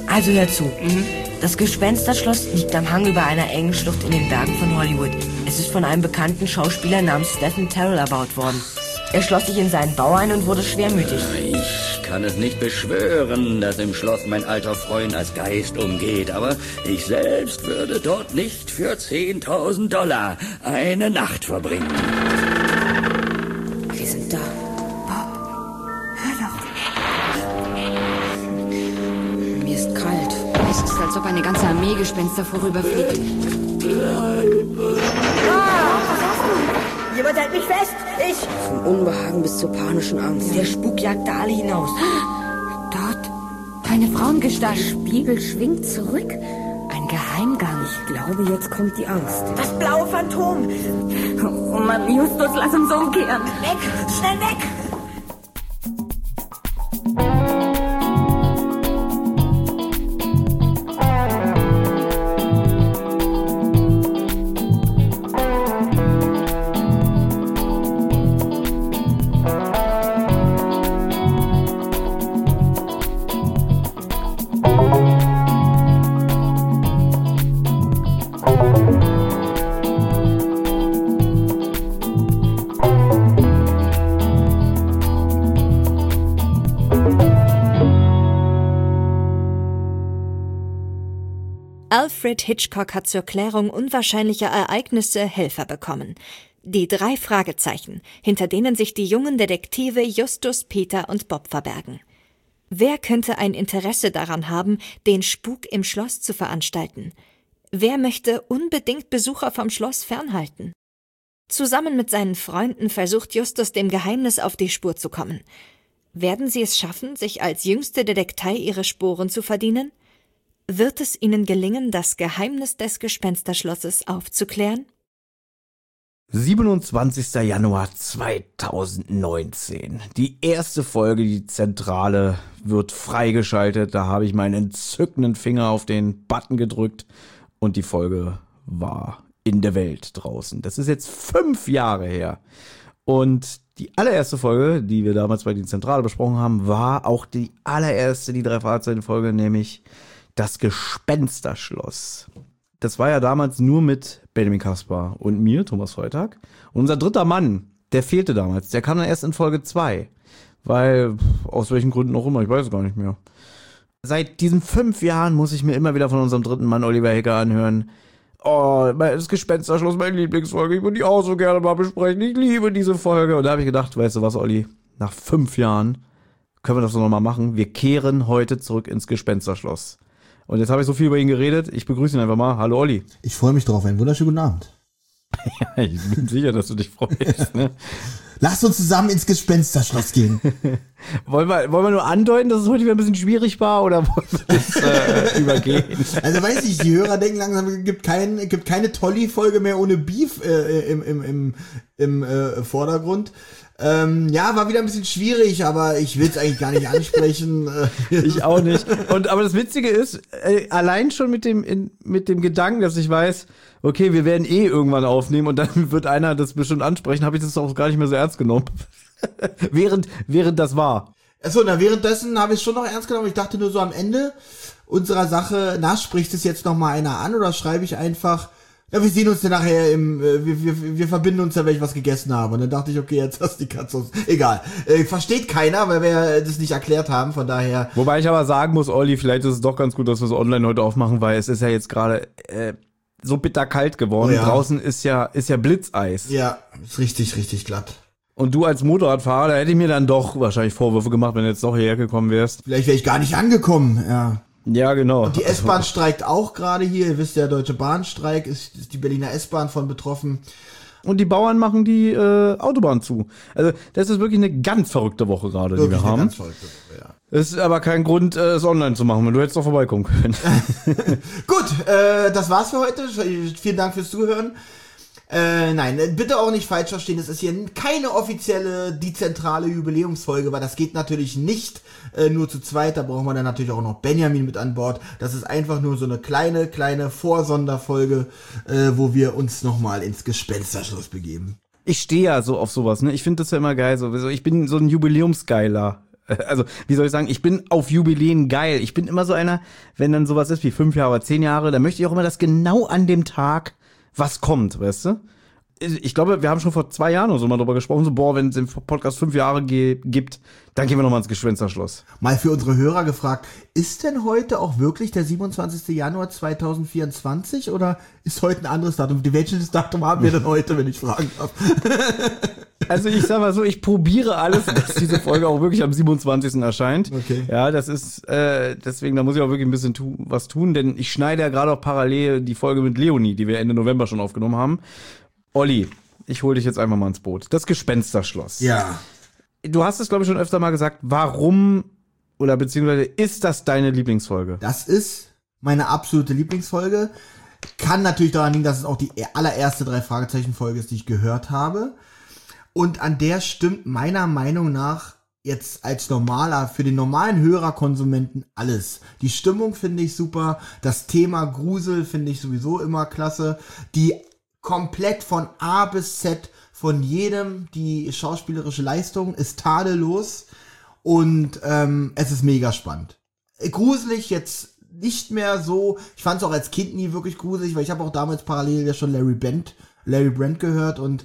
Also hör zu. Das Gespensterschloss liegt am Hang über einer engen Schlucht in den Bergen von Hollywood. Es ist von einem bekannten Schauspieler namens Stephen Terrell erbaut worden. Er schloss sich in seinen Bau ein und wurde schwermütig. Ich kann es nicht beschwören, dass im Schloss mein alter Freund als Geist umgeht, aber ich selbst würde dort nicht für $10.000 eine Nacht verbringen. Wir sind da. Bob, hör doch. Mir ist kalt. Es ist, als ob eine ganze Armee Gespenster vorüberfliegt. Jemand hält mich fest! Ich! Vom Unbehagen bis zur panischen Angst. Der Spuk jagt da alle hinaus. Dort, eine Frauengestalt. Der Spiegel schwingt zurück. Ein Geheimgang. Ich glaube, jetzt kommt die Angst. Das blaue Phantom! Oh Mann, Justus, lass uns umkehren. Weg! Schnell weg! Alfred Hitchcock hat zur Klärung unwahrscheinlicher Ereignisse Helfer bekommen. Die 3 Fragezeichen, hinter denen sich die jungen Detektive Justus, Peter und Bob verbergen. Wer könnte ein Interesse daran haben, den Spuk im Schloss zu veranstalten? Wer möchte unbedingt Besucher vom Schloss fernhalten? Zusammen mit seinen Freunden versucht Justus, dem Geheimnis auf die Spur zu kommen. Werden sie es schaffen, sich als jüngste Detektei ihre Sporen zu verdienen? Wird es ihnen gelingen, das Geheimnis des Gespensterschlosses aufzuklären? 27. Januar 2019. Die erste Folge, die Zentrale, wird freigeschaltet. Da habe ich meinen entzückenden Finger auf den Button gedrückt und die Folge war in der Welt draußen. Das ist jetzt 5 Jahre her. Und die allererste Folge, die wir damals bei die Zentrale besprochen haben, war auch die allererste, die 3 Fragezeichen-Folge, nämlich das Gespensterschloss. Das war ja damals nur mit Benjamin Caspar und mir, Thomas Freitag. Und unser dritter Mann, der fehlte damals. Der kam dann erst in Folge 2. Weil, aus welchen Gründen auch immer, ich weiß es gar nicht mehr. Seit diesen 5 Jahren muss ich mir immer wieder von unserem dritten Mann, Oliver Hecker, anhören. Oh, das Gespensterschloss, meine Lieblingsfolge. Ich würde die auch so gerne mal besprechen. Ich liebe diese Folge. Und da habe ich gedacht, weißt du was, Olli? Nach 5 Jahren können wir das doch nochmal machen. Wir kehren heute zurück ins Gespensterschloss. Und jetzt habe ich so viel über ihn geredet. Ich begrüße ihn einfach mal. Hallo Olli. Ich freue mich drauf. Einen wunderschönen guten Abend. Ja, ich bin sicher, dass du dich freust. Ne? Lass uns zusammen ins Gespensterschloss gehen. Wollen wir nur andeuten, dass es heute wieder ein bisschen schwierig war, oder wollen wir das übergehen? Also weiß ich, die Hörer denken langsam, es gibt keine Tolli-Folge mehr ohne Beef im Vordergrund. Ja, war wieder ein bisschen schwierig, aber ich will es eigentlich gar nicht ansprechen. Ich auch nicht. Aber das Witzige ist, allein schon mit dem Gedanken, dass ich weiß, okay, wir werden irgendwann aufnehmen und dann wird einer das bestimmt ansprechen, habe ich das auch gar nicht mehr so ernst genommen. während das war. Achso, währenddessen habe ich es schon noch ernst genommen. Ich dachte nur so am Ende unserer Sache, spricht es jetzt noch mal einer an oder schreibe ich einfach, ja, wir sehen uns dann nachher wir verbinden uns ja, wenn ich was gegessen habe. Und dann dachte ich, okay, jetzt hast du die Katze aus. Egal. Versteht keiner, weil wir das nicht erklärt haben, von daher. Wobei ich aber sagen muss, Olli, vielleicht ist es doch ganz gut, dass wir es online heute aufmachen, weil es ist ja jetzt gerade so bitterkalt geworden. Oh ja. Draußen ist ja Blitzeis. Ja, ist richtig, richtig glatt. Und du als Motorradfahrer, da hätte ich mir dann doch wahrscheinlich Vorwürfe gemacht, wenn du jetzt doch hierher gekommen wärst. Vielleicht wäre ich gar nicht angekommen, ja. Ja, genau. Und die S-Bahn streikt auch gerade hier. Ihr wisst ja, Deutsche Bahnstreik ist die Berliner S-Bahn von betroffen. Und die Bauern machen die Autobahn zu. Also das ist wirklich eine ganz verrückte Woche gerade, die wir haben. Ganz verrückte Woche, ja. Es ist aber kein Grund, es online zu machen, wenn du hättest doch vorbeikommen können. Gut, das war's für heute. Vielen Dank fürs Zuhören. Nein, bitte auch nicht falsch verstehen, es ist hier keine offizielle, die zentrale Jubiläumsfolge, weil das geht natürlich nicht nur zu zweit, da brauchen wir dann natürlich auch noch Benjamin mit an Bord. Das ist einfach nur so eine kleine Vorsonderfolge, wo wir uns nochmal ins Gespensterschloss begeben. Ich stehe ja so auf sowas, ne? Ich finde das ja immer geil, so. Ich bin so ein Jubiläumsgeiler. Also, wie soll ich sagen, ich bin auf Jubiläen geil. Ich bin immer so einer, wenn dann sowas ist wie 5 Jahre oder 10 Jahre, dann möchte ich auch immer, dass genau an dem Tag was kommt, weißt du? Ich glaube, wir haben schon vor 2 Jahren oder so mal drüber gesprochen, so, boah, wenn es im Podcast 5 Jahre gibt, dann gehen wir nochmal ins Gespensterschloss. Mal für unsere Hörer gefragt, ist denn heute auch wirklich der 27. Januar 2024 oder ist heute ein anderes Datum? Welches Datum haben wir denn heute, wenn ich fragen darf? Also ich sag mal so, ich probiere alles, dass diese Folge auch wirklich am 27. erscheint. Okay. Ja, das ist, deswegen, da muss ich auch wirklich ein bisschen was tun, denn ich schneide ja gerade auch parallel die Folge mit Leonie, die wir Ende November schon aufgenommen haben. Olli, ich hole dich jetzt einfach mal ins Boot. Das Gespensterschloss. Ja. Du hast es, glaube ich, schon öfter mal gesagt. Warum oder beziehungsweise ist das deine Lieblingsfolge? Das ist meine absolute Lieblingsfolge. Kann natürlich daran liegen, dass es auch die allererste 3-Fragezeichen-Folge ist, die ich gehört habe. Und an der stimmt meiner Meinung nach jetzt als für den normalen Hörerkonsumenten alles. Die Stimmung finde ich super. Das Thema Grusel finde ich sowieso immer klasse. Die komplett von A bis Z von jedem, die schauspielerische Leistung ist tadellos und es ist mega spannend. Gruselig jetzt nicht mehr so, ich fand es auch als Kind nie wirklich gruselig, weil ich habe auch damals parallel ja schon Larry Brent gehört und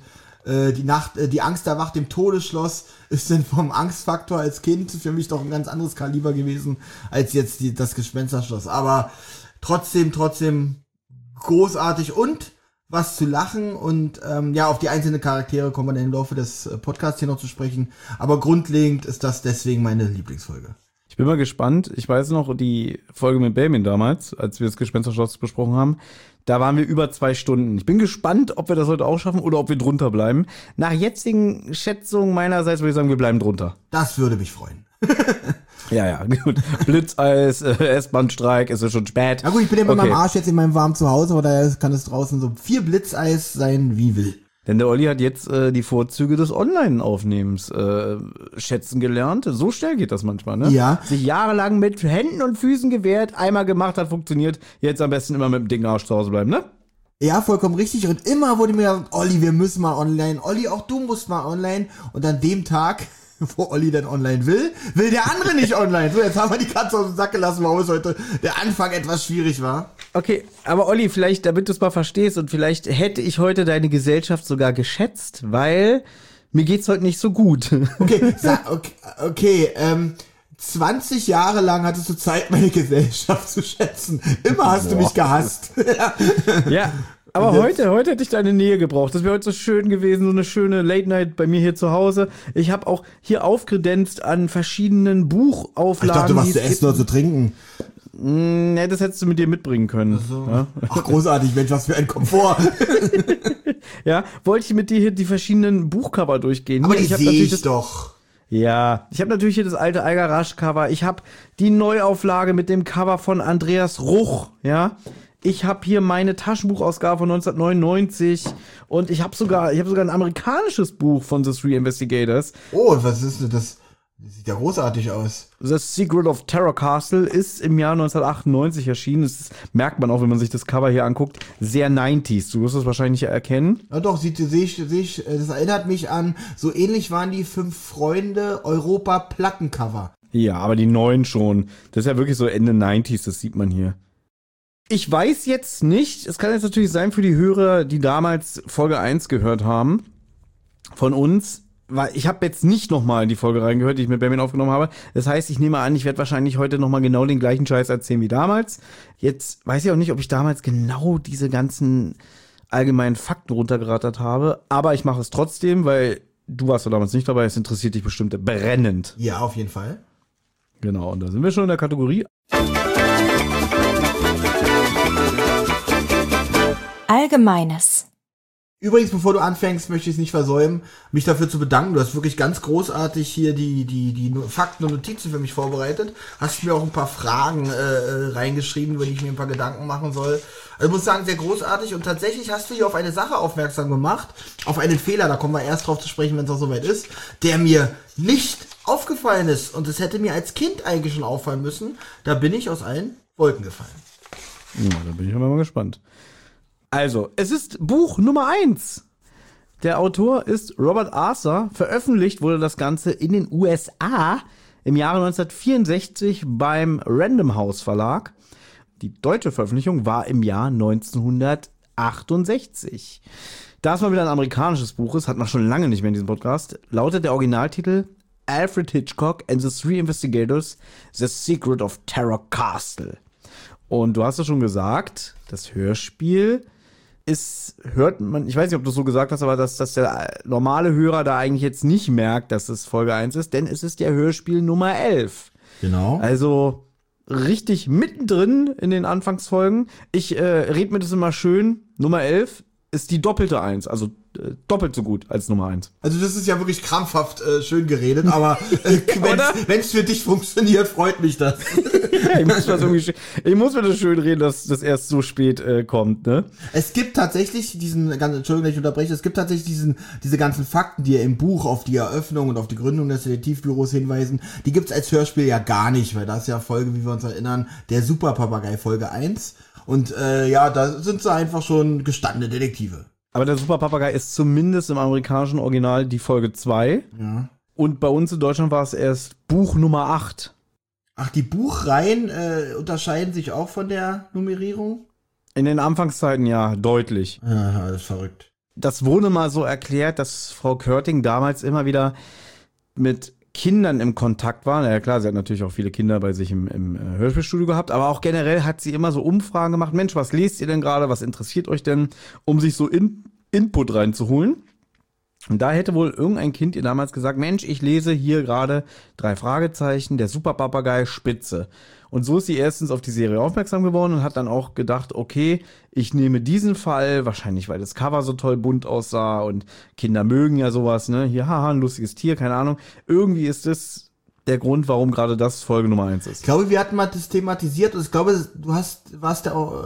die Angst erwacht im Todesschloss ist dann vom Angstfaktor als Kind für mich doch ein ganz anderes Kaliber gewesen als jetzt das Gespensterschloss. Aber trotzdem großartig und was zu lachen und auf die einzelnen Charaktere kommen wir dann im Laufe des Podcasts hier noch zu sprechen. Aber grundlegend ist das deswegen meine Lieblingsfolge. Ich bin mal gespannt. Ich weiß noch, die Folge mit Benjamin damals, als wir das Gespensterschloss besprochen haben, da waren wir über 2 Stunden. Ich bin gespannt, ob wir das heute auch schaffen oder ob wir drunter bleiben. Nach jetzigen Schätzungen meinerseits würde ich sagen, wir bleiben drunter. Das würde mich freuen. Ja, gut. Blitzeis, S-Bahn-Streik, es ist schon spät. Na gut, ich bin ja mit meinem Arsch jetzt in meinem warmen Zuhause, oder kann es draußen so 4 Blitzeis sein, wie will. Denn der Olli hat jetzt die Vorzüge des Online-Aufnehmens schätzen gelernt. So schnell geht das manchmal, ne? Ja. Sich jahrelang mit Händen und Füßen gewehrt, einmal gemacht, hat funktioniert. Jetzt am besten immer mit dem dicken Arsch zu Hause bleiben, ne? Ja, vollkommen richtig. Und immer wurde mir gesagt, Olli, wir müssen mal online. Olli, auch du musst mal online. Und an dem Tag, wo Olli dann online will der andere nicht online. So, jetzt haben wir die Katze aus dem Sack gelassen, warum es heute der Anfang etwas schwierig war. Okay, aber Olli, vielleicht, damit du es mal verstehst und vielleicht hätte ich heute deine Gesellschaft sogar geschätzt, weil mir geht's heute nicht so gut. Okay, 20 Jahre lang hattest du Zeit, meine Gesellschaft zu schätzen. Immer hast du mich gehasst. Ja, aber heute hätte ich deine Nähe gebraucht. Das wäre heute so schön gewesen, so eine schöne Late-Night bei mir hier zu Hause. Ich habe auch hier aufkredenzt an verschiedenen Buchauflagen. Ich dachte, du warst zu essen oder zu trinken. Ne, das hättest du mit dir mitbringen können. So. Ja? Ach, großartig, Mensch, was für ein Komfort. Ja, wollte ich mit dir hier die verschiedenen Buchcover durchgehen. Aber hier, die sehe ich doch. Ja, ich habe natürlich hier das alte Algarasch-Cover. Ich habe die Neuauflage mit dem Cover von Andreas Ruch, ja. Ich habe hier meine Taschenbuchausgabe von 1999 und ich habe sogar ein amerikanisches Buch von The Three Investigators. Oh, was ist denn das? Das sieht ja großartig aus. The Secret of Terror Castle ist im Jahr 1998 erschienen. Das merkt man auch, wenn man sich das Cover hier anguckt. Sehr 90s. Du wirst es wahrscheinlich erkennen. Ja doch, sehe ich, das erinnert mich an, so ähnlich waren die 5 Freunde Europa Plattencover. Ja, aber die neuen schon. Das ist ja wirklich so Ende 90s, das sieht man hier. Ich weiß jetzt nicht, es kann jetzt natürlich sein für die Hörer, die damals Folge 1 gehört haben, von uns, weil ich habe jetzt nicht nochmal in die Folge reingehört, die ich mit Benjamin aufgenommen habe. Das heißt, ich nehme an, ich werde wahrscheinlich heute nochmal genau den gleichen Scheiß erzählen wie damals. Jetzt weiß ich auch nicht, ob ich damals genau diese ganzen allgemeinen Fakten runtergerattert habe, aber ich mache es trotzdem, weil du warst ja damals nicht dabei, es interessiert dich bestimmt brennend. Ja, auf jeden Fall. Genau, und da sind wir schon in der Kategorie Allgemeines. Übrigens, bevor du anfängst, möchte ich es nicht versäumen, mich dafür zu bedanken. Du hast wirklich ganz großartig hier die Fakten und Notizen für mich vorbereitet. Hast mir auch ein paar Fragen reingeschrieben, über die ich mir ein paar Gedanken machen soll. Also ich muss sagen, sehr großartig. Und tatsächlich hast du hier auf eine Sache aufmerksam gemacht, auf einen Fehler, da kommen wir erst drauf zu sprechen, wenn es auch soweit ist, der mir nicht aufgefallen ist. Und es hätte mir als Kind eigentlich schon auffallen müssen. Da bin ich aus allen Wolken gefallen. Ja, da bin ich mal gespannt. Also, es ist Buch Nummer 1. Der Autor ist Robert Arthur. Veröffentlicht wurde das Ganze in den USA im Jahre 1964 beim Random House Verlag. Die deutsche Veröffentlichung war im Jahr 1968. Da es mal wieder ein amerikanisches Buch ist, hat man schon lange nicht mehr in diesem Podcast, lautet der Originaltitel Alfred Hitchcock and the Three Investigators, The Secret of Terror Castle. Und du hast ja schon gesagt, das Hörspiel hört man, ich weiß nicht, ob du es so gesagt hast, aber dass der normale Hörer da eigentlich jetzt nicht merkt, dass es Folge 1 ist, denn es ist ja Hörspiel Nummer 11. Genau. Also richtig mittendrin in den Anfangsfolgen. Ich rede mir das immer schön. Nummer 11 ist die doppelte 1, also doppelt so gut als Nummer 1. Also das ist ja wirklich krampfhaft schön geredet, aber wenn es für dich funktioniert, freut mich das. Ich muss mir das schön reden, dass das erst so spät kommt, ne? Es gibt tatsächlich Entschuldigung, dass ich unterbreche, es gibt tatsächlich diese ganzen Fakten, die ja im Buch auf die Eröffnung und auf die Gründung des Detektivbüros hinweisen, die gibt's als Hörspiel ja gar nicht, weil das ist ja Folge, wie wir uns erinnern, der Superpapagei Folge 1. Und da sind sie einfach schon gestandene Detektive. Aber der Superpapagei ist zumindest im amerikanischen Original die Folge 2. Ja. Und bei uns in Deutschland war es erst Buch Nummer 8. Ach, die Buchreihen unterscheiden sich auch von der Nummerierung? In den Anfangszeiten ja, deutlich. Ja, das ist verrückt. Das wurde mal so erklärt, dass Frau Körting damals immer wieder mit Kindern im Kontakt war. Ja klar, sie hat natürlich auch viele Kinder bei sich im Hörspielstudio gehabt, aber auch generell hat sie immer so Umfragen gemacht. Mensch, was lest ihr denn gerade? Was interessiert euch denn? Um sich so Input reinzuholen. Und da hätte wohl irgendein Kind ihr damals gesagt, Mensch, ich lese hier gerade 3 Fragezeichen, der Superpapagei, Spitze. Und so ist sie erstens auf die Serie aufmerksam geworden und hat dann auch gedacht, okay, ich nehme diesen Fall, wahrscheinlich weil das Cover so toll bunt aussah und Kinder mögen ja sowas, ne? Hier, haha, ein lustiges Tier, keine Ahnung. Irgendwie ist das der Grund, warum gerade das Folge Nummer 1 ist. Ich glaube, wir hatten mal das thematisiert und ich glaube, du warst ja auch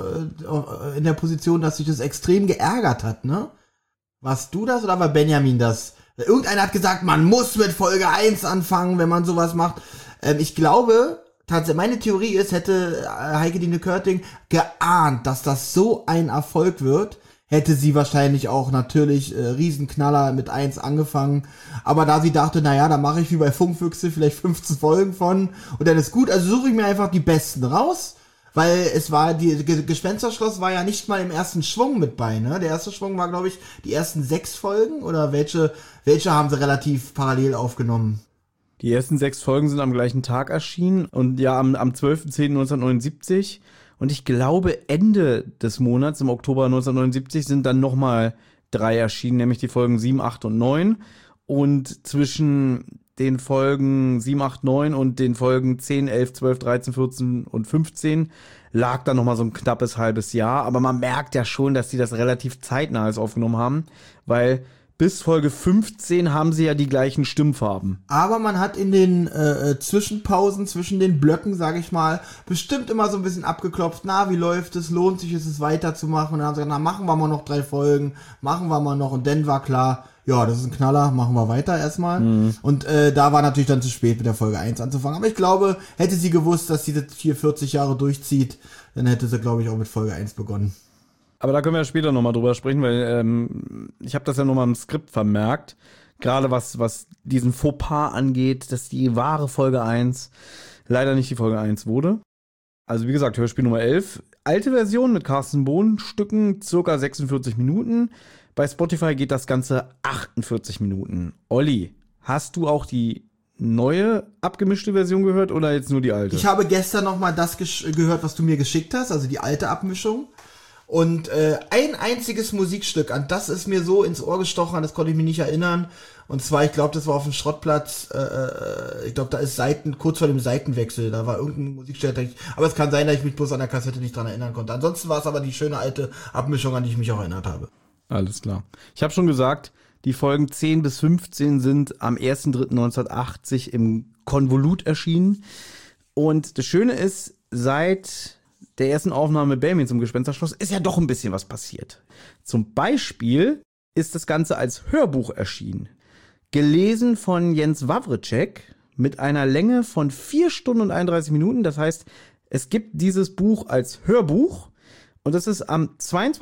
in der Position, dass sich das extrem geärgert hat, ne? Warst du das oder war Benjamin das? Irgendeiner hat gesagt, man muss mit Folge 1 anfangen, wenn man sowas macht. Ich glaube, tatsächlich, meine Theorie ist, hätte Heike-Dine Körting geahnt, dass das so ein Erfolg wird, hätte sie wahrscheinlich auch natürlich Riesenknaller mit 1 angefangen. Aber da sie dachte, naja, da mache ich wie bei Funkfüchse vielleicht 15 Folgen von und dann ist gut. Also suche ich mir einfach die besten raus. Weil es war, die Gespensterschloss war ja nicht mal im ersten Schwung mit bei, ne? Der erste Schwung war, glaube ich, die ersten 6 Folgen oder welche haben sie relativ parallel aufgenommen? Die ersten 6 Folgen sind am gleichen Tag erschienen und ja am 12.10.1979 und ich glaube Ende des Monats, im Oktober 1979, sind dann nochmal 3 erschienen, nämlich die Folgen 7, 8 und 9 und zwischen den Folgen 7, 8, 9 und den Folgen 10, 11, 12, 13, 14 und 15 lag dann nochmal so ein knappes halbes Jahr. Aber man merkt ja schon, dass die das relativ zeitnah alles aufgenommen haben, weil bis Folge 15 haben sie ja die gleichen Stimmfarben. Aber man hat in den Zwischenpausen, zwischen den Blöcken, sage ich mal, bestimmt immer so ein bisschen abgeklopft, na, wie läuft es, lohnt sich es weiterzumachen? Und dann haben sie gesagt, na, machen wir mal noch 3 Folgen, machen wir mal noch. Und dann war klar, ja, das ist ein Knaller, machen wir weiter erstmal. Und da war natürlich dann zu spät mit der Folge 1 anzufangen. Aber ich glaube, hätte sie gewusst, dass sie das hier 40 Jahre durchzieht, dann hätte sie, glaube ich, auch mit Folge 1 begonnen. Aber da können wir ja später nochmal drüber sprechen, weil ich habe das ja nochmal im Skript vermerkt. Gerade was diesen Fauxpas angeht, dass die wahre Folge 1 leider nicht die Folge 1 wurde. Also wie gesagt, Hörspiel Nummer 11. Alte Version mit Carsten Bohn, Stücken, circa 46 Minuten. Bei Spotify geht das Ganze 48 Minuten. Olli, hast du auch die neue abgemischte Version gehört oder jetzt nur die alte? Ich habe gestern nochmal das gehört, was du mir geschickt hast, also die alte Abmischung. Und ein einziges Musikstück, an das ist mir so ins Ohr gestochen, das konnte ich mich nicht erinnern. Und zwar, ich glaube, das war auf dem Schrottplatz, ich glaube, da ist kurz vor dem Seitenwechsel, da war irgendein Musikstück, aber es kann sein, dass ich mich bloß an der Kassette nicht dran erinnern konnte. Ansonsten war es aber die schöne alte Abmischung, an die ich mich auch erinnert habe. Alles klar. Ich habe schon gesagt, die Folgen 10 bis 15 sind am 1.3.1980 im Konvolut erschienen. Und das Schöne ist, seit der ersten Aufnahme mit Benjamin zum Gespensterschloss ist ja doch ein bisschen was passiert. Zum Beispiel ist das Ganze als Hörbuch erschienen. Gelesen von Jens Wawrczyk mit einer Länge von 4 Stunden und 31 Minuten. Das heißt, es gibt dieses Buch als Hörbuch und das ist am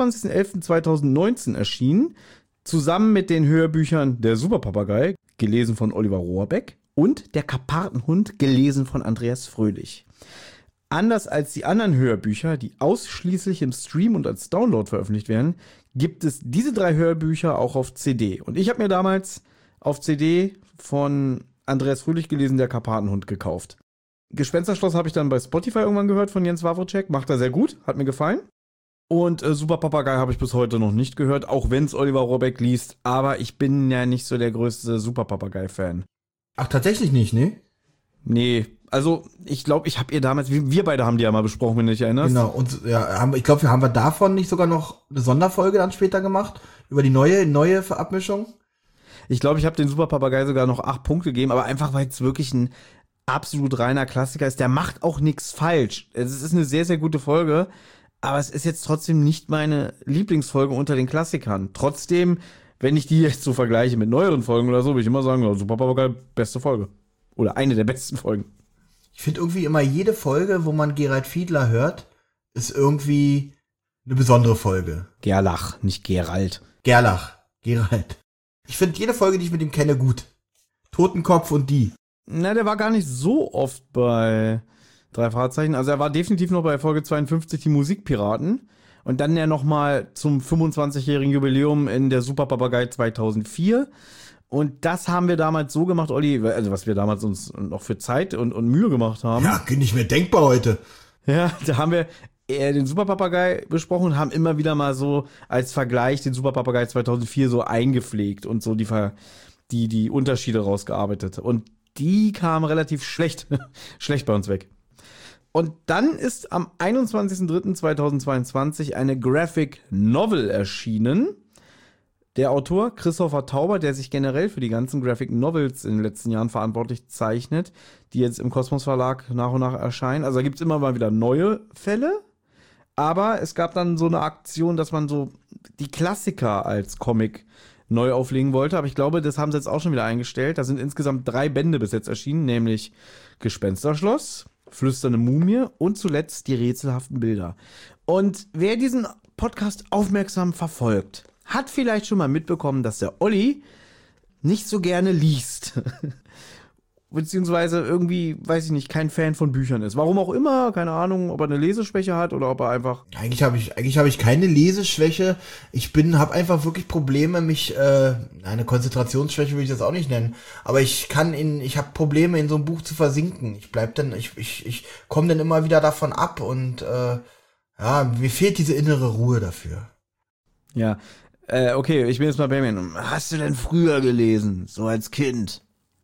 22.11.2019 erschienen, zusammen mit den Hörbüchern Der Superpapagei, gelesen von Oliver Rohrbeck, und Der Karpatenhund, gelesen von Andreas Fröhlich. Anders als die anderen Hörbücher, die ausschließlich im Stream und als Download veröffentlicht werden, gibt es diese 3 Hörbücher auch auf CD. Und ich habe mir damals auf CD von Andreas Fröhlich gelesen, Der Karpatenhund, gekauft. Gespensterschloss habe ich dann bei Spotify irgendwann gehört von Jens Wawrcek. Macht er sehr gut, hat mir gefallen. Und Super Papagei habe ich bis heute noch nicht gehört, auch wenn es Oliver Rohrbeck liest. Aber ich bin ja nicht so der größte Super Papagei-Fan. Ach, tatsächlich nicht, ne? Nee, also ich glaube, ich habe ihr damals, wir beide haben die ja mal besprochen, wenn du dich erinnerst. Genau, und ja, ich glaube, haben wir davon nicht sogar noch eine Sonderfolge dann später gemacht? Über die neue Abmischung? Ich glaube, ich habe den Super Papagei sogar noch 8 Punkte gegeben, aber einfach, weil es wirklich ein absolut reiner Klassiker ist. Der macht auch nichts falsch. Es ist eine sehr, sehr gute Folge, aber es ist jetzt trotzdem nicht meine Lieblingsfolge unter den Klassikern. Trotzdem, wenn ich die jetzt so vergleiche mit neueren Folgen oder so, würde ich immer sagen, Super Papagei, beste Folge. Oder eine der besten Folgen. Ich finde irgendwie immer jede Folge, wo man Gerald Fiedler hört, ist irgendwie eine besondere Folge. Gerlach, nicht Gerald. Gerlach, Gerald. Ich finde jede Folge, die ich mit ihm kenne, gut. Totenkopf und die. Na, der war gar nicht so oft bei 3 Fahrzeichen. Also er war definitiv noch bei Folge 52, die Musikpiraten. Und dann ja nochmal zum 25-jährigen Jubiläum in der Super Papagei 2004. Und das haben wir damals so gemacht, Olli, also was wir damals uns noch für Zeit und Mühe gemacht haben. Ja, nicht mehr denkbar heute. Ja, da haben wir den Super Papagei besprochen und haben immer wieder mal so als Vergleich den Super Papagei 2004 so eingepflegt und so die Unterschiede rausgearbeitet. Und die kamen relativ schlecht bei uns weg. Und dann ist am 21.03.2022 eine Graphic Novel erschienen. Der Autor Christopher Tauber, der sich generell für die ganzen Graphic Novels in den letzten Jahren verantwortlich zeichnet, die jetzt im Kosmos Verlag nach und nach erscheinen. Also da gibt es immer mal wieder neue Fälle. Aber es gab dann so eine Aktion, dass man so die Klassiker als Comic neu auflegen wollte. Aber ich glaube, das haben sie jetzt auch schon wieder eingestellt. Da sind insgesamt 3 Bände bis jetzt erschienen, nämlich Gespensterschloss, Flüsternde Mumie und zuletzt die rätselhaften Bilder. Und wer diesen Podcast aufmerksam verfolgt, hat vielleicht schon mal mitbekommen, dass der Olli nicht so gerne liest. Beziehungsweise irgendwie, weiß ich nicht, kein Fan von Büchern ist. Warum auch immer, keine Ahnung, ob er eine Leseschwäche hat oder ob er einfach... Eigentlich habe ich keine Leseschwäche. Ich habe einfach wirklich Probleme, eine Konzentrationsschwäche würde ich das auch nicht nennen. Aber ich habe Probleme, in so einem Buch zu versinken. Ich komme dann immer wieder davon ab und mir fehlt diese innere Ruhe dafür. Ja, okay, ich bin jetzt mal bei mir. Hast du denn früher gelesen, so als Kind?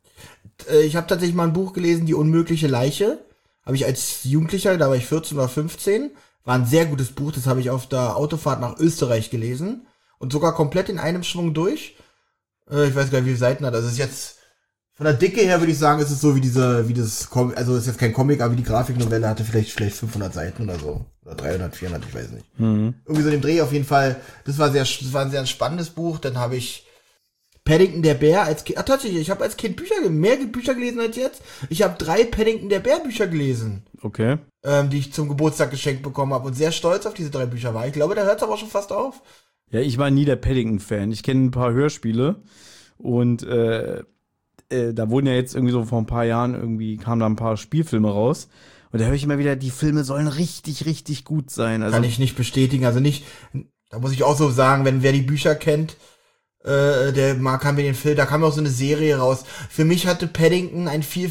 Ich habe tatsächlich mal ein Buch gelesen, Die unmögliche Leiche. Habe ich als Jugendlicher, da war ich 14 oder 15. War ein sehr gutes Buch, das habe ich auf der Autofahrt nach Österreich gelesen. Und sogar komplett in einem Schwung durch. Ich weiß gar nicht, wie viele Seiten hat. Also es ist jetzt, von der Dicke her würde ich sagen, ist es so also ist jetzt kein Comic, aber wie die Grafiknovelle hatte vielleicht 500 Seiten oder so. Oder 300, 400, ich weiß nicht. Irgendwie so in dem Dreh auf jeden Fall. Das war ein sehr spannendes Buch. Dann habe ich Paddington der Bär als Kind. Tatsächlich, ich habe als Kind mehr Bücher gelesen als jetzt. Ich habe 3 Paddington der Bär Bücher gelesen. Okay. Die ich zum Geburtstag geschenkt bekommen habe und sehr stolz auf diese 3 Bücher war. Ich glaube, da hört es aber auch schon fast auf. Ja, ich war nie der Paddington-Fan. Ich kenne ein paar Hörspiele und da wurden ja jetzt irgendwie so vor ein paar Jahren kamen da ein paar Spielfilme raus. Und da höre ich immer wieder, die Filme sollen richtig, richtig gut sein. Also, kann ich nicht bestätigen. Also nicht, da muss ich auch so sagen, wer die Bücher kennt, kann mir den Film, da kam auch so eine Serie raus. Für mich hatte Paddington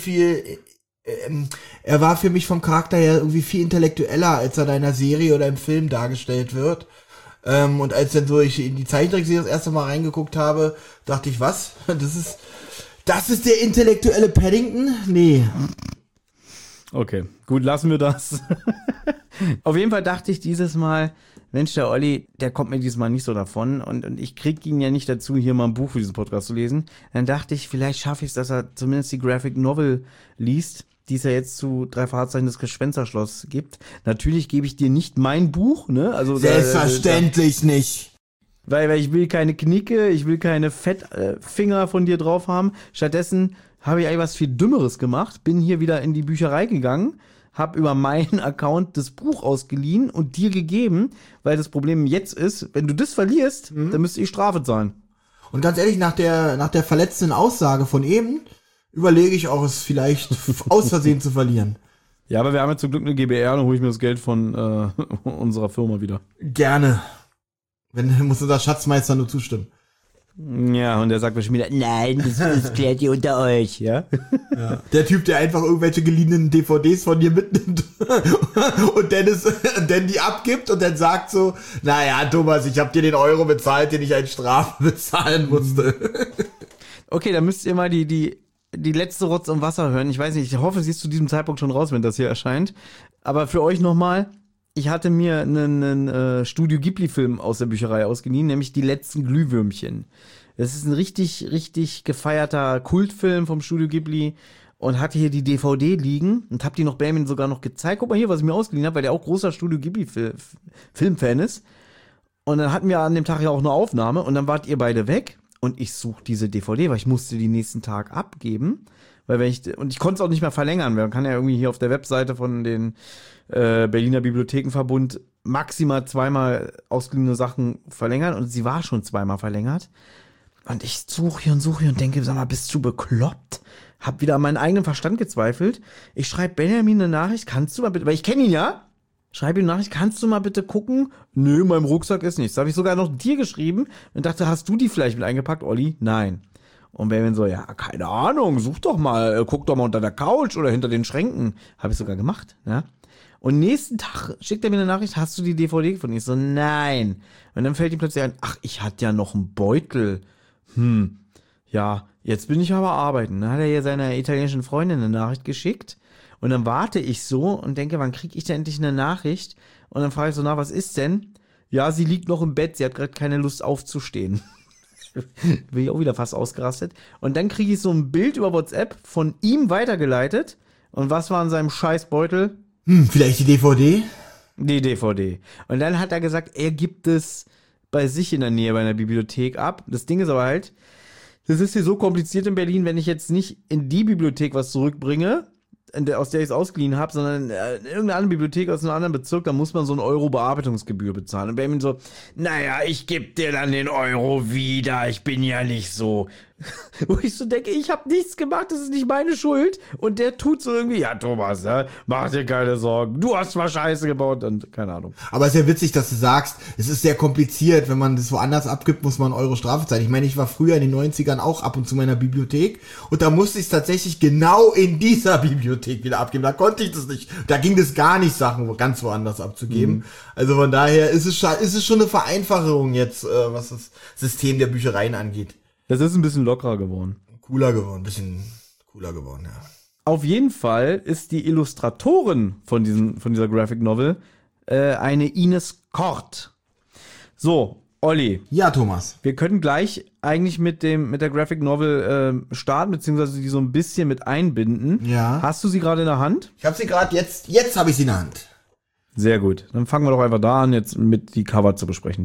er war für mich vom Charakter her irgendwie viel intellektueller, als er da in der Serie oder im Film dargestellt wird. Und als dann so ich in die Zeichentrickserie das erste Mal reingeguckt habe, dachte ich, was? Das ist der intellektuelle Paddington? Nee. Okay, gut, lassen wir das. Auf jeden Fall dachte ich dieses Mal, Mensch, der Olli, der kommt mir dieses Mal nicht so davon und ich krieg ihn ja nicht dazu, hier mal ein Buch für diesen Podcast zu lesen. Dann dachte ich, vielleicht schaffe ich es, dass er zumindest die Graphic Novel liest, die es ja jetzt zu 3 Fahrzeichen des Gespensterschloss gibt. Natürlich gebe ich dir nicht mein Buch, ne? Also selbstverständlich nicht. Weil ich will keine Knicke, ich will keine Fettfinger von dir drauf haben. Stattdessen habe ich eigentlich was viel Dümmeres gemacht, bin hier wieder in die Bücherei gegangen, habe über meinen Account das Buch ausgeliehen und dir gegeben, weil das Problem jetzt ist, wenn du das verlierst, dann müsste ich Strafe zahlen. Und ganz ehrlich, nach der verletzenden Aussage von eben, überlege ich auch, es vielleicht aus Versehen zu verlieren. Ja, aber wir haben ja zum Glück eine GBR, dann hole ich mir das Geld von unserer Firma wieder. Gerne. Muss unser Schatzmeister nur zustimmen. Ja, und der sagt bestimmt wieder, nein, das klärt ihr unter euch, ja? Ja. Der Typ, der einfach irgendwelche geliehenen DVDs von dir mitnimmt und dann die abgibt und dann sagt so, naja, Thomas, ich habe dir den Euro bezahlt, den ich als Strafe bezahlen musste. Okay, dann müsst ihr mal die letzte Rotz und Wasser hören. Ich weiß nicht, ich hoffe, sie ist zu diesem Zeitpunkt schon raus, wenn das hier erscheint. Aber für euch nochmal, ich hatte mir einen Studio Ghibli-Film aus der Bücherei ausgeliehen, nämlich Die letzten Glühwürmchen. Das ist ein richtig, richtig gefeierter Kultfilm vom Studio Ghibli und hatte hier die DVD liegen und hab die noch Benjamin sogar noch gezeigt. Guck mal hier, was ich mir ausgeliehen habe, weil der auch großer Studio Ghibli-Filmfan ist. Und dann hatten wir an dem Tag ja auch eine Aufnahme und dann wart ihr beide weg und ich suche diese DVD, weil ich musste die nächsten Tag abgeben. Weil ich konnte es auch nicht mehr verlängern. Man kann ja irgendwie hier auf der Webseite von den Berliner Bibliothekenverbund maximal 2-mal ausgeliehene Sachen verlängern und sie war schon 2-mal verlängert. Und ich suche hier und denke, sag mal, bist du bekloppt? Hab wieder an meinen eigenen Verstand gezweifelt. Ich schreibe Benjamin eine Nachricht, kannst du mal bitte, weil ich kenne ihn ja, schreibe ihm eine Nachricht, kannst du mal bitte gucken? Nö, in meinem Rucksack ist nichts. Da habe ich sogar noch dir geschrieben und dachte, hast du die vielleicht mit eingepackt, Olli? Nein. Und Benjamin so, ja, keine Ahnung, such doch mal, guck doch mal unter der Couch oder hinter den Schränken. Habe ich sogar gemacht, ja. Und nächsten Tag schickt er mir eine Nachricht, hast du die DVD gefunden? Ich so, nein. Und dann fällt ihm plötzlich ein, ach, ich hatte ja noch einen Beutel. Ja, jetzt bin ich aber arbeiten. Dann hat er hier seiner italienischen Freundin eine Nachricht geschickt. Und dann warte ich so und denke, wann kriege ich denn endlich eine Nachricht? Und dann frage ich so, na, was ist denn? Ja, sie liegt noch im Bett, sie hat gerade keine Lust aufzustehen. Bin ich auch wieder fast ausgerastet. Und dann kriege ich so ein Bild über WhatsApp von ihm weitergeleitet. Und was war in seinem Scheißbeutel? Vielleicht die DVD? Die DVD. Und dann hat er gesagt, er gibt es bei sich in der Nähe bei einer Bibliothek ab. Das Ding ist aber halt, das ist hier so kompliziert in Berlin, wenn ich jetzt nicht in die Bibliothek was zurückbringe, aus der ich es ausgeliehen habe, sondern in irgendeine andere Bibliothek aus einem anderen Bezirk, da muss man so einen Euro Bearbeitungsgebühr bezahlen. Und Benjamin so, naja, ich geb dir dann den Euro wieder, ich bin ja nicht so. Wo ich so denke, ich habe nichts gemacht, das ist nicht meine Schuld. Und der tut so irgendwie, ja Thomas, ja, mach dir keine Sorgen, du hast mal Scheiße gebaut und keine Ahnung. Aber es ist ja witzig, dass du sagst, es ist sehr kompliziert, wenn man das woanders abgibt, muss man einen Euro Strafe zahlen. Ich meine, ich war früher in den 90ern auch ab und zu in meiner Bibliothek und da musste ich es tatsächlich genau in dieser Bibliothek wieder abgeben. Da konnte ich das nicht, da ging das gar nicht, Sachen ganz woanders abzugeben. Also von daher ist es schon eine Vereinfachung jetzt, was das System der Büchereien angeht. Das ist ein bisschen lockerer geworden. Ein bisschen cooler geworden, ja. Auf jeden Fall ist die Illustratorin von dieser Graphic Novel eine Ines Kort. So, Olli. Ja, Thomas. Wir können gleich eigentlich mit der Graphic Novel starten, beziehungsweise die so ein bisschen mit einbinden. Ja. Hast du sie gerade in der Hand? Ich habe sie gerade jetzt habe ich sie in der Hand. Sehr gut. Dann fangen wir doch einfach da an, jetzt mit die Cover zu besprechen.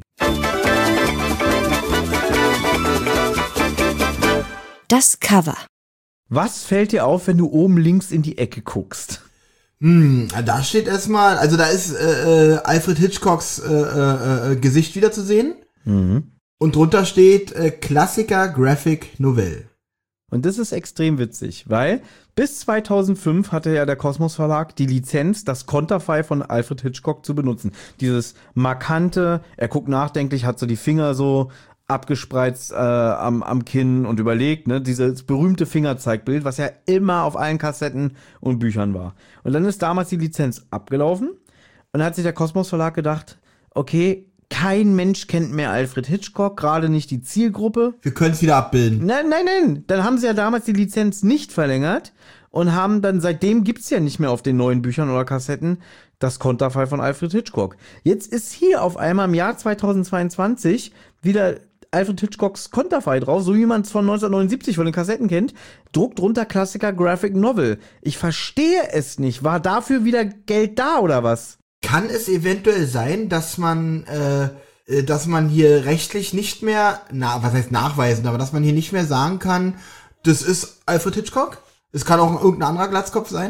Das Cover. Was fällt dir auf, wenn du oben links in die Ecke guckst? Da steht erstmal, also da ist Alfred Hitchcocks Gesicht wieder zu sehen. Mhm. Und drunter steht Klassiker Graphic Novelle. Und das ist extrem witzig, weil bis 2005 hatte ja der Kosmos Verlag die Lizenz, das Konterfei von Alfred Hitchcock zu benutzen. Dieses markante, er guckt nachdenklich, hat so die Finger so abgespreizt am Kinn und überlegt, ne, dieses berühmte Fingerzeigbild, was ja immer auf allen Kassetten und Büchern war. Und dann ist damals die Lizenz abgelaufen und dann hat sich der Kosmos Verlag gedacht, okay, kein Mensch kennt mehr Alfred Hitchcock, gerade nicht die Zielgruppe. Wir können es wieder abbilden. Nein. Dann haben sie ja damals die Lizenz nicht verlängert und haben dann, seitdem gibt's ja nicht mehr auf den neuen Büchern oder Kassetten das Konterfei von Alfred Hitchcock. Jetzt ist hier auf einmal im Jahr 2022 wieder Alfred Hitchcocks Konterfei drauf, so wie man es von 1979 von den Kassetten kennt, druckt drunter Klassiker Graphic Novel. Ich verstehe es nicht. War dafür wieder Geld da oder was? Kann es eventuell sein, dass man hier rechtlich nicht mehr, was heißt nachweisen, aber dass man hier nicht mehr sagen kann, das ist Alfred Hitchcock? Es kann auch irgendein anderer Glatzkopf sein?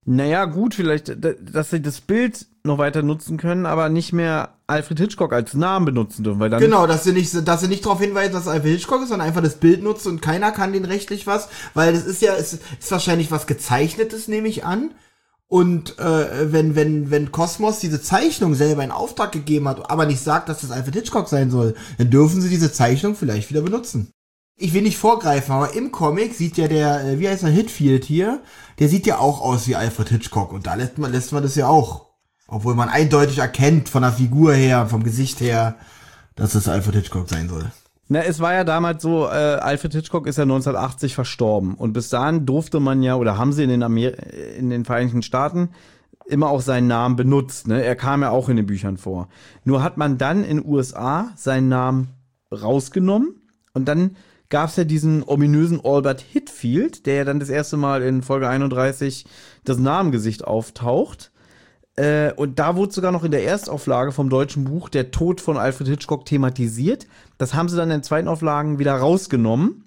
Naja, gut, vielleicht, dass sie das Bild noch weiter nutzen können, aber nicht mehr Alfred Hitchcock als Namen benutzen dürfen, weil dann. Genau, dass sie nicht darauf hinweisen, dass es Alfred Hitchcock ist, sondern einfach das Bild nutzen und keiner kann den rechtlich was, weil das ist wahrscheinlich was Gezeichnetes, nehme ich an. Und wenn Kosmos diese Zeichnung selber in Auftrag gegeben hat, aber nicht sagt, dass das Alfred Hitchcock sein soll, dann dürfen sie diese Zeichnung vielleicht wieder benutzen. Ich will nicht vorgreifen, aber im Comic sieht ja der, wie heißt er, Hitfield hier, der sieht ja auch aus wie Alfred Hitchcock und da lässt man das ja auch. Obwohl man eindeutig erkennt von der Figur her, vom Gesicht her, dass es Alfred Hitchcock sein soll. Na, es war ja damals so, Alfred Hitchcock ist ja 1980 verstorben und bis dahin durfte man ja, oder haben sie in den Vereinigten Staaten immer auch seinen Namen benutzt, ne? Er kam ja auch in den Büchern vor. Nur hat man dann in den USA seinen Namen rausgenommen und dann gab es ja diesen ominösen Albert Hitfield, der ja dann das erste Mal in Folge 31 das Namengesicht auftaucht. Und da wurde sogar noch in der Erstauflage vom deutschen Buch der Tod von Alfred Hitchcock thematisiert. Das haben sie dann in den zweiten Auflagen wieder rausgenommen.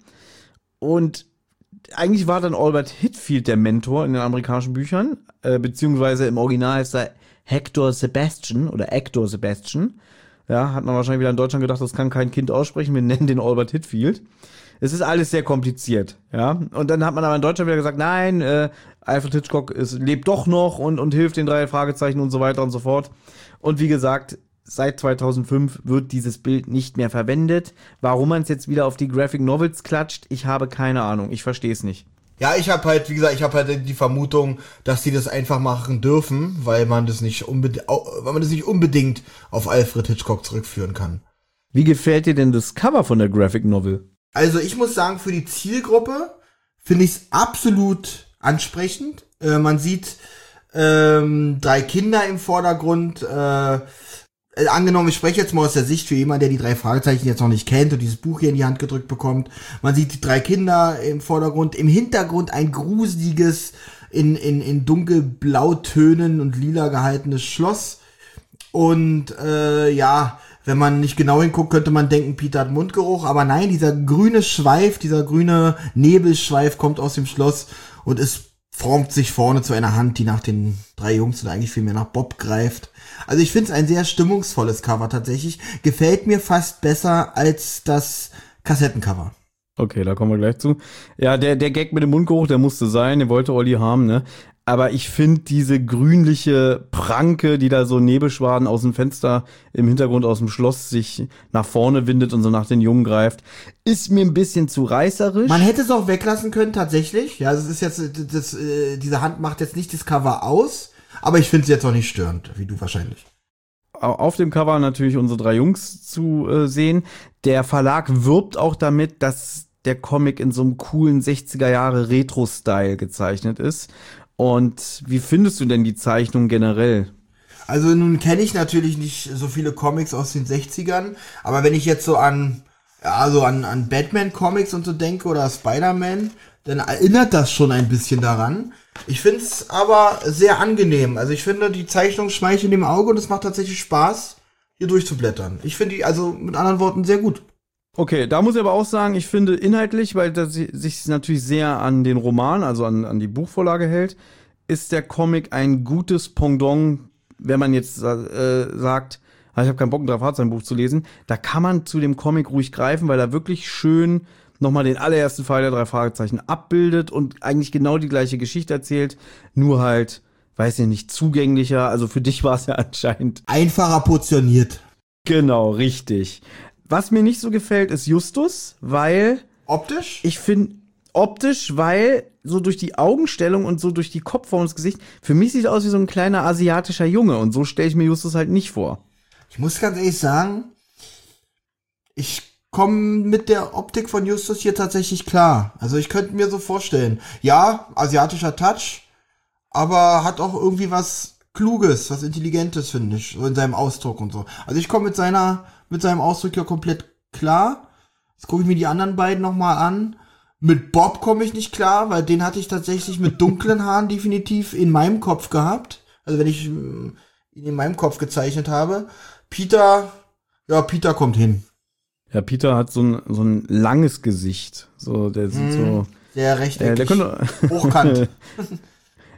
Und eigentlich war dann Albert Hitfield der Mentor in den amerikanischen Büchern, beziehungsweise im Original heißt er Hector Sebastian oder Hector Sebastian. Ja, hat man wahrscheinlich wieder in Deutschland gedacht, das kann kein Kind aussprechen, wir nennen den Albert Hitfield. Es ist alles sehr kompliziert, ja. Und dann hat man aber in Deutschland wieder gesagt, nein, Alfred Hitchcock lebt doch noch und hilft den 3 Fragezeichen und so weiter und so fort. Und wie gesagt, seit 2005 wird dieses Bild nicht mehr verwendet. Warum man es jetzt wieder auf die Graphic Novels klatscht, ich habe keine Ahnung, ich verstehe es nicht. Ja, ich habe halt die Vermutung, dass die das einfach machen dürfen, weil man das nicht unbedingt auf Alfred Hitchcock zurückführen kann. Wie gefällt dir denn das Cover von der Graphic Novel? Also ich muss sagen, für die Zielgruppe finde ich es absolut ansprechend. Man sieht 3 Kinder im Vordergrund. Angenommen, ich spreche jetzt mal aus der Sicht für jemanden, der die 3 Fragezeichen jetzt noch nicht kennt und dieses Buch hier in die Hand gedrückt bekommt. Man sieht die 3 Kinder im Vordergrund, im Hintergrund ein gruseliges, in dunkelblautönen und lila gehaltenes Schloss. Und ja, wenn man nicht genau hinguckt, könnte man denken, Peter hat Mundgeruch. Aber nein, dieser grüne Nebelschweif kommt aus dem Schloss und es formt sich vorne zu einer Hand, die nach den 3 Jungs oder eigentlich vielmehr nach Bob greift. Also ich finde es ein sehr stimmungsvolles Cover tatsächlich. Gefällt mir fast besser als das Kassettencover. Okay, da kommen wir gleich zu. Ja, der Gag mit dem Mundgeruch, der musste sein, den wollte Olli haben, ne? Aber ich finde diese grünliche Pranke, die da so Nebelschwaden aus dem Fenster im Hintergrund aus dem Schloss sich nach vorne windet und so nach den Jungen greift, ist mir ein bisschen zu reißerisch. Man hätte es auch weglassen können, tatsächlich. Ja, es ist jetzt, diese Hand macht jetzt nicht das Cover aus, aber ich finde es jetzt auch nicht störend, wie du wahrscheinlich. Auf dem Cover natürlich unsere 3 Jungs zu sehen. Der Verlag wirbt auch damit, dass der Comic in so einem coolen 60er Jahre Retro-Style gezeichnet ist. Und wie findest du denn die Zeichnung generell? Also nun kenne ich natürlich nicht so viele Comics aus den 60ern, aber wenn ich jetzt so an Batman-Comics und so denke oder Spider-Man, dann erinnert das schon ein bisschen daran. Ich finde es aber sehr angenehm. Also ich finde, die Zeichnung schmeichelt dem Auge und es macht tatsächlich Spaß, hier durchzublättern. Ich finde die also mit anderen Worten sehr gut. Okay, da muss ich aber auch sagen, ich finde inhaltlich, weil das sich natürlich sehr an den Roman, also an die Buchvorlage hält, ist der Comic ein gutes Pendant, wenn man jetzt sagt, ich habe keinen Bock, ein 3-Fragezeichen-Buch zu lesen. Da kann man zu dem Comic ruhig greifen, weil er wirklich schön nochmal den allerersten Fall der 3 Fragezeichen abbildet und eigentlich genau die gleiche Geschichte erzählt, nur halt, weiß ich nicht, zugänglicher. Also für dich war es ja anscheinend einfacher portioniert. Genau, richtig. Was mir nicht so gefällt, ist Justus, weil optisch? Ich finde optisch, weil so durch die Augenstellung und so durch die Kopfform des Gesichts, für mich sieht er aus wie so ein kleiner asiatischer Junge und so stelle ich mir Justus halt nicht vor. Ich muss ganz ehrlich sagen, ich komme mit der Optik von Justus hier tatsächlich klar. Also ich könnte mir so vorstellen, ja, asiatischer Touch, aber hat auch irgendwie was Kluges, was Intelligentes, finde ich, so in seinem Ausdruck und so. Also ich komme mit seinem Ausdruck hier komplett klar. Jetzt gucke ich mir die anderen beiden nochmal an. Mit Bob komme ich nicht klar, weil den hatte ich tatsächlich mit dunklen Haaren definitiv in meinem Kopf gehabt. Also wenn ich ihn in meinem Kopf gezeichnet habe. Peter kommt hin. Ja, Peter hat so ein langes Gesicht. So, der sieht so sehr rechteckig, hochkant.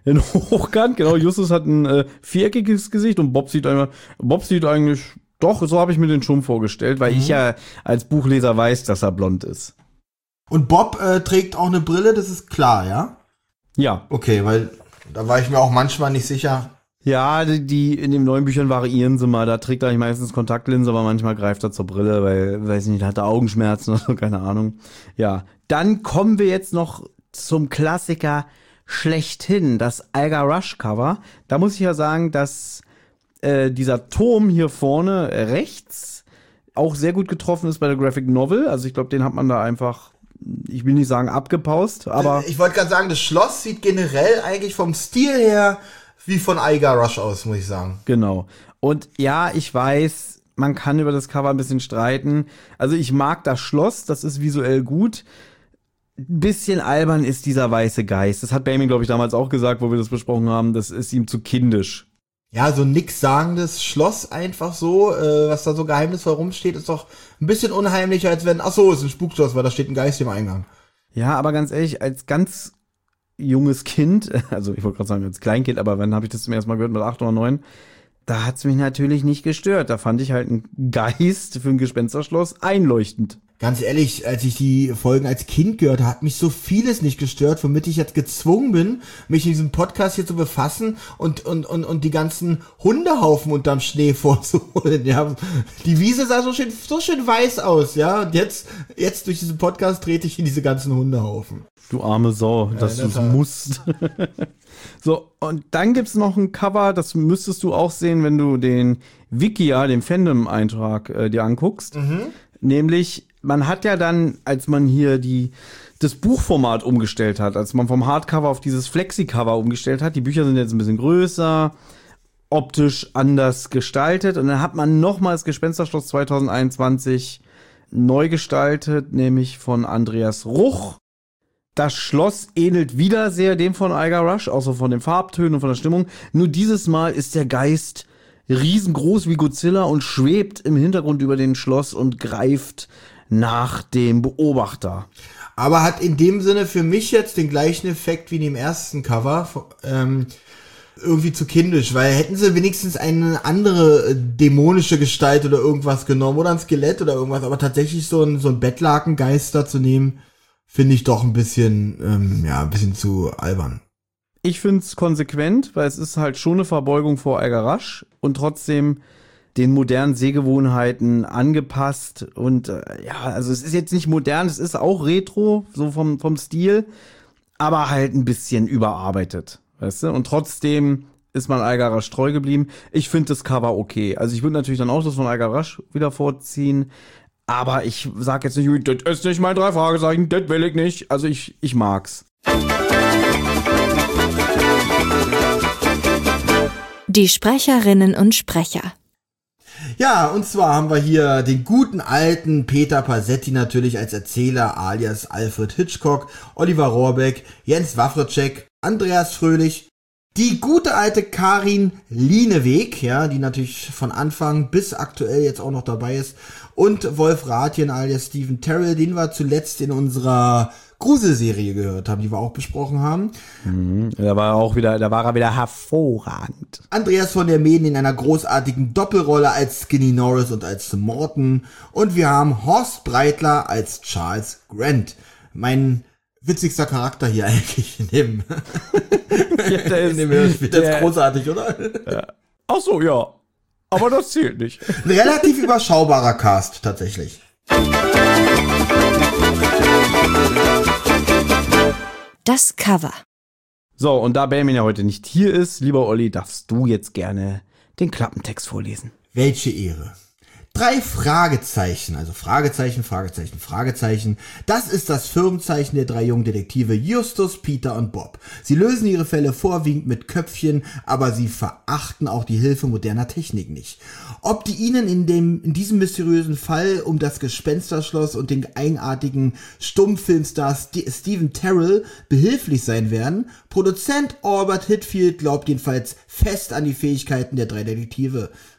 in Hochkant, genau. Justus hat ein viereckiges Gesicht und Bob sieht eigentlich, doch, so habe ich mir den schon vorgestellt, weil ich ja als Buchleser weiß, dass er blond ist. Und Bob trägt auch eine Brille, das ist klar, ja? Ja. Okay, weil da war ich mir auch manchmal nicht sicher. Ja, die in den neuen Büchern variieren sie mal. Da trägt er meistens Kontaktlinse, aber manchmal greift er zur Brille, weil, weiß nicht, hat er Augenschmerzen oder so, keine Ahnung. Ja, dann kommen wir jetzt noch zum Klassiker schlechthin, das Alga Rush Cover. Da muss ich ja sagen, dass dieser Turm hier vorne rechts auch sehr gut getroffen ist bei der Graphic Novel. Also ich glaube, den hat man da einfach, ich will nicht sagen abgepaust, aber... Ich wollte gerade sagen, das Schloss sieht generell eigentlich vom Stil her wie von Alga Rush aus, muss ich sagen. Genau. Und ja, ich weiß, man kann über das Cover ein bisschen streiten. Also ich mag das Schloss, das ist visuell gut. Ein bisschen albern ist dieser weiße Geist. Das hat Benjamin, glaube ich, damals auch gesagt, wo wir das besprochen haben. Das ist ihm zu kindisch. Ja, so ein nix-sagendes Schloss einfach so, was da so geheimnisvoll rumsteht, ist doch ein bisschen unheimlicher, als wenn, ach so, ist ein Spukschloss, weil da steht ein Geist im Eingang. Ja, aber ganz ehrlich, als ganz junges Kind, also ich wollte gerade sagen als Kleinkind, aber wann habe ich das zum ersten Mal gehört, mit 8 oder 9, da hat's mich natürlich nicht gestört. Da fand ich halt einen Geist für ein Gespensterschloss einleuchtend. Ganz ehrlich, als ich die Folgen als Kind gehört habe, hat mich so vieles nicht gestört, womit ich jetzt gezwungen bin, mich in diesem Podcast hier zu befassen und die ganzen Hundehaufen unterm Schnee vorzuholen. Ja, die Wiese sah so schön weiß aus, ja. Und jetzt durch diesen Podcast trete ich in diese ganzen Hundehaufen. Du arme Sau, dass du es musst. So, und dann gibt's noch ein Cover, das müsstest du auch sehen, wenn du den Wikia, den Fandom-Eintrag dir anguckst. Nämlich, man hat ja dann, als man hier das Buchformat umgestellt hat, als man vom Hardcover auf dieses Flexi-Cover umgestellt hat, die Bücher sind jetzt ein bisschen größer, optisch anders gestaltet und dann hat man nochmal das Gespensterschloss 2021 neu gestaltet, nämlich von Andreas Ruch. Das Schloss ähnelt wieder sehr dem von Alga Rush, außer von den Farbtönen und von der Stimmung. Nur dieses Mal ist der Geist riesengroß wie Godzilla und schwebt im Hintergrund über den Schloss und greift nach dem Beobachter. Aber hat in dem Sinne für mich jetzt den gleichen Effekt wie in dem ersten Cover, irgendwie zu kindisch, weil hätten sie wenigstens eine andere dämonische Gestalt oder irgendwas genommen oder ein Skelett oder irgendwas, aber tatsächlich so ein Bettlakengeister zu nehmen, finde ich doch ein bisschen zu albern. Ich finde es konsequent, weil es ist halt schon eine Verbeugung vor Alga Rush und trotzdem den modernen Sehgewohnheiten angepasst und also es ist jetzt nicht modern, es ist auch retro, so vom Stil, aber halt ein bisschen überarbeitet, weißt du? Und trotzdem ist man Alga Rush treu geblieben. Ich finde das Cover okay. Also ich würde natürlich dann auch das von Alga Rush wieder vorziehen, aber ich sag jetzt nicht, das ist nicht mein 3 Fragezeichen, das will ich nicht. Also ich mag's. Die Sprecherinnen und Sprecher. Ja, und zwar haben wir hier den guten alten Peter Pasetti natürlich als Erzähler alias Alfred Hitchcock, Oliver Rohrbeck, Jens Wawrczeck, Andreas Fröhlich, die gute alte Karin Lieneweg, ja, die natürlich von Anfang bis aktuell jetzt auch noch dabei ist, und Wolf Rathjen alias Stephen Terrell, den wir zuletzt in unserer Gruselserie gehört haben, die wir auch besprochen haben. Da war er wieder hervorragend. Andreas von der Meden in einer großartigen Doppelrolle als Skinny Norris und als Morton. Und wir haben Horst Breitler als Charles Grant. Mein witzigster Charakter hier eigentlich in dem Hörspiel. Das ist großartig, oder? Ja. Ach so, ja. Aber das zählt nicht. Ein relativ überschaubarer Cast, tatsächlich. Das Cover. So, und da Benjamin ja heute nicht hier ist, lieber Olli, darfst du jetzt gerne den Klappentext vorlesen. Welche Ehre. 3 Fragezeichen, also Fragezeichen, Fragezeichen, Fragezeichen. Das ist das Firmenzeichen der 3 jungen Detektive Justus, Peter und Bob. Sie lösen ihre Fälle vorwiegend mit Köpfchen, aber sie verachten auch die Hilfe moderner Technik nicht. Ob die ihnen in diesem mysteriösen Fall um das Gespensterschloss und den eigenartigen Stummfilmstar Stephen Terrell behilflich sein werden, Produzent Albert Hitfield glaubt jedenfalls fest an die Fähigkeiten der 3 Detektive.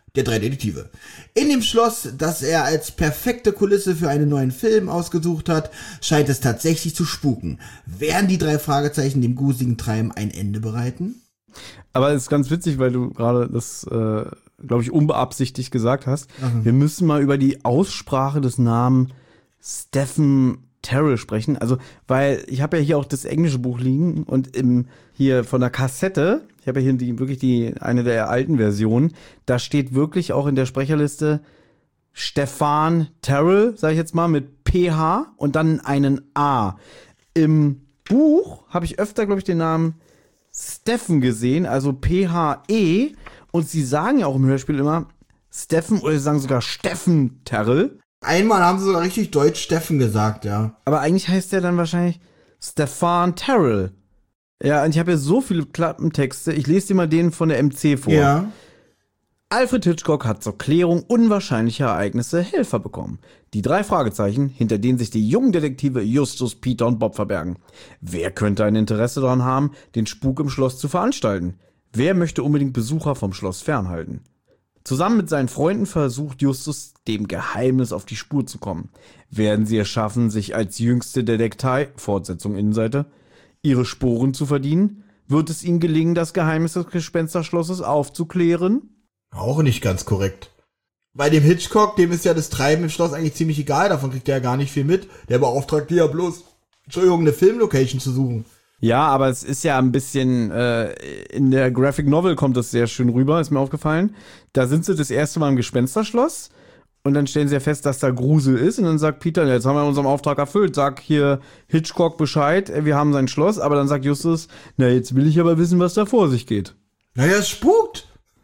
der 3 Detektive. In dem Schloss, das er als perfekte Kulisse für einen neuen Film ausgesucht hat, scheint es tatsächlich zu spuken. Werden die 3 Fragezeichen dem gruseligen Treiben ein Ende bereiten? Aber es ist ganz witzig, weil du gerade das, glaube ich, unbeabsichtigt gesagt hast. Mhm. Wir müssen mal über die Aussprache des Namen Stephen Terrell sprechen. Also, weil ich habe ja hier auch das englische Buch liegen und hier von der Kassette, ich habe ja hier eine der alten Versionen, da steht wirklich auch in der Sprecherliste Stefan Terrell, sage ich jetzt mal, mit PH und dann einen A. Im Buch habe ich öfter, glaube ich, den Namen Stephen gesehen, also PHE, und sie sagen ja auch im Hörspiel immer Stephen oder sie sagen sogar Steffen Terrell. Einmal haben sie sogar richtig deutsch Steffen gesagt, ja. Aber eigentlich heißt der dann wahrscheinlich Stefan Terrell. Ja, und ich habe ja so viele Klappentexte, ich lese dir mal den von der MC vor. Ja. Alfred Hitchcock hat zur Klärung unwahrscheinlicher Ereignisse Helfer bekommen. Die 3 Fragezeichen, hinter denen sich die jungen Detektive Justus, Peter und Bob verbergen. Wer könnte ein Interesse daran haben, den Spuk im Schloss zu veranstalten? Wer möchte unbedingt Besucher vom Schloss fernhalten? Zusammen mit seinen Freunden versucht Justus, dem Geheimnis auf die Spur zu kommen. Werden sie es schaffen, sich als jüngste Detektei, Fortsetzung Innenseite, ihre Sporen zu verdienen? Wird es ihnen gelingen, das Geheimnis des Gespensterschlosses aufzuklären? Auch nicht ganz korrekt. Bei dem Hitchcock, dem ist ja das Treiben im Schloss eigentlich ziemlich egal, davon kriegt er ja gar nicht viel mit. Der beauftragt die ja bloß, eine Filmlocation zu suchen. Ja, aber es ist ja ein bisschen, in der Graphic Novel kommt das sehr schön rüber, ist mir aufgefallen. Da sind sie das erste Mal im Gespensterschloss und dann stellen sie ja fest, dass da Grusel ist und dann sagt Peter, jetzt haben wir unseren Auftrag erfüllt, sag hier Hitchcock Bescheid, wir haben sein Schloss, aber dann sagt Justus, na jetzt will ich aber wissen, was da vor sich geht. Naja, es spukt.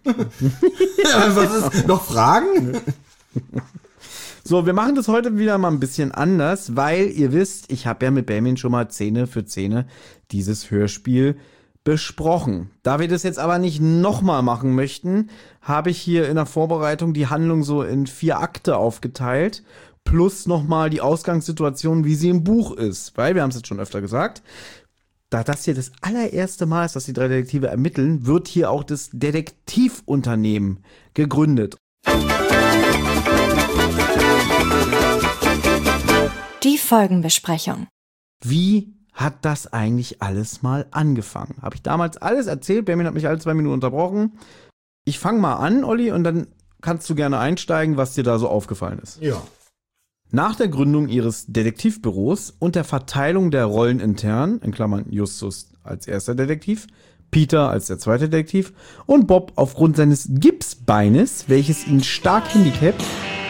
Was ist, noch Fragen? So, wir machen das heute wieder mal ein bisschen anders, weil ihr wisst, ich habe ja mit Benjamin schon mal Szene für Szene dieses Hörspiel besprochen. Da wir das jetzt aber nicht nochmal machen möchten, habe ich hier in der Vorbereitung die Handlung so in 4 Akte aufgeteilt, plus nochmal die Ausgangssituation, wie sie im Buch ist. Weil, wir haben es jetzt schon öfter gesagt, da das hier das allererste Mal ist, dass die 3 Detektive ermitteln, wird hier auch das Detektivunternehmen gegründet. Die Folgenbesprechung. Wie hat das eigentlich alles mal angefangen? Habe ich damals alles erzählt? Benjamin hat mich alle 2 Minuten unterbrochen. Ich fange mal an, Olli, und dann kannst du gerne einsteigen, was dir da so aufgefallen ist. Ja. Nach der Gründung ihres Detektivbüros und der Verteilung der Rollen intern, in Klammern Justus als erster Detektiv, Peter als der zweite Detektiv und Bob aufgrund seines Gipsbeines, welches ihn stark handicapt,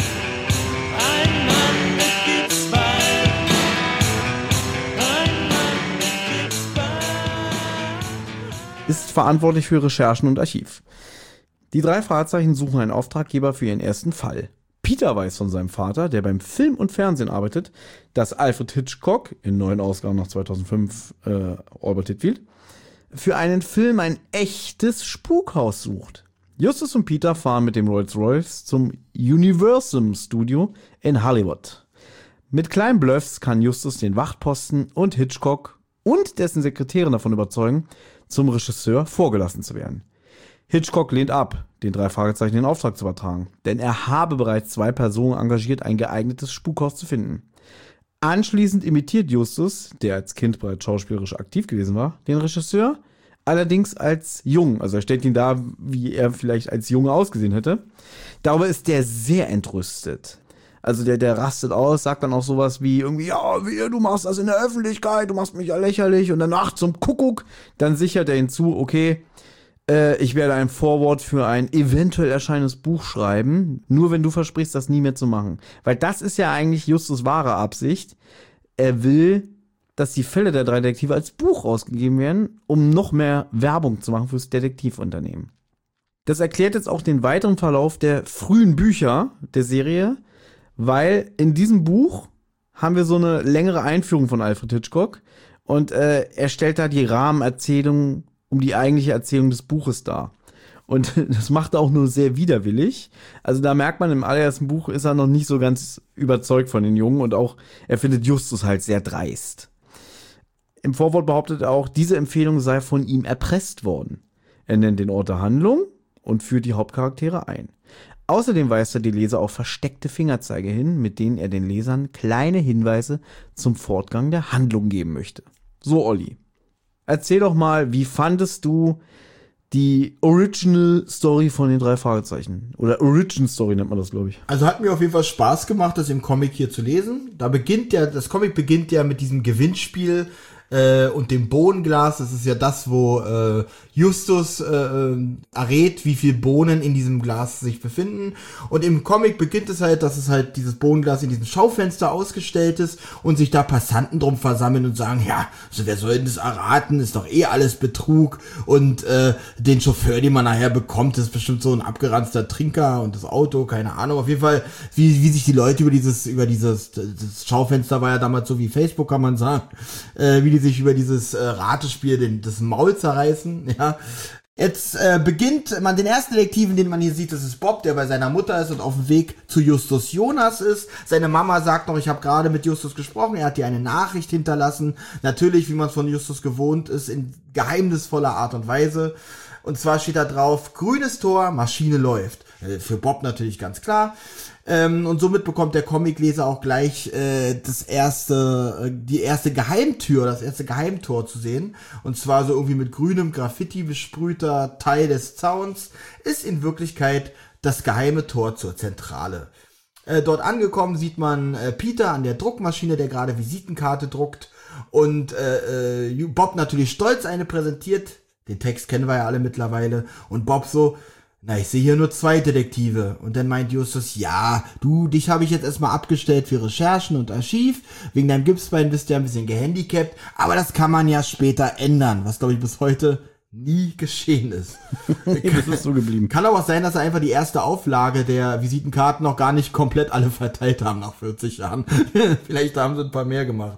ist verantwortlich für Recherchen und Archiv. Die 3 Fragezeichen suchen einen Auftraggeber für ihren ersten Fall. Peter weiß von seinem Vater, der beim Film und Fernsehen arbeitet, dass Alfred Hitchcock, in neuen Ausgaben nach 2005 Albert Hitfield, für einen Film ein echtes Spukhaus sucht. Justus und Peter fahren mit dem Rolls-Royce zum Universum Studio in Hollywood. Mit kleinen Bluffs kann Justus den Wachtposten und Hitchcock und dessen Sekretärin davon überzeugen, zum Regisseur vorgelassen zu werden. Hitchcock lehnt ab, den 3 Fragezeichen den Auftrag zu übertragen, denn er habe bereits 2 Personen engagiert, ein geeignetes Spukhaus zu finden. Anschließend imitiert Justus, der als Kind bereits schauspielerisch aktiv gewesen war, den Regisseur, allerdings als jung. Also er stellt ihn dar, wie er vielleicht als Junge ausgesehen hätte. Darüber ist der sehr entrüstet. Also der rastet aus, sagt dann auch sowas wie irgendwie, ja, du machst das in der Öffentlichkeit, du machst mich ja lächerlich und danach zum Kuckuck. Dann sichert er hinzu, okay, ich werde ein Vorwort für ein eventuell erscheinendes Buch schreiben, nur wenn du versprichst, das nie mehr zu machen. Weil das ist ja eigentlich Justus' wahre Absicht. Er will, dass die Fälle der 3 Detektive als Buch rausgegeben werden, um noch mehr Werbung zu machen fürs Detektivunternehmen. Das erklärt jetzt auch den weiteren Verlauf der frühen Bücher der Serie, weil in diesem Buch haben wir so eine längere Einführung von Alfred Hitchcock und er stellt da die Rahmenerzählung um die eigentliche Erzählung des Buches dar. Und das macht er auch nur sehr widerwillig. Also da merkt man, im allerersten Buch ist er noch nicht so ganz überzeugt von den Jungen und auch, er findet Justus halt sehr dreist. Im Vorwort behauptet er auch, diese Empfehlung sei von ihm erpresst worden. Er nennt den Ort der Handlung und führt die Hauptcharaktere ein. Außerdem weist er die Leser auf versteckte Fingerzeige hin, mit denen er den Lesern kleine Hinweise zum Fortgang der Handlung geben möchte. So, Olli, erzähl doch mal, wie fandest du die Original Story von den 3 Fragezeichen? Oder Origin Story nennt man das, glaube ich. Also hat mir auf jeden Fall Spaß gemacht, das im Comic hier zu lesen. Das Comic beginnt ja mit diesem Gewinnspiel und dem Bohnenglas. Das ist ja das, wo Justus errät, wie viel Bohnen in diesem Glas sich befinden. Und im Comic beginnt es halt, dass es halt dieses Bohnenglas in diesem Schaufenster ausgestellt ist und sich da Passanten drum versammeln und sagen, ja, also wer soll denn das erraten? Ist doch eh alles Betrug. Und den Chauffeur, den man nachher bekommt, ist bestimmt so ein abgeranzter Trinker und das Auto, keine Ahnung. Auf jeden Fall, wie sich die Leute das Schaufenster war ja damals so wie Facebook, kann man sagen, wie die sich über dieses Ratespiel das Maul zerreißen, ja. Jetzt beginnt man den ersten Detektiven, den man hier sieht, das ist Bob, der bei seiner Mutter ist und auf dem Weg zu Justus Jonas ist. Seine Mama sagt noch, ich habe gerade mit Justus gesprochen, er hat ihr eine Nachricht hinterlassen. Natürlich, wie man es von Justus gewohnt ist, in geheimnisvoller Art und Weise. Und zwar steht da drauf, grünes Tor, Maschine läuft. Für Bob natürlich ganz klar. Und somit bekommt der Comicleser auch gleich die erste Geheimtür, das erste Geheimtor zu sehen. Und zwar so irgendwie mit grünem Graffiti besprühter Teil des Zauns ist in Wirklichkeit das geheime Tor zur Zentrale. Dort angekommen sieht man Peter an der Druckmaschine, der gerade Visitenkarte druckt. Und Bob natürlich stolz eine präsentiert. Den Text kennen wir ja alle mittlerweile. Und Bob so, na, ich sehe hier nur 2 Detektive. Und dann meint Justus, ja, dich habe ich jetzt erstmal abgestellt für Recherchen und Archiv. Wegen deinem Gipsbein bist du ja ein bisschen gehandicapt. Aber das kann man ja später ändern, was, glaube ich, bis heute nie geschehen ist. Das ist so geblieben. Kann aber auch sein, dass er einfach die erste Auflage der Visitenkarten noch gar nicht komplett alle verteilt haben nach 40 Jahren. Vielleicht haben sie ein paar mehr gemacht.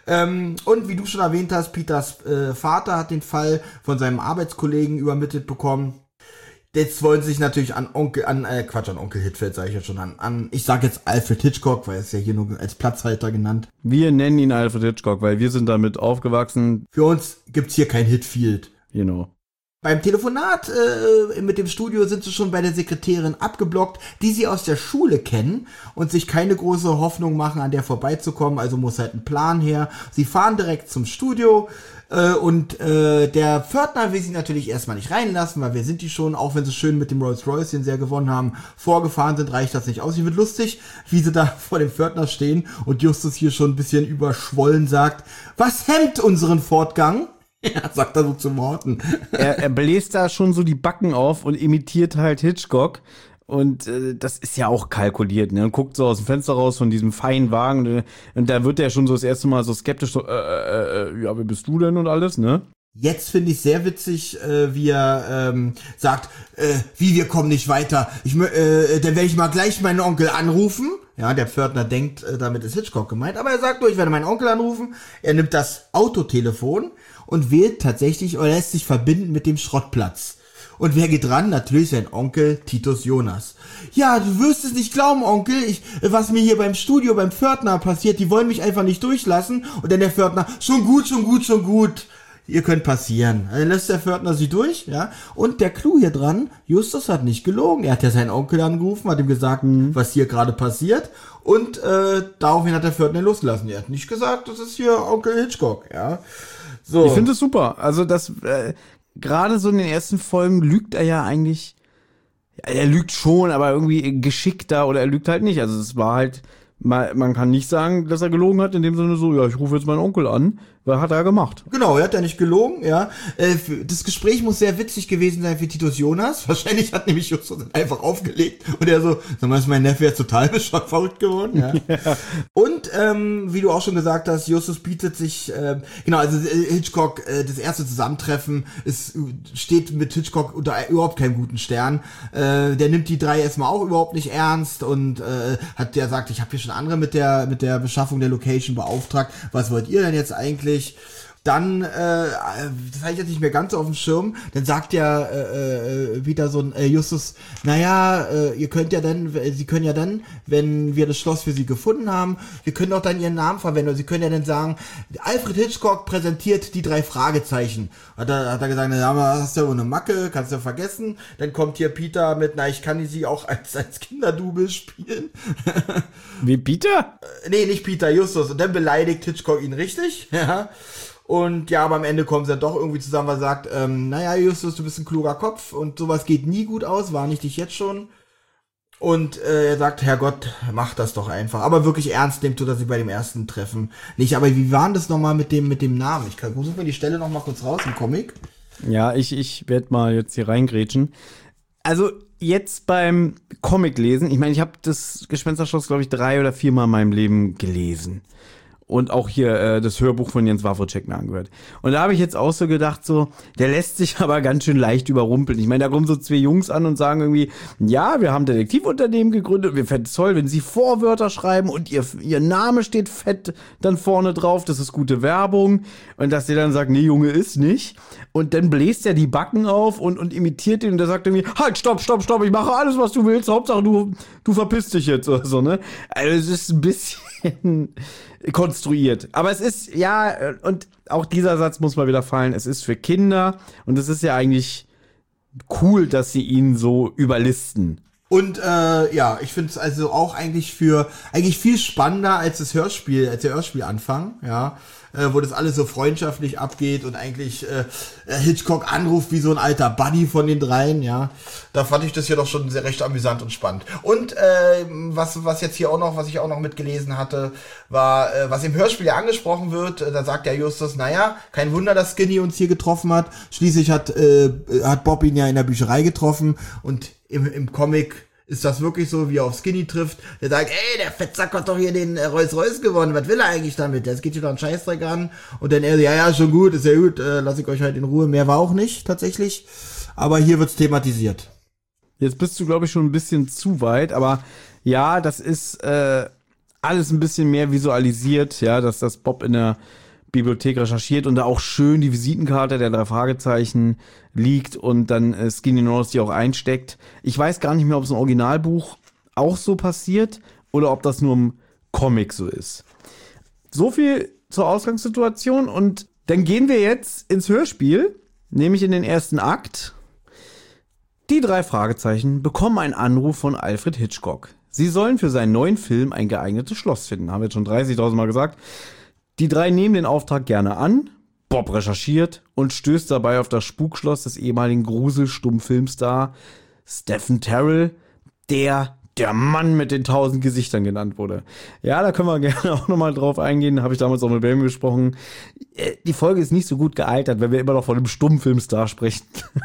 Und wie du schon erwähnt hast, Peters Vater hat den Fall von seinem Arbeitskollegen übermittelt bekommen. Jetzt wollen sie sich natürlich an Onkel Hitchfeld sage ich jetzt schon ich sage jetzt Alfred Hitchcock, weil er ist ja hier nur als Platzhalter genannt. Wir nennen ihn Alfred Hitchcock, weil wir sind damit aufgewachsen. Für uns gibt's hier kein Hitfield. Genau. Beim Telefonat mit dem Studio sind sie schon bei der Sekretärin abgeblockt, die sie aus der Schule kennen und sich keine große Hoffnung machen, an der vorbeizukommen. Also muss halt ein Plan her. Sie fahren direkt zum Studio und der Pförtner will sie natürlich erstmal nicht reinlassen, weil wir sind die schon, auch wenn sie schön mit dem Rolls-Royce, den sie ja gewonnen haben, vorgefahren sind, reicht das nicht aus. Sie wird lustig, wie sie da vor dem Pförtner stehen und Justus hier schon ein bisschen überschwollen sagt, was hemmt unseren Fortgang? Ja, sagt er so zu Morten. Er bläst da schon so die Backen auf und imitiert halt Hitchcock. Und das ist ja auch kalkuliert, ne? Und guckt so aus dem Fenster raus von diesem feinen Wagen. Und da wird er schon so das erste Mal so skeptisch, so, ja, wer bist du denn und alles, ne? Jetzt finde ich sehr witzig, wie er sagt, wir kommen nicht weiter. Dann werde ich mal gleich meinen Onkel anrufen. Ja, der Pförtner denkt, damit ist Hitchcock gemeint. Aber er sagt nur, ich werde meinen Onkel anrufen. Er nimmt das Autotelefon und wählt tatsächlich oder lässt sich verbinden mit dem Schrottplatz. Und wer geht ran? Natürlich sein Onkel Titus Jonas. Ja, du wirst es nicht glauben, Onkel, was mir hier beim Studio, beim Pförtner passiert. Die wollen mich einfach nicht durchlassen. Und dann der Pförtner, schon gut. Ihr könnt passieren. Dann lässt der Pförtner sie durch, ja. Und der Clou hier dran, Justus hat nicht gelogen. Er hat ja seinen Onkel angerufen, hat ihm gesagt, was hier gerade passiert. Und daraufhin hat der Pförtner losgelassen. Er hat nicht gesagt, das ist hier Onkel Hitchcock, ja. So. Ich finde es super. Also das, gerade so in den ersten Folgen lügt er ja eigentlich, er lügt schon, aber irgendwie geschickter oder er lügt halt nicht. Also es war halt, man kann nicht sagen, dass er gelogen hat, in dem Sinne so, ja, ich rufe jetzt meinen Onkel an. Was hat er gemacht? Genau, er hat ja nicht gelogen, ja. Das Gespräch muss sehr witzig gewesen sein für Titus Jonas. Wahrscheinlich hat nämlich Justus einfach aufgelegt und er so, sag mal, ist mein Neffe jetzt total verrückt geworden, ja. Ja. Und, wie du auch schon gesagt hast, Justus bietet sich, also Hitchcock, das erste Zusammentreffen, steht mit Hitchcock unter überhaupt keinem guten Stern. Der nimmt die 3 erstmal auch überhaupt nicht ernst und sagt, ich habe hier schon andere mit der Beschaffung der Location beauftragt. Was wollt ihr denn jetzt eigentlich? Dann, das habe ich jetzt nicht mehr ganz so auf dem Schirm, dann sagt ja wieder so ein Justus, naja, Sie können ja dann, wenn wir das Schloss für Sie gefunden haben, wir können auch dann Ihren Namen verwenden, oder Sie können ja dann sagen, Alfred Hitchcock präsentiert die 3 Fragezeichen. Hat er gesagt, na ja, hast du ja wohl eine Macke, kannst du ja vergessen. Dann kommt hier Peter mit, na, ich kann sie auch als Kinderdouble spielen. Wie Peter? Nee, nicht Peter, Justus. Und dann beleidigt Hitchcock ihn richtig, ja. Und ja, aber am Ende kommen sie dann doch irgendwie zusammen, weil er sagt, naja, Justus, du bist ein kluger Kopf und sowas geht nie gut aus, warne ich dich jetzt schon. Und er sagt, Herrgott, mach das doch einfach. Aber wirklich ernst nimmt, tut er sie bei dem ersten Treffen nicht. Aber wie war denn das nochmal mit dem Namen? Ich suche mir die Stelle nochmal kurz raus im Comic. Ja, ich werde mal jetzt hier reingrätschen. Also jetzt beim Comic lesen, ich meine, ich habe das Gespensterschloss, glaube ich, 3 oder 4 Mal in meinem Leben gelesen. Und auch hier das Hörbuch von Jens Wawrczeck mir angehört. Und da habe ich jetzt auch so gedacht, so, der lässt sich aber ganz schön leicht überrumpeln. Ich meine, da kommen so 2 Jungs an und sagen irgendwie, ja, wir haben Detektivunternehmen gegründet, wir fänden es toll, wenn sie Vorwörter schreiben und ihr Name steht fett dann vorne drauf, das ist gute Werbung. Und dass der dann sagt, nee, Junge, ist nicht. Und dann bläst er die Backen auf und imitiert ihn und der sagt irgendwie, halt, stopp, ich mache alles, was du willst, Hauptsache du verpisst dich jetzt oder so, ne? Also es ist ein bisschen konstruiert. Aber es ist, ja, und auch dieser Satz muss mal wieder fallen, es ist für Kinder und es ist ja eigentlich cool, dass sie ihn so überlisten. Und ja, ich finde es also auch eigentlich viel spannender als der Hörspielanfang, ja, wo das alles so freundschaftlich abgeht und eigentlich Hitchcock anruft wie so ein alter Buddy von den dreien, ja. Da fand ich das hier doch schon sehr recht amüsant und spannend. Und was jetzt hier auch noch, was ich auch noch mitgelesen hatte, war, was im Hörspiel ja angesprochen wird, da sagt der Justus, naja, kein Wunder, dass Skinny uns hier getroffen hat. Schließlich hat Bob ihn ja in der Bücherei getroffen und im Comic ist das wirklich so, wie er auf Skinny trifft. Der sagt, ey, der Fettsack hat doch hier den Rolls-Royce gewonnen. Was will er eigentlich damit? Das geht hier doch einen Scheißdreck an. Und dann er, ja, schon gut, ist ja gut, lass ich euch halt in Ruhe. Mehr war auch nicht, tatsächlich. Aber hier wird's thematisiert. Jetzt bist du, glaube ich, schon ein bisschen zu weit. Aber ja, das ist alles ein bisschen mehr visualisiert. Ja, dass das Bob in der Bibliothek recherchiert und da auch schön die Visitenkarte der 3 Fragezeichen liegt und dann Skinny Norris die auch einsteckt. Ich weiß gar nicht mehr, ob es im Originalbuch auch so passiert oder ob das nur im Comic so ist. So viel zur Ausgangssituation und dann gehen wir jetzt ins Hörspiel, nämlich in den ersten Akt. Die 3 Fragezeichen bekommen einen Anruf von Alfred Hitchcock. Sie sollen für seinen neuen Film ein geeignetes Schloss finden, haben wir jetzt schon 30.000 Mal gesagt. Die 3 nehmen den Auftrag gerne an, Bob recherchiert und stößt dabei auf das Spukschloss des ehemaligen Grusel-Stummfilmstar Stephen Terrell, der Mann mit den 1000 Gesichtern genannt wurde. Ja, da können wir gerne auch nochmal drauf eingehen, habe ich damals auch mit Bam gesprochen. Die Folge ist nicht so gut gealtert, wenn wir immer noch von einem Stummfilmstar sprechen.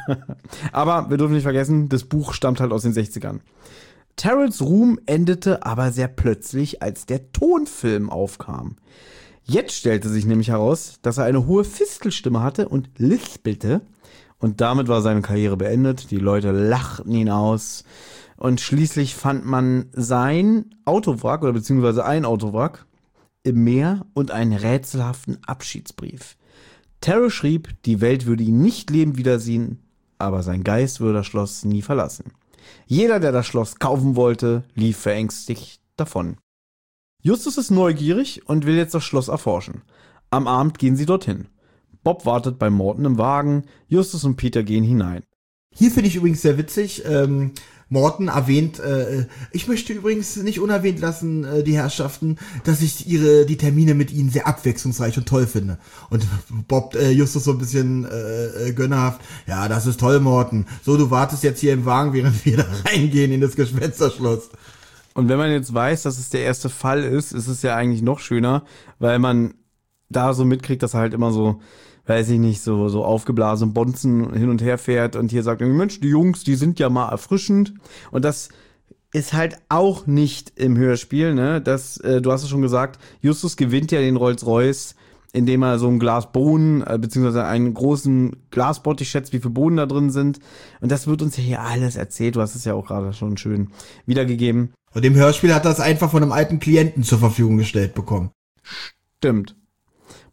Aber wir dürfen nicht vergessen, das Buch stammt halt aus den 60ern. Terrells Ruhm endete aber sehr plötzlich, als der Tonfilm aufkam. Jetzt stellte sich nämlich heraus, dass er eine hohe Fistelstimme hatte und lispelte. Und damit war seine Karriere beendet. Die Leute lachten ihn aus. Und schließlich fand man sein Autowrack, oder beziehungsweise ein Autowrack, im Meer und einen rätselhaften Abschiedsbrief. Terrell schrieb, die Welt würde ihn nicht lebend wiedersehen, aber sein Geist würde das Schloss nie verlassen. Jeder, der das Schloss kaufen wollte, lief verängstigt davon. Justus ist neugierig und will jetzt das Schloss erforschen. Am Abend gehen sie dorthin. Bob wartet bei Morton im Wagen, Justus und Peter gehen hinein. Hier finde ich übrigens sehr witzig, Morton erwähnt, ich möchte übrigens nicht unerwähnt lassen, die Herrschaften, dass ich die Termine mit ihnen sehr abwechslungsreich und toll finde. Und Bob, Justus so ein bisschen gönnerhaft, ja, das ist toll, Morton. So, du wartest jetzt hier im Wagen, während wir da reingehen in das Gespensterschloss. Und wenn man jetzt weiß, dass es der erste Fall ist, ist es ja eigentlich noch schöner, weil man da so mitkriegt, dass er halt immer so, weiß ich nicht, so aufgeblasen Bonzen hin und her fährt und hier sagt, Mensch, die Jungs, die sind ja mal erfrischend. Und das ist halt auch nicht im Hörspiel, ne? Du hast es schon gesagt, Justus gewinnt ja den Rolls-Royce, indem er so ein Glas Bohnen, beziehungsweise einen großen Glasbottich schätzt, wie viele Bohnen da drin sind. Und das wird uns ja hier alles erzählt. Du hast es ja auch gerade schon schön wiedergegeben. Und im Hörspiel hat er es einfach von einem alten Klienten zur Verfügung gestellt bekommen. Stimmt.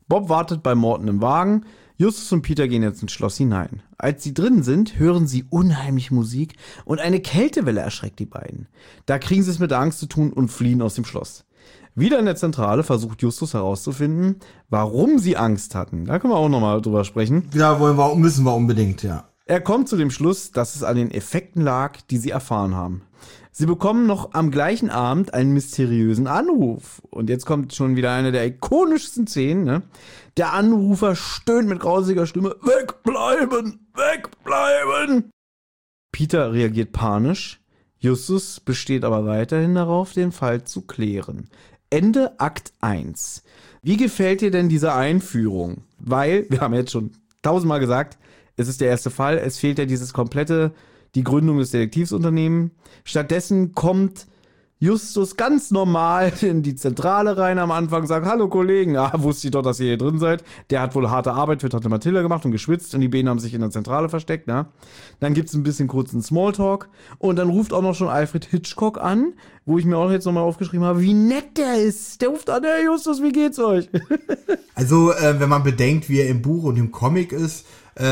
Bob wartet bei Morton im Wagen. Justus und Peter gehen jetzt ins Schloss hinein. Als sie drin sind, hören sie unheimlich Musik und eine Kältewelle erschreckt die beiden. Da kriegen sie es mit der Angst zu tun und fliehen aus dem Schloss. Wieder in der Zentrale versucht Justus herauszufinden, warum sie Angst hatten. Da können wir auch nochmal drüber sprechen. Ja, müssen wir unbedingt, ja. Er kommt zu dem Schluss, dass es an den Effekten lag, die sie erfahren haben. Sie bekommen noch am gleichen Abend einen mysteriösen Anruf. Und jetzt kommt schon wieder eine der ikonischsten Szenen, ne? Der Anrufer stöhnt mit grausiger Stimme: Wegbleiben! Wegbleiben! Peter reagiert panisch. Justus besteht aber weiterhin darauf, den Fall zu klären. Ende Akt 1. Wie gefällt dir denn diese Einführung? Weil, wir haben jetzt schon 1000-mal gesagt, es ist der erste Fall, es fehlt ja die Gründung des Detektivsunternehmens. Stattdessen kommt Justus ganz normal in die Zentrale rein am Anfang, sagt: Hallo Kollegen, wusste ich doch, dass ihr hier drin seid. Der hat wohl harte Arbeit für Tante Mathilda gemacht und geschwitzt und die beiden haben sich in der Zentrale versteckt. Ne? Dann gibt es ein bisschen kurzen Smalltalk und dann ruft auch noch schon Alfred Hitchcock an, wo ich mir auch jetzt nochmal aufgeschrieben habe, wie nett der ist. Der ruft an: Hey Justus, wie geht's euch? Also, wenn man bedenkt, wie er im Buch und im Comic ist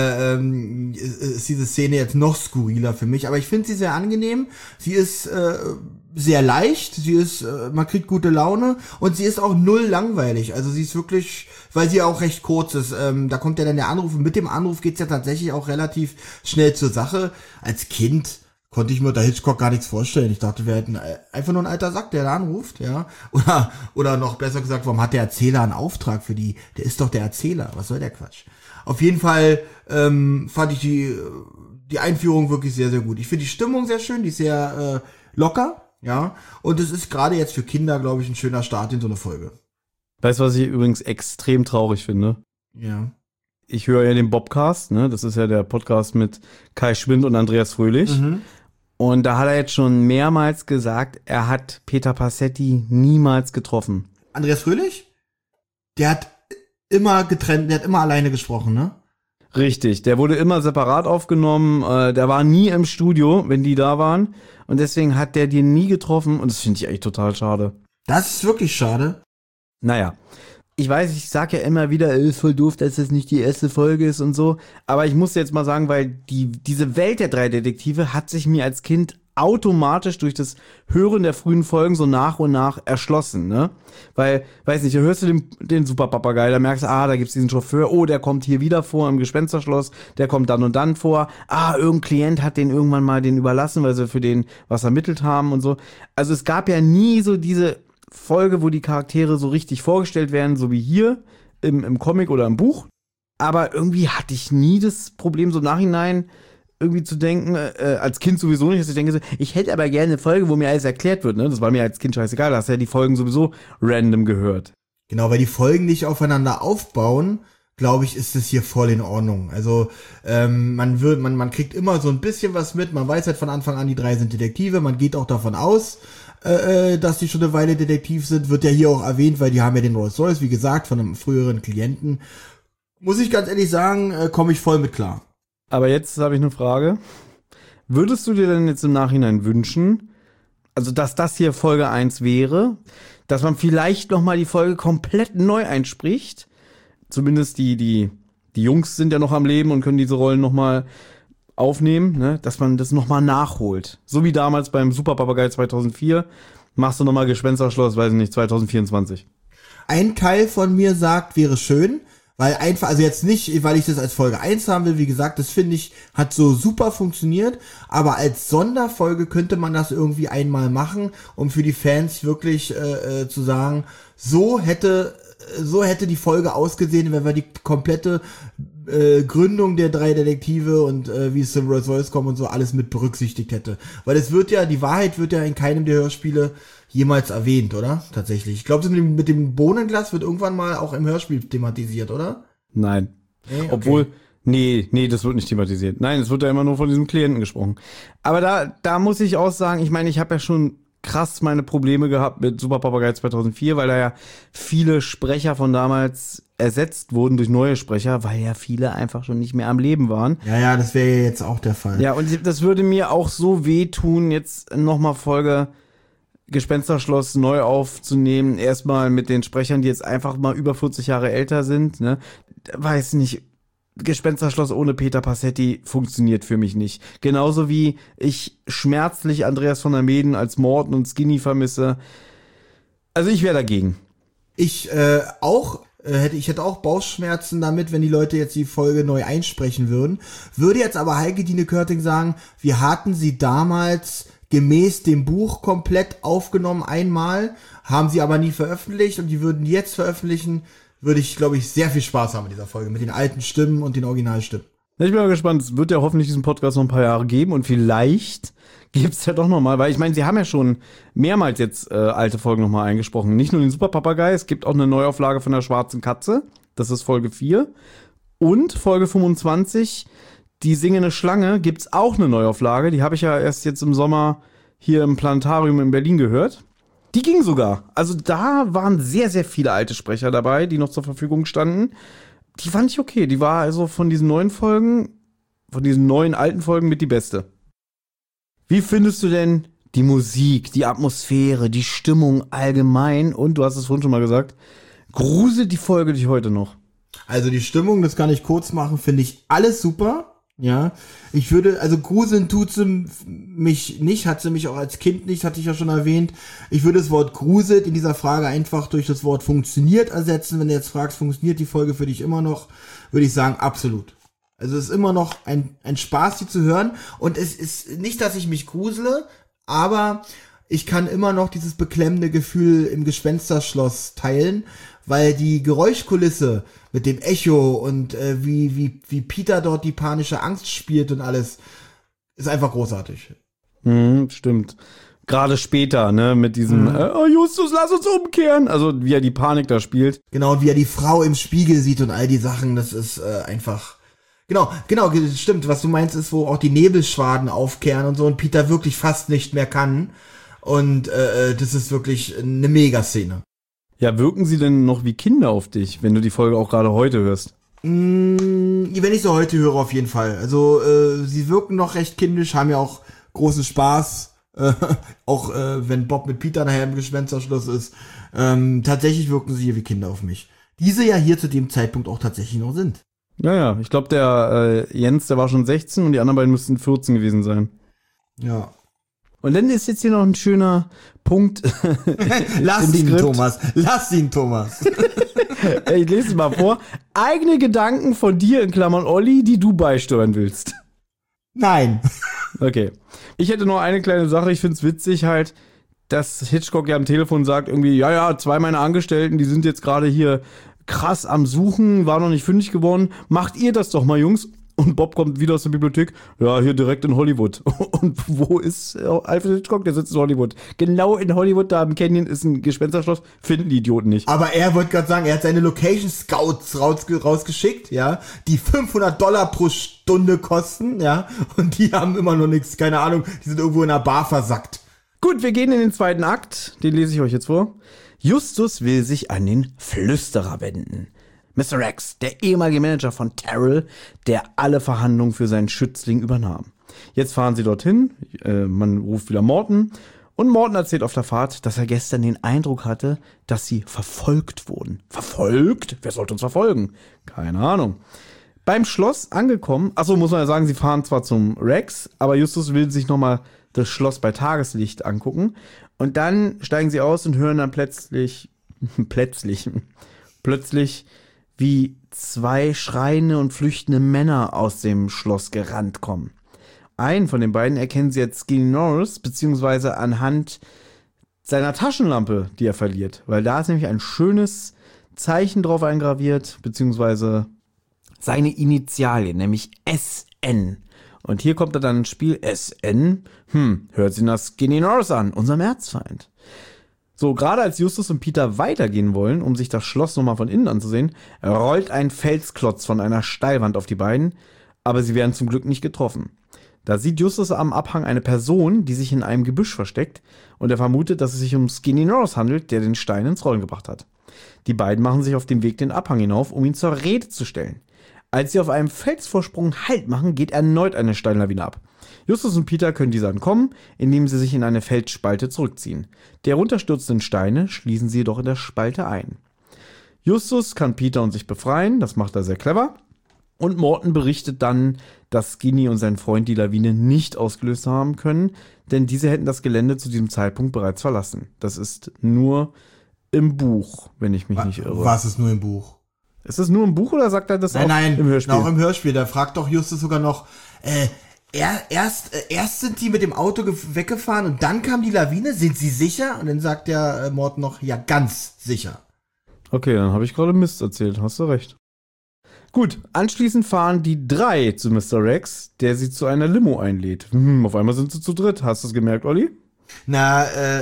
diese Szene jetzt noch skurriler für mich. Aber ich finde sie sehr angenehm. Sie ist sehr leicht. Sie ist, man kriegt gute Laune. Und sie ist auch null langweilig. Also sie ist wirklich, weil sie auch recht kurz ist. Da kommt ja dann der Anruf. Und mit dem Anruf geht's ja tatsächlich auch relativ schnell zur Sache. Als Kind konnte ich mir unter Hitchcock gar nichts vorstellen. Ich dachte, wir hätten einfach nur ein alter Sack, der da anruft, ja. Oder noch besser gesagt, warum hat der Erzähler einen Auftrag für die? Der ist doch der Erzähler. Was soll der Quatsch? Auf jeden Fall fand ich die Einführung wirklich sehr, sehr gut. Ich finde die Stimmung sehr schön, die ist sehr locker, ja. Und es ist gerade jetzt für Kinder, glaube ich, ein schöner Start in so eine Folge. Weißt du, was ich übrigens extrem traurig finde? Ja. Ich höre ja den Bobcast, ne? Das ist ja der Podcast mit Kai Schwind und Andreas Fröhlich. Mhm. Und da hat er jetzt schon mehrmals gesagt, er hat Peter Passetti niemals getroffen. Andreas Fröhlich? Der hat immer getrennt, der hat immer alleine gesprochen, ne? Richtig, der wurde immer separat aufgenommen, der war nie im Studio, wenn die da waren. Und deswegen hat der die nie getroffen und das finde ich echt total schade. Das ist wirklich schade. Naja, ich weiß, ich sag ja immer wieder, ist voll doof, dass das nicht die erste Folge ist und so. Aber ich muss jetzt mal sagen, weil diese Welt der 3 Detektive hat sich mir als Kind automatisch durch das Hören der frühen Folgen so nach und nach erschlossen, ne? Weil, weiß nicht, da hörst du den Superpapagei, da merkst du, da gibt's diesen Chauffeur, der kommt hier wieder vor im Gespensterschloss, der kommt dann und dann vor, irgendein Klient hat den irgendwann mal den überlassen, weil sie für den was ermittelt haben und so. Also es gab ja nie so diese Folge, wo die Charaktere so richtig vorgestellt werden, so wie hier im Comic oder im Buch. Aber irgendwie hatte ich nie das Problem, so im Nachhinein irgendwie zu denken, als Kind sowieso nicht, dass ich denke so, ich hätte aber gerne eine Folge, wo mir alles erklärt wird, ne? Das war mir als Kind scheißegal, da hast du ja die Folgen sowieso random gehört. Genau, weil die Folgen nicht aufeinander aufbauen, glaube ich, ist es hier voll in Ordnung. Also man kriegt immer so ein bisschen was mit, man weiß halt von Anfang an, die 3 sind Detektive, man geht auch davon aus, dass die schon eine Weile Detektiv sind, wird ja hier auch erwähnt, weil die haben ja den Rolls Royce, wie gesagt, von einem früheren Klienten. Muss ich ganz ehrlich sagen, komme ich voll mit klar. Aber jetzt habe ich eine Frage. Würdest du dir denn jetzt im Nachhinein wünschen, also dass das hier Folge 1 wäre, dass man vielleicht nochmal die Folge komplett neu einspricht? Zumindest die Jungs sind ja noch am Leben und können diese Rollen nochmal aufnehmen, ne? Dass man das nochmal nachholt. So wie damals beim Superpapagei 2004. Machst du nochmal Gespensterschloss, weiß ich nicht, 2024. Ein Teil von mir sagt, wäre schön. Weil einfach, also jetzt nicht, weil ich das als Folge 1 haben will, wie gesagt, das finde ich, hat so super funktioniert, aber als Sonderfolge könnte man das irgendwie einmal machen, um für die Fans wirklich zu sagen, so hätte die Folge ausgesehen, wenn wir die komplette Gründung der 3 Detektive und wie es zum Rolls Royce kommt und so alles mit berücksichtigt hätte. Weil es wird ja, die Wahrheit wird ja in keinem der Hörspiele jemals erwähnt, oder? Tatsächlich. Ich glaube, mit dem Bohnenglas wird irgendwann mal auch im Hörspiel thematisiert, oder? Nein. Nee, okay. Obwohl, nee, das wird nicht thematisiert. Nein, es wird ja immer nur von diesem Klienten gesprochen. Aber da muss ich auch sagen, ich meine, ich habe ja schon krass meine Probleme gehabt mit Superpapagei 2004, weil da ja viele Sprecher von damals ersetzt wurden durch neue Sprecher, weil ja viele einfach schon nicht mehr am Leben waren. Ja, das wäre ja jetzt auch der Fall. Ja, und das würde mir auch so wehtun, jetzt nochmal Folge Gespensterschloss neu aufzunehmen, erstmal mit den Sprechern, die jetzt einfach mal über 40 Jahre älter sind, ne? Weiß nicht, Gespensterschloss ohne Peter Passetti funktioniert für mich nicht. Genauso wie ich schmerzlich Andreas von der Meeden als Morten und Skinny vermisse. Also ich wäre dagegen. Ich hätte auch Bauchschmerzen damit, wenn die Leute jetzt die Folge neu einsprechen würden. Würde jetzt aber Heike-Dine Körting sagen, wir hatten sie damals gemäß dem Buch komplett aufgenommen einmal, haben sie aber nie veröffentlicht und die würden die jetzt veröffentlichen, würde ich, glaube ich, sehr viel Spaß haben mit dieser Folge, mit den alten Stimmen und den Originalstimmen. Ich bin mal gespannt, es wird ja hoffentlich diesen Podcast noch ein paar Jahre geben und vielleicht gibt's ja doch nochmal, weil ich meine, sie haben ja schon mehrmals jetzt alte Folgen nochmal eingesprochen. Nicht nur den Superpapagei, es gibt auch eine Neuauflage von der Schwarzen Katze, das ist Folge 4. Und Folge 25, die singende Schlange, gibt's auch eine Neuauflage, die habe ich ja erst jetzt im Sommer hier im Planetarium in Berlin gehört. Die ging sogar. Also da waren sehr, sehr viele alte Sprecher dabei, die noch zur Verfügung standen. Die fand ich okay. Die war also von diesen neuen Folgen, von diesen neuen alten Folgen mit die beste. Wie findest du denn die Musik, die Atmosphäre, die Stimmung allgemein? Und du hast es vorhin schon mal gesagt, gruselt die Folge dich heute noch? Also die Stimmung, das kann ich kurz machen, finde ich alles super. Ja, ich würde, also gruseln tut sie mich nicht, hat sie mich auch als Kind nicht, hatte ich ja schon erwähnt. Ich würde das Wort gruselt in dieser Frage einfach durch das Wort funktioniert ersetzen. Wenn du jetzt fragst, funktioniert die Folge für dich immer noch, würde ich sagen, absolut. Also es ist immer noch ein Spaß, die zu hören. Und es ist nicht, dass ich mich grusele, aber ich kann immer noch dieses beklemmende Gefühl im Gespensterschloss teilen, weil die Geräuschkulisse mit dem Echo und wie Peter dort die panische Angst spielt und alles, ist einfach großartig. Stimmt. Gerade später, ne, mit diesem Justus, lass uns umkehren. Also wie er die Panik da spielt. Genau, und wie er die Frau im Spiegel sieht und all die Sachen, das ist einfach... Genau, stimmt. Was du meinst, ist, wo auch die Nebelschwaden aufkehren und so und Peter wirklich fast nicht mehr kann. Und das ist wirklich eine Megaszene. Ja, wirken sie denn noch wie Kinder auf dich, wenn du die Folge auch gerade heute hörst? Wenn ich so heute höre, auf jeden Fall. Also sie wirken noch recht kindisch, haben ja auch großen Spaß. Auch wenn Bob mit Peter nachher im Gespensterschloss ist. Tatsächlich wirken sie hier wie Kinder auf mich. Diese ja hier zu dem Zeitpunkt auch tatsächlich noch sind. Ja, ich glaube, der Jens, der war schon 16 und die anderen beiden müssten 14 gewesen sein. Ja. Und dann ist jetzt hier noch ein schöner Punkt. Lass ihn, Thomas. Ich lese es mal vor. Eigene Gedanken von dir, in Klammern Olli, die du beisteuern willst. Nein. Okay. Ich hätte noch eine kleine Sache. Ich find's witzig halt, dass Hitchcock ja am Telefon sagt irgendwie, ja, 2 meiner Angestellten, die sind jetzt gerade hier krass am Suchen, war noch nicht fündig geworden. Macht ihr das doch mal, Jungs. Und Bob kommt wieder aus der Bibliothek. Ja, hier direkt in Hollywood. Und wo ist Alfred Hitchcock? Der sitzt in Hollywood. Genau in Hollywood, da im Canyon ist ein Gespensterschloss. Finden die Idioten nicht. Aber er wollte gerade sagen, er hat seine Location Scouts rausgeschickt, ja, die $500 pro Stunde kosten, ja. Und die haben immer noch nichts, keine Ahnung, die sind irgendwo in einer Bar versackt. Gut, wir gehen in den zweiten Akt. Den lese ich euch jetzt vor. Justus will sich an den Flüsterer wenden. Mr. Rex, der ehemalige Manager von Terrell, der alle Verhandlungen für seinen Schützling übernahm. Jetzt fahren sie dorthin, man ruft wieder Morton und Morton erzählt auf der Fahrt, dass er gestern den Eindruck hatte, dass sie verfolgt wurden. Verfolgt? Wer sollte uns verfolgen? Keine Ahnung. Beim Schloss angekommen, achso, muss man ja sagen, sie fahren zwar zum Rex, aber Justus will sich nochmal das Schloss bei Tageslicht angucken und dann steigen sie aus und hören dann plötzlich wie 2 schreiende und flüchtende Männer aus dem Schloss gerannt kommen. Einen von den beiden erkennen sie jetzt Skinny Norris, beziehungsweise anhand seiner Taschenlampe, die er verliert. Weil da ist nämlich ein schönes Zeichen drauf eingraviert, beziehungsweise seine Initialien, nämlich SN. Und hier kommt er dann ins Spiel. SN, hört sich nach Skinny Norris an, unserem Erzfeind. So, gerade als Justus und Peter weitergehen wollen, um sich das Schloss nochmal von innen anzusehen, rollt ein Felsklotz von einer Steilwand auf die beiden, aber sie werden zum Glück nicht getroffen. Da sieht Justus am Abhang eine Person, die sich in einem Gebüsch versteckt, und er vermutet, dass es sich um Skinny Norris handelt, der den Stein ins Rollen gebracht hat. Die beiden machen sich auf dem Weg den Abhang hinauf, um ihn zur Rede zu stellen. Als sie auf einem Felsvorsprung Halt machen, geht erneut eine Steinlawine ab. Justus und Peter können dieser entkommen, indem sie sich in eine Felsspalte zurückziehen. Die herunterstürzenden Steine schließen sie jedoch in der Spalte ein. Justus kann Peter und sich befreien, das macht er sehr clever. Und Morton berichtet dann, dass Skinny und sein Freund die Lawine nicht ausgelöst haben können, denn diese hätten das Gelände zu diesem Zeitpunkt bereits verlassen. Das ist nur im Buch, wenn ich mich nicht irre. Was ist nur im Buch? Ist es nur im Buch oder sagt er das Nein, im Hörspiel? Auch im Hörspiel. Da fragt doch Justus sogar noch, erst sind die mit dem Auto weggefahren und dann kam die Lawine. Sind sie sicher? Und dann sagt der Morton noch, ja, ganz sicher. Okay, dann habe ich gerade Mist erzählt. Hast du recht. Gut, anschließend fahren die 3 zu Mr. Rex, der sie zu einer Limo einlädt. Auf einmal sind sie zu dritt. Hast du es gemerkt, Olli? Na,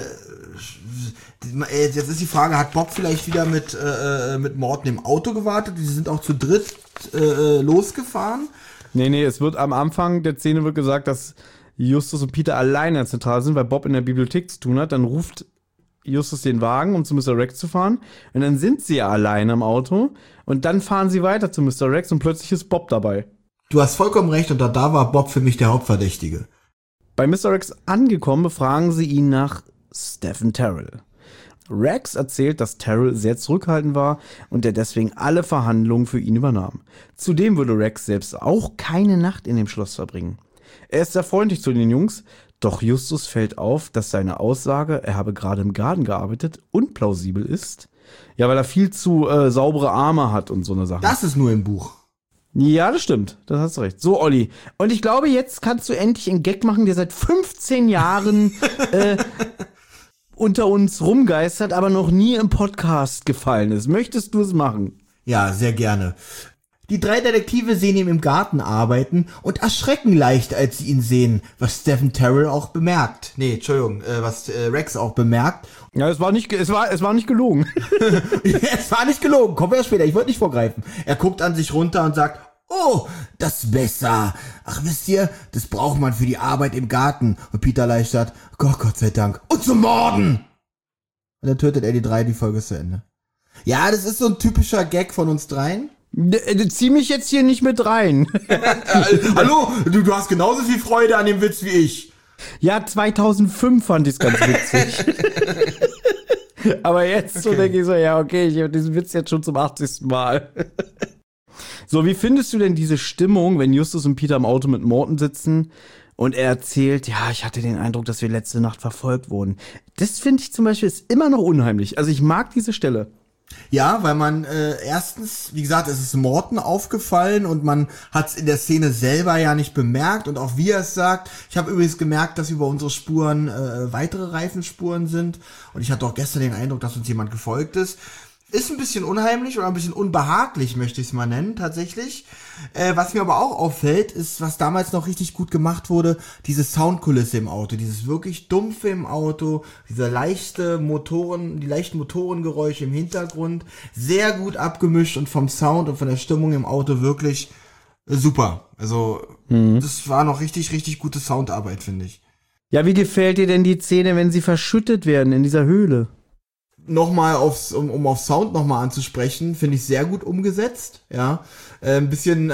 jetzt ist die Frage, hat Bob vielleicht wieder mit Morton im Auto gewartet? Die sind auch zu dritt losgefahren? Nee, es wird am Anfang der Szene wird gesagt, dass Justus und Peter alleine in der Zentrale sind, weil Bob in der Bibliothek zu tun hat. Dann ruft Justus den Wagen, um zu Mr. Rex zu fahren. Und dann sind sie ja alleine im Auto. Und dann fahren sie weiter zu Mr. Rex und plötzlich ist Bob dabei. Du hast vollkommen recht und da war Bob für mich der Hauptverdächtige. Bei Mr. Rex angekommen, befragen sie ihn nach Stephen Terrell. Rex erzählt, dass Terrell sehr zurückhaltend war und er deswegen alle Verhandlungen für ihn übernahm. Zudem würde Rex selbst auch keine Nacht in dem Schloss verbringen. Er ist sehr freundlich zu den Jungs, doch Justus fällt auf, dass seine Aussage, er habe gerade im Garten gearbeitet, unplausibel ist. Ja, weil er viel zu saubere Arme hat und so eine Sache. Das ist nur im Buch. Ja, das stimmt. Das hast du recht. So, Olli. Und ich glaube, jetzt kannst du endlich einen Gag machen, der seit 15 Jahren unter uns rumgeistert, aber noch nie im Podcast gefallen ist. Möchtest du es machen? Ja, sehr gerne. Die 3 Detektive sehen ihn im Garten arbeiten und erschrecken leicht, als sie ihn sehen, was Stephen Terrell auch bemerkt. Was Rex auch bemerkt. Ja, es war nicht gelogen. Es war nicht gelogen, kommen wir später, ich wollte nicht vorgreifen. Er guckt an sich runter und sagt, oh, das Messer. Ach, wisst ihr, das braucht man für die Arbeit im Garten. Und Peter erleichtert, Gott sei Dank. Und zum Morden! Und dann tötet er die 3, die Folge ist zu Ende. Ja, das ist so ein typischer Gag von uns dreien. Zieh mich jetzt hier nicht mit rein. Hallo, du hast genauso viel Freude an dem Witz wie ich. Ja, 2005 fand ich es ganz witzig. Aber jetzt so denke ich so, ja, okay, ich habe diesen Witz jetzt schon zum 80. Mal. So, wie findest du denn diese Stimmung, wenn Justus und Peter im Auto mit Morton sitzen und er erzählt, ja, ich hatte den Eindruck, dass wir letzte Nacht verfolgt wurden. Das finde ich zum Beispiel ist immer noch unheimlich. Also ich mag diese Stelle. Ja, weil man erstens, wie gesagt, es ist Morton aufgefallen und man hat es in der Szene selber ja nicht bemerkt und auch wie er es sagt. Ich habe übrigens gemerkt, dass über unsere Spuren weitere Reifenspuren sind und ich hatte auch gestern den Eindruck, dass uns jemand gefolgt ist. Ist ein bisschen unheimlich oder ein bisschen unbehaglich, möchte ich es mal nennen, tatsächlich. Was mir aber auch auffällt, ist, was damals noch richtig gut gemacht wurde, diese Soundkulisse im Auto, dieses wirklich dumpfe im Auto, die leichten Motorengeräusche im Hintergrund, sehr gut abgemischt und vom Sound und von der Stimmung im Auto wirklich super. Also, das war noch richtig, richtig gute Soundarbeit, finde ich. Ja, wie gefällt dir denn die Szene, wenn sie verschüttet werden in dieser Höhle? Nochmal um auf Sound nochmal anzusprechen, finde ich sehr gut umgesetzt, ja. Ein bisschen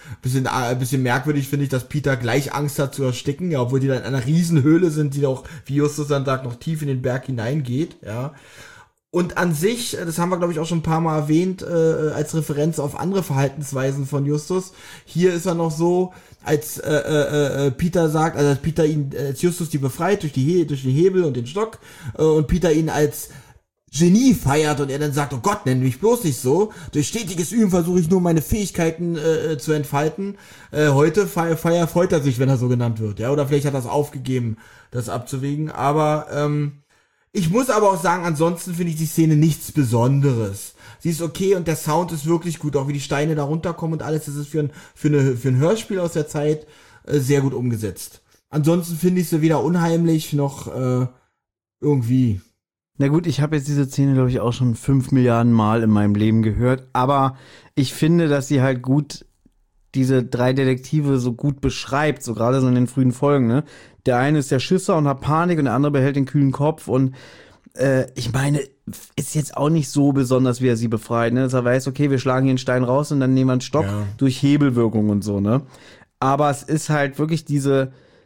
merkwürdig finde ich, dass Peter gleich Angst hat zu ersticken, ja, obwohl die dann in einer riesen Höhle sind, die auch, wie Justus dann sagt, noch tief in den Berg hineingeht, ja. Und an sich, das haben wir glaube ich auch schon ein paar Mal erwähnt, als Referenz auf andere Verhaltensweisen von Justus. Hier ist er noch so, als Peter sagt, also als Justus die befreit durch den Hebel und den Stock und Peter ihn als Genie feiert und er dann sagt, oh Gott, nenn mich bloß nicht so. Durch stetiges Üben versuche ich nur meine Fähigkeiten zu entfalten. Heute freut er sich, wenn er so genannt wird, ja, oder vielleicht hat er es aufgegeben, das abzuwägen. Aber ich muss aber auch sagen, ansonsten finde ich die Szene nichts Besonderes. Sie ist okay und der Sound ist wirklich gut, auch wie die Steine da runterkommen und alles. Das ist für ein Hörspiel aus der Zeit sehr gut umgesetzt. Ansonsten finde ich sie weder unheimlich noch irgendwie. Na gut, ich habe jetzt diese Szene, glaube ich, auch schon 5 Milliarden Mal in meinem Leben gehört, aber ich finde, dass sie halt gut diese 3 Detektive so gut beschreibt, so gerade so in den frühen Folgen, ne? Der eine ist der Schisser und hat Panik und der andere behält den kühlen Kopf und ich meine, ist jetzt auch nicht so besonders, wie er sie befreit, ne? Dass er weiß, okay, wir schlagen hier einen Stein raus und dann nehmen wir einen Stock durch Hebelwirkung und so, ne? Aber es ist halt wirklich diese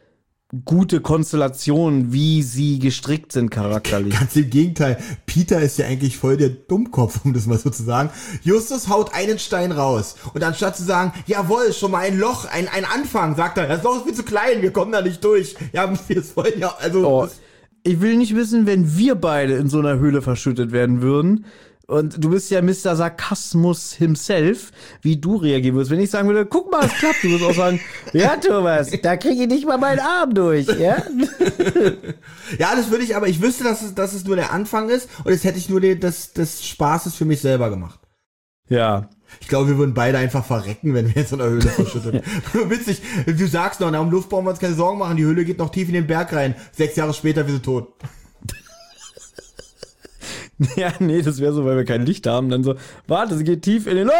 gute Konstellation, wie sie gestrickt sind charakterlich. Ganz im Gegenteil. Peter ist ja eigentlich voll der Dummkopf, um das mal so zu sagen. Justus haut einen Stein raus. Und anstatt zu sagen, jawohl, schon mal ein Loch, ein Anfang, sagt er, das Loch ist viel zu klein, wir kommen da nicht durch. Ja, wir wollen ja, also... Oh, ich will nicht wissen, wenn wir beide in so einer Höhle verschüttet werden würden. Und du bist ja Mr. Sarkasmus himself, wie du reagieren würdest. Wenn ich sagen würde, guck mal, es klappt, du würdest auch sagen, ja, Thomas, da kriege ich nicht mal meinen Arm durch, ja? Ja, das würde ich, aber ich wüsste, dass es nur der Anfang ist und jetzt hätte ich nur des Spaßes für mich selber gemacht. Ja. Ich glaube, wir würden beide einfach verrecken, wenn wir jetzt in der Höhle verschüttet. Witzig, du sagst noch, um Luft brauchen wir uns keine Sorgen machen, die Höhle geht noch tief in den Berg rein. 6 Jahre später, wir sind tot. Ja, nee, das wäre so, weil wir kein Licht haben. Dann so, warte, sie geht tief in den...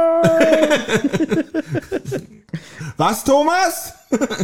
Was, Thomas?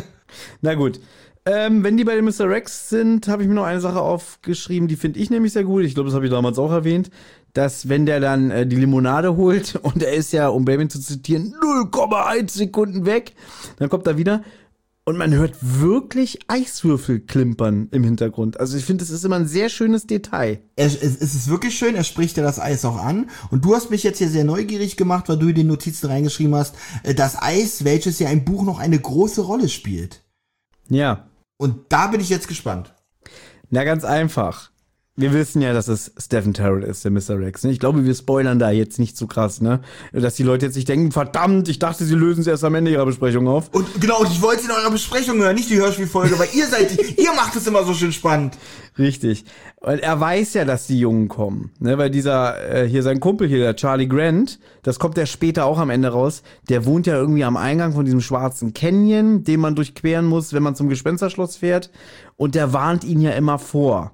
Na gut. Wenn die bei den Mr. Rex sind, habe ich mir noch eine Sache aufgeschrieben, die finde ich nämlich sehr gut. Ich glaube, das habe ich damals auch erwähnt, dass wenn der dann die Limonade holt und er ist ja, um Baby zu zitieren, 0,1 Sekunden weg, dann kommt er wieder und man hört wirklich Eiswürfel klimpern im Hintergrund. Also ich finde, das ist immer ein sehr schönes Detail. Es ist wirklich schön, er spricht ja das Eis auch an. Und du hast mich jetzt hier sehr neugierig gemacht, weil du in den Notizen reingeschrieben hast, das Eis, welches ja im Buch noch eine große Rolle spielt. Ja. Und da bin ich jetzt gespannt. Na, ganz einfach. Wir wissen ja, dass es Stephen Terrell ist, der Mr. Rex. Ich glaube, wir spoilern da jetzt nicht so krass, ne? Dass die Leute jetzt nicht denken, verdammt, ich dachte, sie lösen es erst am Ende ihrer Besprechung auf. Und genau, ich wollte es in eurer Besprechung hören, nicht die Hörspielfolge, weil ihr macht es immer so schön spannend. Richtig. Und er weiß ja, dass die Jungen kommen, ne? Weil dieser, hier sein Kumpel hier, der Charlie Grant, das kommt ja später auch am Ende raus, der wohnt ja irgendwie am Eingang von diesem schwarzen Canyon, den man durchqueren muss, wenn man zum Gespensterschloss fährt. Und der warnt ihn ja immer vor.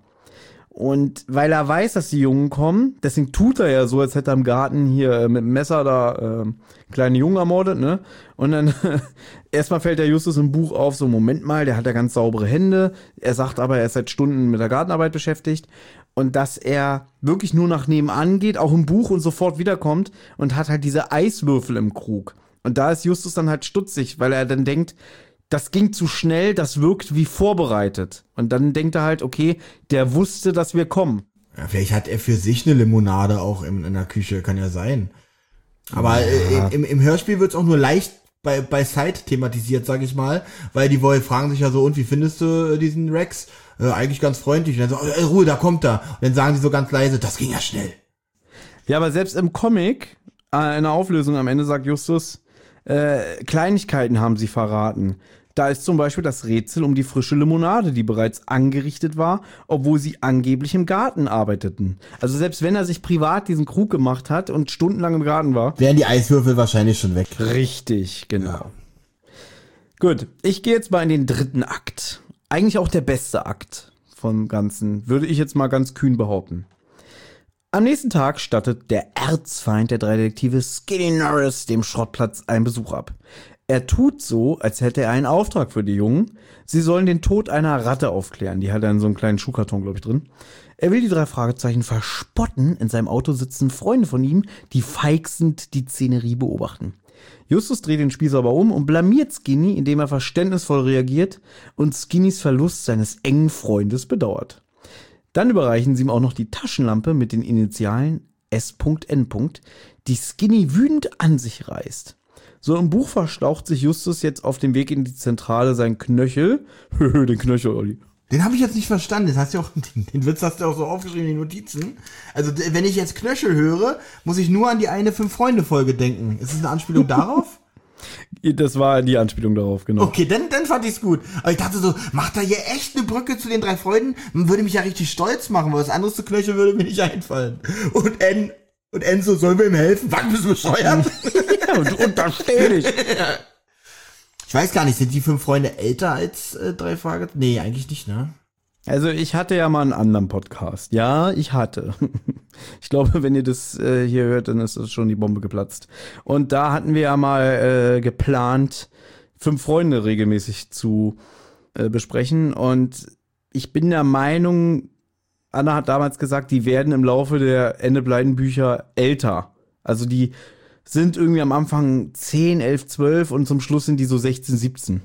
Und weil er weiß, dass die Jungen kommen, deswegen tut er ja so, als hätte er im Garten hier mit dem Messer da kleine Jungen ermordet, ne? Und dann erstmal fällt der Justus im Buch auf, so Moment mal, der hat ja ganz saubere Hände. Er sagt aber, er ist seit Stunden mit der Gartenarbeit beschäftigt. Und dass er wirklich nur nach nebenan geht, auch im Buch und sofort wiederkommt und hat halt diese Eiswürfel im Krug. Und da ist Justus dann halt stutzig, weil er dann denkt, das ging zu schnell, das wirkt wie vorbereitet. Und dann denkt er halt, okay, der wusste, dass wir kommen. Ja, vielleicht hat er für sich eine Limonade auch in der Küche, kann ja sein. Aber ja. Im Hörspiel wird's auch nur leicht bei Side thematisiert, sag ich mal. Weil die fragen sich ja so, und wie findest du diesen Rex? Eigentlich ganz freundlich. Und dann so, Ruhe, da kommt er. Und dann sagen die so ganz leise, das ging ja schnell. Ja, aber selbst im Comic, in der Auflösung am Ende sagt Justus, Kleinigkeiten haben sie verraten. Da ist zum Beispiel das Rätsel um die frische Limonade, die bereits angerichtet war, obwohl sie angeblich im Garten arbeiteten. Also selbst wenn er sich privat diesen Krug gemacht hat und stundenlang im Garten war, wären die Eiswürfel wahrscheinlich schon weg. Richtig, genau. Ja. Gut, ich gehe jetzt mal in den 3. Akt. Eigentlich auch der beste Akt vom Ganzen, würde ich jetzt mal ganz kühn behaupten. Am nächsten Tag stattet der Erzfeind der 3 Detektive Skinny Norris dem Schrottplatz einen Besuch ab. Er tut so, als hätte er einen Auftrag für die Jungen. Sie sollen den Tod einer Ratte aufklären. Die hat er in so einem kleinen Schuhkarton, glaube ich, drin. Er will die 3 Fragezeichen verspotten. In seinem Auto sitzen Freunde von ihm, die feixend die Szenerie beobachten. Justus dreht den Spieß aber um und blamiert Skinny, indem er verständnisvoll reagiert und Skinnys Verlust seines engen Freundes bedauert. Dann überreichen sie ihm auch noch die Taschenlampe mit den Initialen S.N., die Skinny wütend an sich reißt. So im Buch verstaucht sich Justus jetzt auf dem Weg in die Zentrale sein Knöchel. Den Knöchel, Olli. Den habe ich jetzt nicht verstanden. Das hast du auch, den Witz hast du auch so aufgeschrieben in den Notizen. Also wenn ich jetzt Knöchel höre, muss ich nur an die eine 5-Freunde-Folge denken. Ist das eine Anspielung darauf? Das war die Anspielung darauf, genau. Okay, dann fand ich's gut. Aber ich dachte so, macht er hier echt eine Brücke zu den 3 Freunden? Würde mich ja richtig stolz machen, weil was anderes zu Knöchel würde mir nicht einfallen. Und Enzo, sollen wir ihm helfen? Was, bist du bescheuert? Ja, und da steh dich. Ich weiß gar nicht, sind die 5 Freunde älter als 3 Fragezeichen? Nee, eigentlich nicht, ne? Also ich hatte ja mal einen anderen Podcast. Ja, ich hatte. Ich glaube, wenn ihr das hier hört, dann ist das schon die Bombe geplatzt. Und da hatten wir ja mal geplant, 5 Freunde regelmäßig zu besprechen. Und ich bin der Meinung, Anna hat damals gesagt, die werden im Laufe der Ende-Pleiten-Bücher älter. Also die sind irgendwie am Anfang 10, 11, 12 und zum Schluss sind die so 16, 17.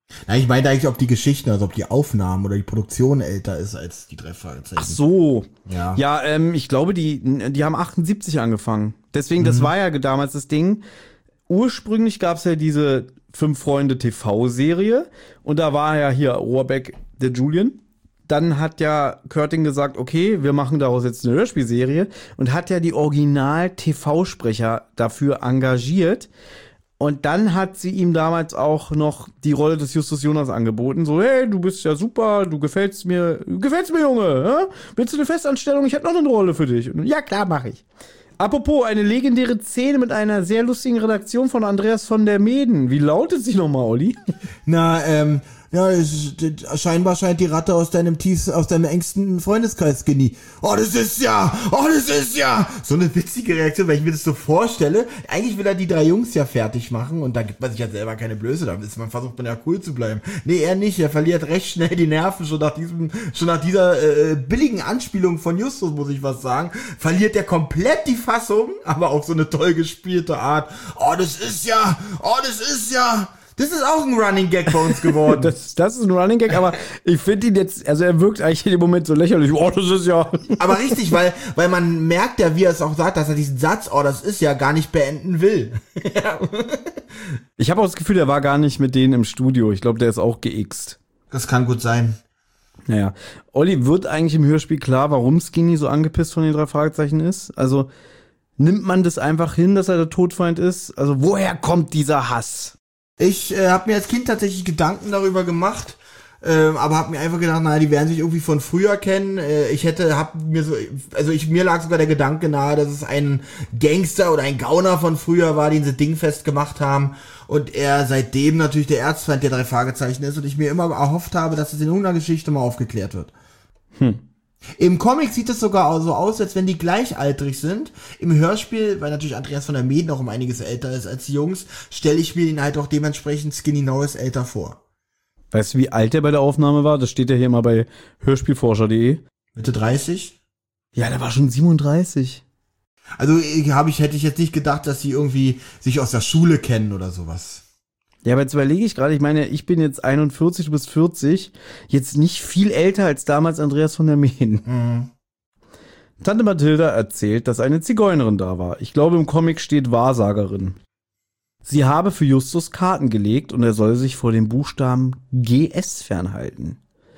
Na, ich meine eigentlich, ob die Geschichten, also ob die Aufnahmen oder die Produktion älter ist als die 3 Fragezeichen. Ach so. Ja. Ja, ich glaube, die haben 78 angefangen. Deswegen, das war ja damals das Ding. Ursprünglich gab es ja diese 5 Freunde TV-Serie und da war ja hier Rohrbeck, der Julian. Dann hat ja Körting gesagt, okay, wir machen daraus jetzt eine Hörspielserie und hat ja die Original-TV-Sprecher dafür engagiert. Und dann hat sie ihm damals auch noch die Rolle des Justus Jonas angeboten. So, hey, du bist ja super, du gefällst mir, Junge. Ja? Willst du eine Festanstellung? Ich hätte noch eine Rolle für dich. Und, ja, klar, mache ich. Apropos, eine legendäre Szene mit einer sehr lustigen Redaktion von Andreas von der Meeden. Wie lautet sie nochmal, Olli? Na, scheinbar scheint die Ratte aus deinem engsten Freundeskreis, Skinny. Oh, das ist ja. So eine witzige Reaktion, weil ich mir das so vorstelle. Eigentlich will er die 3 Jungs ja fertig machen und da gibt man sich ja selber keine Blöße. Da versucht man ja cool zu bleiben. Nee, er nicht. Er verliert recht schnell die Nerven. Schon nach dieser billigen Anspielung von Justus, muss ich was sagen, verliert er komplett die Fassung, aber auf so eine toll gespielte Art. Oh, das ist ja. Das ist auch ein Running Gag bei uns geworden. Das ist ein Running Gag, aber ich finde ihn jetzt, also er wirkt eigentlich in dem Moment so lächerlich. Oh, das ist ja. Aber richtig, weil man merkt ja, wie er es auch sagt, dass er diesen Satz, oh, das ist ja, gar nicht beenden will. Ich habe auch das Gefühl, der war gar nicht mit denen im Studio. Ich glaube, der ist auch geixt. Das kann gut sein. Naja. Olli, wird eigentlich im Hörspiel klar, warum Skinny so angepisst von den 3 Fragezeichen ist? Also, nimmt man das einfach hin, dass er der Todfeind ist? Also, woher kommt dieser Hass? Ich habe mir als Kind tatsächlich Gedanken darüber gemacht, aber habe mir einfach gedacht, naja, die werden sich irgendwie von früher kennen. Mir lag sogar der Gedanke nahe, dass es ein Gangster oder ein Gauner von früher war, den sie dingfest gemacht haben und er seitdem natürlich der Erzfeind der 3 Fragezeichen ist und ich mir immer erhofft habe, dass es in irgendeiner Geschichte mal aufgeklärt wird. Im Comic sieht es sogar so aus, als wenn die gleichaltrig sind. Im Hörspiel, weil natürlich Andreas von der Meeden auch um einiges älter ist als die Jungs, stelle ich mir ihn halt auch dementsprechend Skinny Norris älter vor. Weißt du, wie alt er bei der Aufnahme war? Das steht ja hier mal bei hörspielforscher.de. Mitte 30? Ja, der war schon 37. Also hätte ich jetzt nicht gedacht, dass sie irgendwie sich aus der Schule kennen oder sowas. Ja, aber jetzt überlege ich gerade, ich meine, ich bin jetzt 41, du bist 40, jetzt nicht viel älter als damals Andreas von der Meeden. Mhm. Tante Mathilda erzählt, dass eine Zigeunerin da war. Ich glaube, im Comic steht Wahrsagerin. Sie habe für Justus Karten gelegt und er soll sich vor dem Buchstaben GS fernhalten.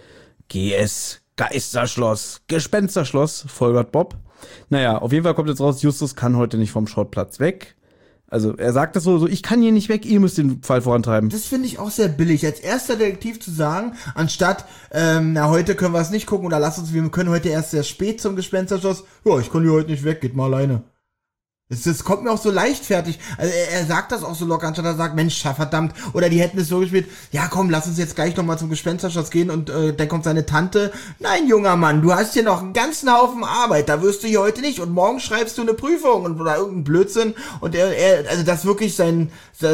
GS, Geisterschloss, Gespensterschloss, folgert Bob. Naja, auf jeden Fall kommt jetzt raus, Justus kann heute nicht vom Schrottplatz weg. Also er sagt das so, ich kann hier nicht weg, ihr müsst den Fall vorantreiben. Das finde ich auch sehr billig, als erster Detektiv zu sagen, anstatt, heute können wir es nicht gucken oder wir können heute erst sehr spät zum Gespensterschloss. Ja, ich kann hier heute nicht weg, geht mal alleine. Das kommt mir auch so leichtfertig. Also er sagt das auch so locker, anstatt er sagt, Mensch, verdammt. Oder die hätten es so gespielt, ja komm, lass uns jetzt gleich nochmal zum Gespensterschloss gehen und dann kommt seine Tante. Nein, junger Mann, du hast hier noch einen ganzen Haufen Arbeit, da wirst du hier heute nicht und morgen schreibst du eine Prüfung oder irgendeinen Blödsinn. Und also dass wirklich sein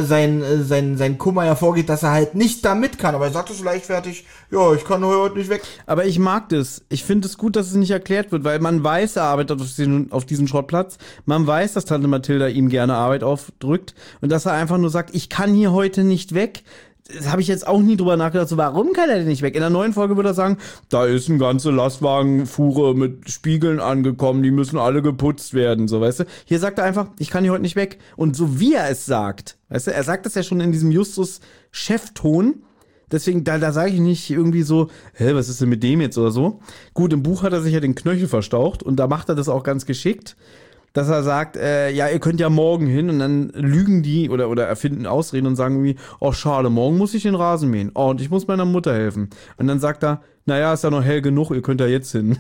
Kummer hervorgeht, dass er halt nicht da mit kann. Aber er sagt es so leichtfertig, ja, ich kann heute nicht weg. Aber ich mag das. Ich finde es gut, dass es nicht erklärt wird, weil man weiß, er arbeitet auf diesen Schrottplatz. Man weiß, dass Tante Mathilda ihm gerne Arbeit aufdrückt und dass er einfach nur sagt, ich kann hier heute nicht weg. Das habe ich jetzt auch nie drüber nachgedacht, so warum kann er denn nicht weg? In der neuen Folge würde er sagen, da ist eine ganze Lastwagenfuhre mit Spiegeln angekommen, die müssen alle geputzt werden, so, weißt du? Hier sagt er einfach, ich kann hier heute nicht weg. Und so wie er es sagt, weißt du, er sagt das ja schon in diesem Justus-Chefton. Deswegen, da sage ich nicht irgendwie so, was ist denn mit dem jetzt oder so. Gut, im Buch hat er sich ja den Knöchel verstaucht und da macht er das auch ganz geschickt, dass er sagt, ja, ihr könnt ja morgen hin und dann lügen die oder erfinden Ausreden und sagen irgendwie, oh schade, morgen muss ich den Rasen mähen. Oh, und ich muss meiner Mutter helfen. Und dann sagt er, naja, ist ja noch hell genug, ihr könnt ja jetzt hin.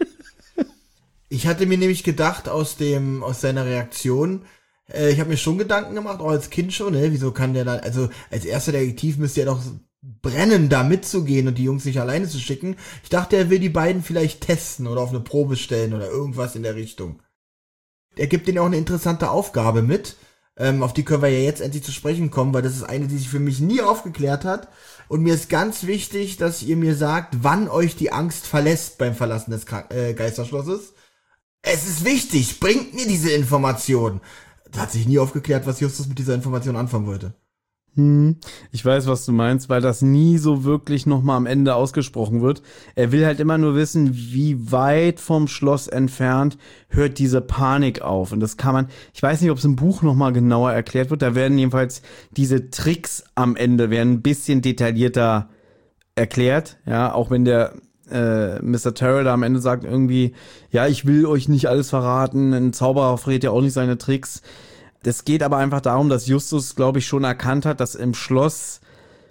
Ich hatte mir nämlich gedacht, aus seiner Reaktion, ich habe mir schon Gedanken gemacht, auch als Kind schon, wieso kann der dann, also als erster Detektiv müsste er doch brennen, da mitzugehen und die Jungs nicht alleine zu schicken. Ich dachte, er will die beiden vielleicht testen oder auf eine Probe stellen oder irgendwas in der Richtung. Er gibt denen auch eine interessante Aufgabe mit, auf die können wir ja jetzt endlich zu sprechen kommen, weil das ist eine, die sich für mich nie aufgeklärt hat. Und mir ist ganz wichtig, dass ihr mir sagt, wann euch die Angst verlässt beim Verlassen des Geisterschlosses. Es ist wichtig, bringt mir diese Information. Da hat sich nie aufgeklärt, was Justus mit dieser Information anfangen wollte. Ich weiß, was du meinst, weil das nie so wirklich nochmal am Ende ausgesprochen wird. Er will halt immer nur wissen, wie weit vom Schloss entfernt hört diese Panik auf. Und das kann man, ich weiß nicht, ob es im Buch nochmal genauer erklärt wird. Da werden jedenfalls diese Tricks am Ende werden ein bisschen detaillierter erklärt. Ja, auch wenn der Mr. Terrell da am Ende sagt irgendwie, ja, ich will euch nicht alles verraten. Ein Zauberer verrät ja auch nicht seine Tricks. Es geht aber einfach darum, dass Justus, glaube ich, schon erkannt hat, dass im Schloss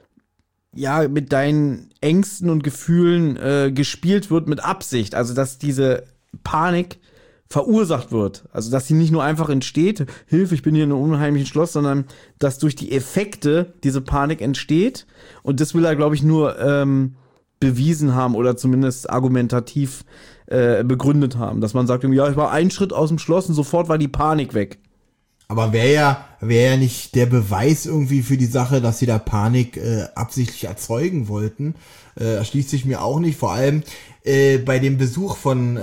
ja mit deinen Ängsten und Gefühlen gespielt wird mit Absicht. Also, dass diese Panik verursacht wird. Also, dass sie nicht nur einfach entsteht, Hilfe, ich bin hier in einem unheimlichen Schloss, sondern dass durch die Effekte diese Panik entsteht. Und das will er, glaube ich, nur bewiesen haben oder zumindest argumentativ begründet haben. Dass man sagt, ja, ich war einen Schritt aus dem Schloss und sofort war die Panik weg. Aber wäre ja nicht der Beweis irgendwie für die Sache, dass sie da Panik absichtlich erzeugen wollten, erschließt sich mir auch nicht. Vor allem bei dem Besuch von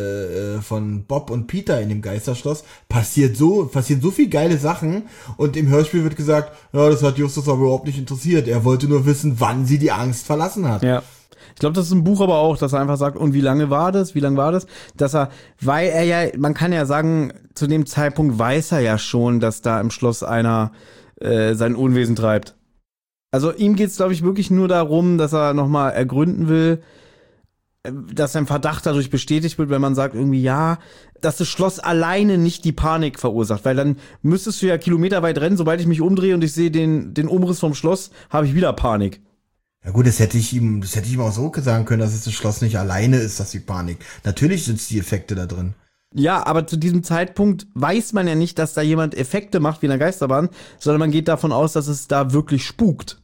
Bob und Peter in dem Geisterschloss passieren so viel geile Sachen und im Hörspiel wird gesagt, ja, das hat Justus aber überhaupt nicht interessiert. Er wollte nur wissen, wann sie die Angst verlassen hat. Ja. Ich glaube, das ist im Buch aber auch, dass er einfach sagt, und wie lange war das? Dass er, weil er ja, man kann ja sagen, zu dem Zeitpunkt weiß er ja schon, dass da im Schloss einer sein Unwesen treibt. Also ihm geht's, glaube ich, wirklich nur darum, dass er nochmal ergründen will, dass sein Verdacht dadurch bestätigt wird, wenn man sagt irgendwie, ja, dass das Schloss alleine nicht die Panik verursacht, weil dann müsstest du ja kilometerweit rennen, sobald ich mich umdrehe und ich sehe den Umriss vom Schloss, habe ich wieder Panik. Ja gut, das hätte ich ihm auch so sagen können, dass es das Schloss nicht alleine ist, dass die Panik. Natürlich sind es die Effekte da drin. Ja, aber zu diesem Zeitpunkt weiß man ja nicht, dass da jemand Effekte macht wie in der Geisterbahn, sondern man geht davon aus, dass es da wirklich spukt.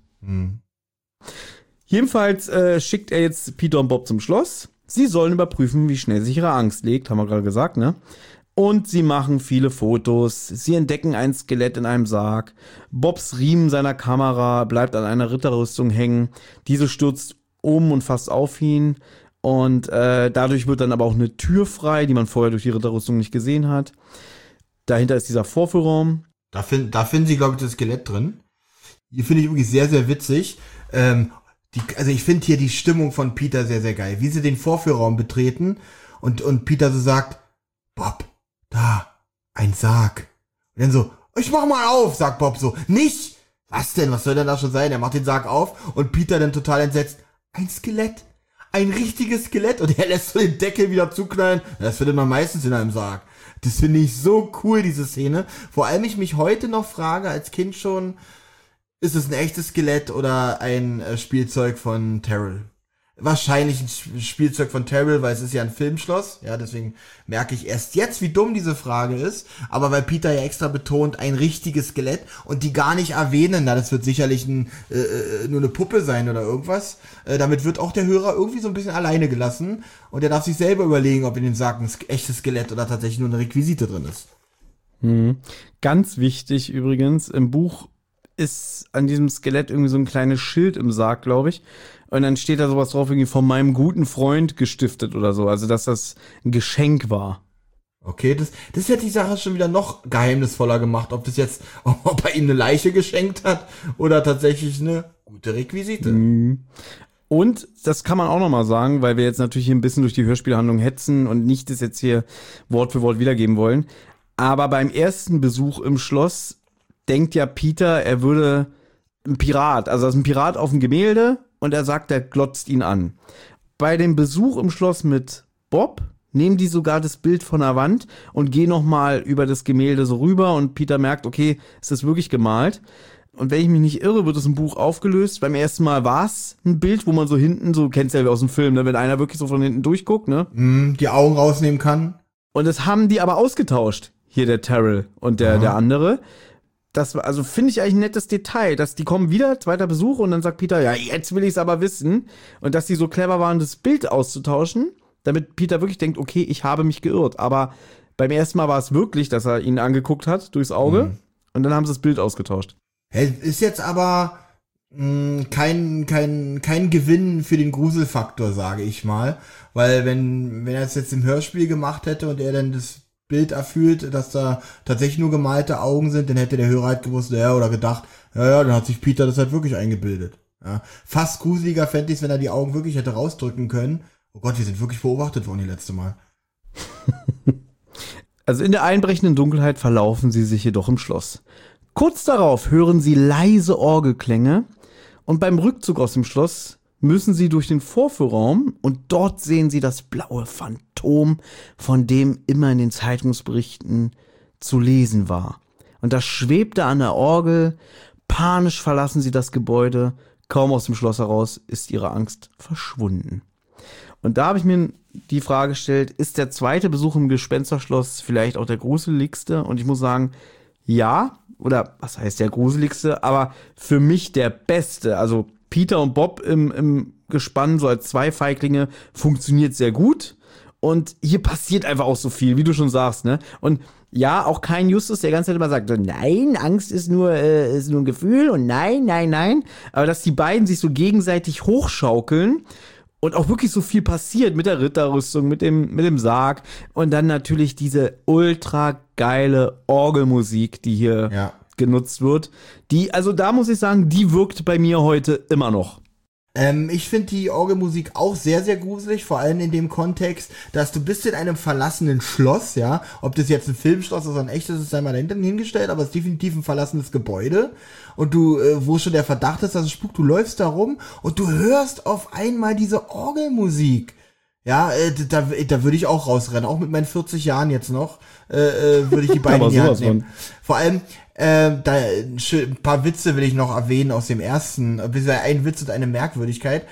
Jedenfalls schickt er jetzt Peter und Bob zum Schloss. Sie sollen überprüfen, wie schnell sich ihre Angst legt, haben wir gerade gesagt, ne? Und sie machen viele Fotos. Sie entdecken ein Skelett in einem Sarg. Bobs Riemen seiner Kamera bleibt an einer Ritterrüstung hängen. Diese stürzt um und fast auf ihn. Und dadurch wird dann aber auch eine Tür frei, die man vorher durch die Ritterrüstung nicht gesehen hat. Dahinter ist dieser Vorführraum. Da finden sie, glaube ich, das Skelett drin. Hier finde ich wirklich sehr, sehr witzig. Also ich finde hier die Stimmung von Peter sehr, sehr geil. Wie sie den Vorführraum betreten und Peter so sagt, Bob, da, ein Sarg. Und dann so, ich mach mal auf, sagt Bob so. Nicht! Was denn? Was soll denn da schon sein? Er macht den Sarg auf und Peter dann total entsetzt. Ein Skelett. Ein richtiges Skelett. Und er lässt so den Deckel wieder zuknallen. Das findet man meistens in einem Sarg. Das finde ich so cool, diese Szene. Vor allem ich mich heute noch frage, als Kind schon, ist es ein echtes Skelett oder ein Spielzeug von Terrell? Wahrscheinlich ein Spielzeug von Terrell, weil es ist ja ein Filmschloss. Ja, deswegen merke ich erst jetzt, wie dumm diese Frage ist. Aber weil Peter ja extra betont, ein richtiges Skelett und die gar nicht erwähnen, na, das wird sicherlich nur eine Puppe sein oder irgendwas. Damit wird auch der Hörer irgendwie so ein bisschen alleine gelassen. Und er darf sich selber überlegen, ob in dem Sarg ein echtes Skelett oder tatsächlich nur eine Requisite drin ist. Ganz wichtig übrigens, im Buch ist an diesem Skelett irgendwie so ein kleines Schild im Sarg, glaube ich. Und dann steht da sowas drauf, irgendwie von meinem guten Freund gestiftet oder so. Also, dass das ein Geschenk war. Okay, das hätte die Sache schon wieder noch geheimnisvoller gemacht, ob er ihm eine Leiche geschenkt hat oder tatsächlich eine gute Requisite. Und das kann man auch nochmal sagen, weil wir jetzt natürlich hier ein bisschen durch die Hörspielhandlung hetzen und nicht das jetzt hier Wort für Wort wiedergeben wollen. Aber beim ersten Besuch im Schloss denkt ja Peter, er würde ein Pirat, also das ist ein Pirat auf dem Gemälde und er sagt, er glotzt ihn an. Bei dem Besuch im Schloss mit Bob nehmen die sogar das Bild von der Wand und gehen nochmal über das Gemälde so rüber und Peter merkt, okay, es ist wirklich gemalt. Und wenn ich mich nicht irre, wird es im Buch aufgelöst. Beim ersten Mal war es ein Bild, wo man so hinten, so kennst du ja aus dem Film, ne, wenn einer wirklich so von hinten durchguckt, ne? Die Augen rausnehmen kann. Und das haben die aber ausgetauscht. Hier der Terrell und der andere. Das war, also finde ich eigentlich ein nettes Detail, dass die kommen wieder, zweiter Besuch und dann sagt Peter, ja, jetzt will ich es aber wissen. Und dass die so clever waren, das Bild auszutauschen, damit Peter wirklich denkt, okay, ich habe mich geirrt. Aber beim ersten Mal war es wirklich, dass er ihn angeguckt hat durchs Auge und dann haben sie das Bild ausgetauscht. Ist jetzt aber kein Gewinn für den Gruselfaktor, sage ich mal. Weil wenn er es jetzt im Hörspiel gemacht hätte und er dann das Bild erfüllt, dass da tatsächlich nur gemalte Augen sind, dann hätte der Hörer halt gewusst, ja, oder gedacht, ja, dann hat sich Peter das halt wirklich eingebildet. Ja. Fast gruseliger fände ich es, wenn er die Augen wirklich hätte rausdrücken können. Oh Gott, wir sind wirklich beobachtet worden die letzte Mal. Also in der einbrechenden Dunkelheit verlaufen sie sich jedoch im Schloss. Kurz darauf hören sie leise Orgelklänge und beim Rückzug aus dem Schloss müssen sie durch den Vorführraum und dort sehen sie das blaue Phantom, von dem immer in den Zeitungsberichten zu lesen war. Und das schwebte an der Orgel. Panisch verlassen sie das Gebäude. Kaum aus dem Schloss heraus ist ihre Angst verschwunden. Und da habe ich mir die Frage gestellt, ist der zweite Besuch im Gespensterschloss vielleicht auch der gruseligste? Und ich muss sagen, ja, oder was heißt der gruseligste, aber für mich der beste. Also Peter und Bob im Gespann, so als zwei Feiglinge, funktioniert sehr gut. Und hier passiert einfach auch so viel, wie du schon sagst, ne? Und ja, auch kein Justus, der ganze Zeit immer sagt, so, nein, Angst ist nur ein Gefühl und nein, nein, nein. Aber dass die beiden sich so gegenseitig hochschaukeln und auch wirklich so viel passiert mit der Ritterrüstung, mit dem Sarg und dann natürlich diese ultra geile Orgelmusik, die hier genutzt wird. Also da muss ich sagen, die wirkt bei mir heute immer noch. Ich finde die Orgelmusik auch sehr, sehr gruselig, vor allem in dem Kontext, dass du bist in einem verlassenen Schloss, ja, ob das jetzt ein Filmschloss oder ein echtes ist, sei mal dahinter hingestellt, aber es ist definitiv ein verlassenes Gebäude und du, wo schon der Verdacht ist, dass es spukt, du läufst da rum und du hörst auf einmal diese Orgelmusik. Ja, da würde ich auch rausrennen, auch mit meinen 40 Jahren jetzt noch, würde ich die beiden in die Hand nehmen. Vor allem, ein paar Witze will ich noch erwähnen aus dem ersten, ein Witz und eine Merkwürdigkeit.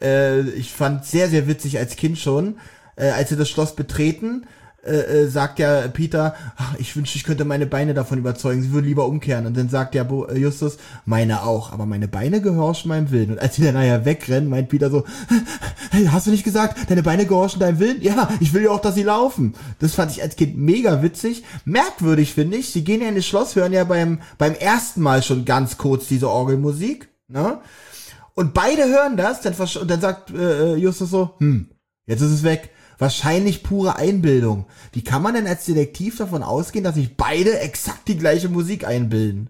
Ich fand sehr, sehr witzig als Kind schon, als sie das Schloss betreten, sagt ja Peter, ach, ich wünschte, ich könnte meine Beine davon überzeugen, sie würden lieber umkehren. Und dann sagt ja Justus, meine auch, aber meine Beine gehorchen meinem Willen. Und als sie dann nachher wegrennen, meint Peter so, hey, hast du nicht gesagt, deine Beine gehorchen deinem Willen? Ja, ich will ja auch, dass sie laufen. Das fand ich als Kind mega witzig. Merkwürdig finde ich, sie gehen ja in das Schloss, hören ja beim ersten Mal schon ganz kurz diese Orgelmusik, ne? Und beide hören das, und dann sagt Justus so, jetzt ist es weg. Wahrscheinlich pure Einbildung. Wie kann man denn als Detektiv davon ausgehen, dass sich beide exakt die gleiche Musik einbilden?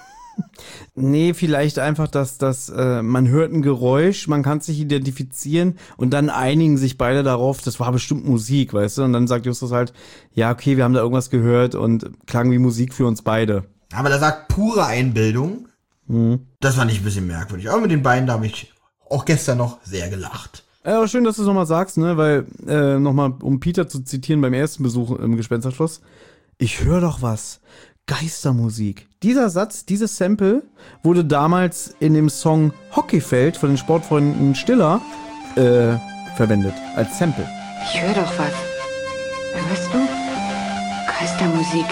Nee, vielleicht einfach, dass man hört ein Geräusch, man kann sich identifizieren und dann einigen sich beide darauf, das war bestimmt Musik, weißt du? Und dann sagt Justus halt, ja, okay, wir haben da irgendwas gehört und klang wie Musik für uns beide. Aber der sagt pure Einbildung. Das fand ich ein bisschen merkwürdig. Aber mit den beiden, da habe ich auch gestern noch sehr gelacht. Aber schön, dass du es nochmal sagst, ne, weil, nochmal, um Peter zu zitieren beim ersten Besuch im Gespensterschloss, ich höre doch was. Geistermusik. Dieser Satz, dieses Sample wurde damals in dem Song Hockeyfeld von den Sportfreunden Stiller verwendet, als Sample. Ich höre doch was. Hörst du? Geistermusik.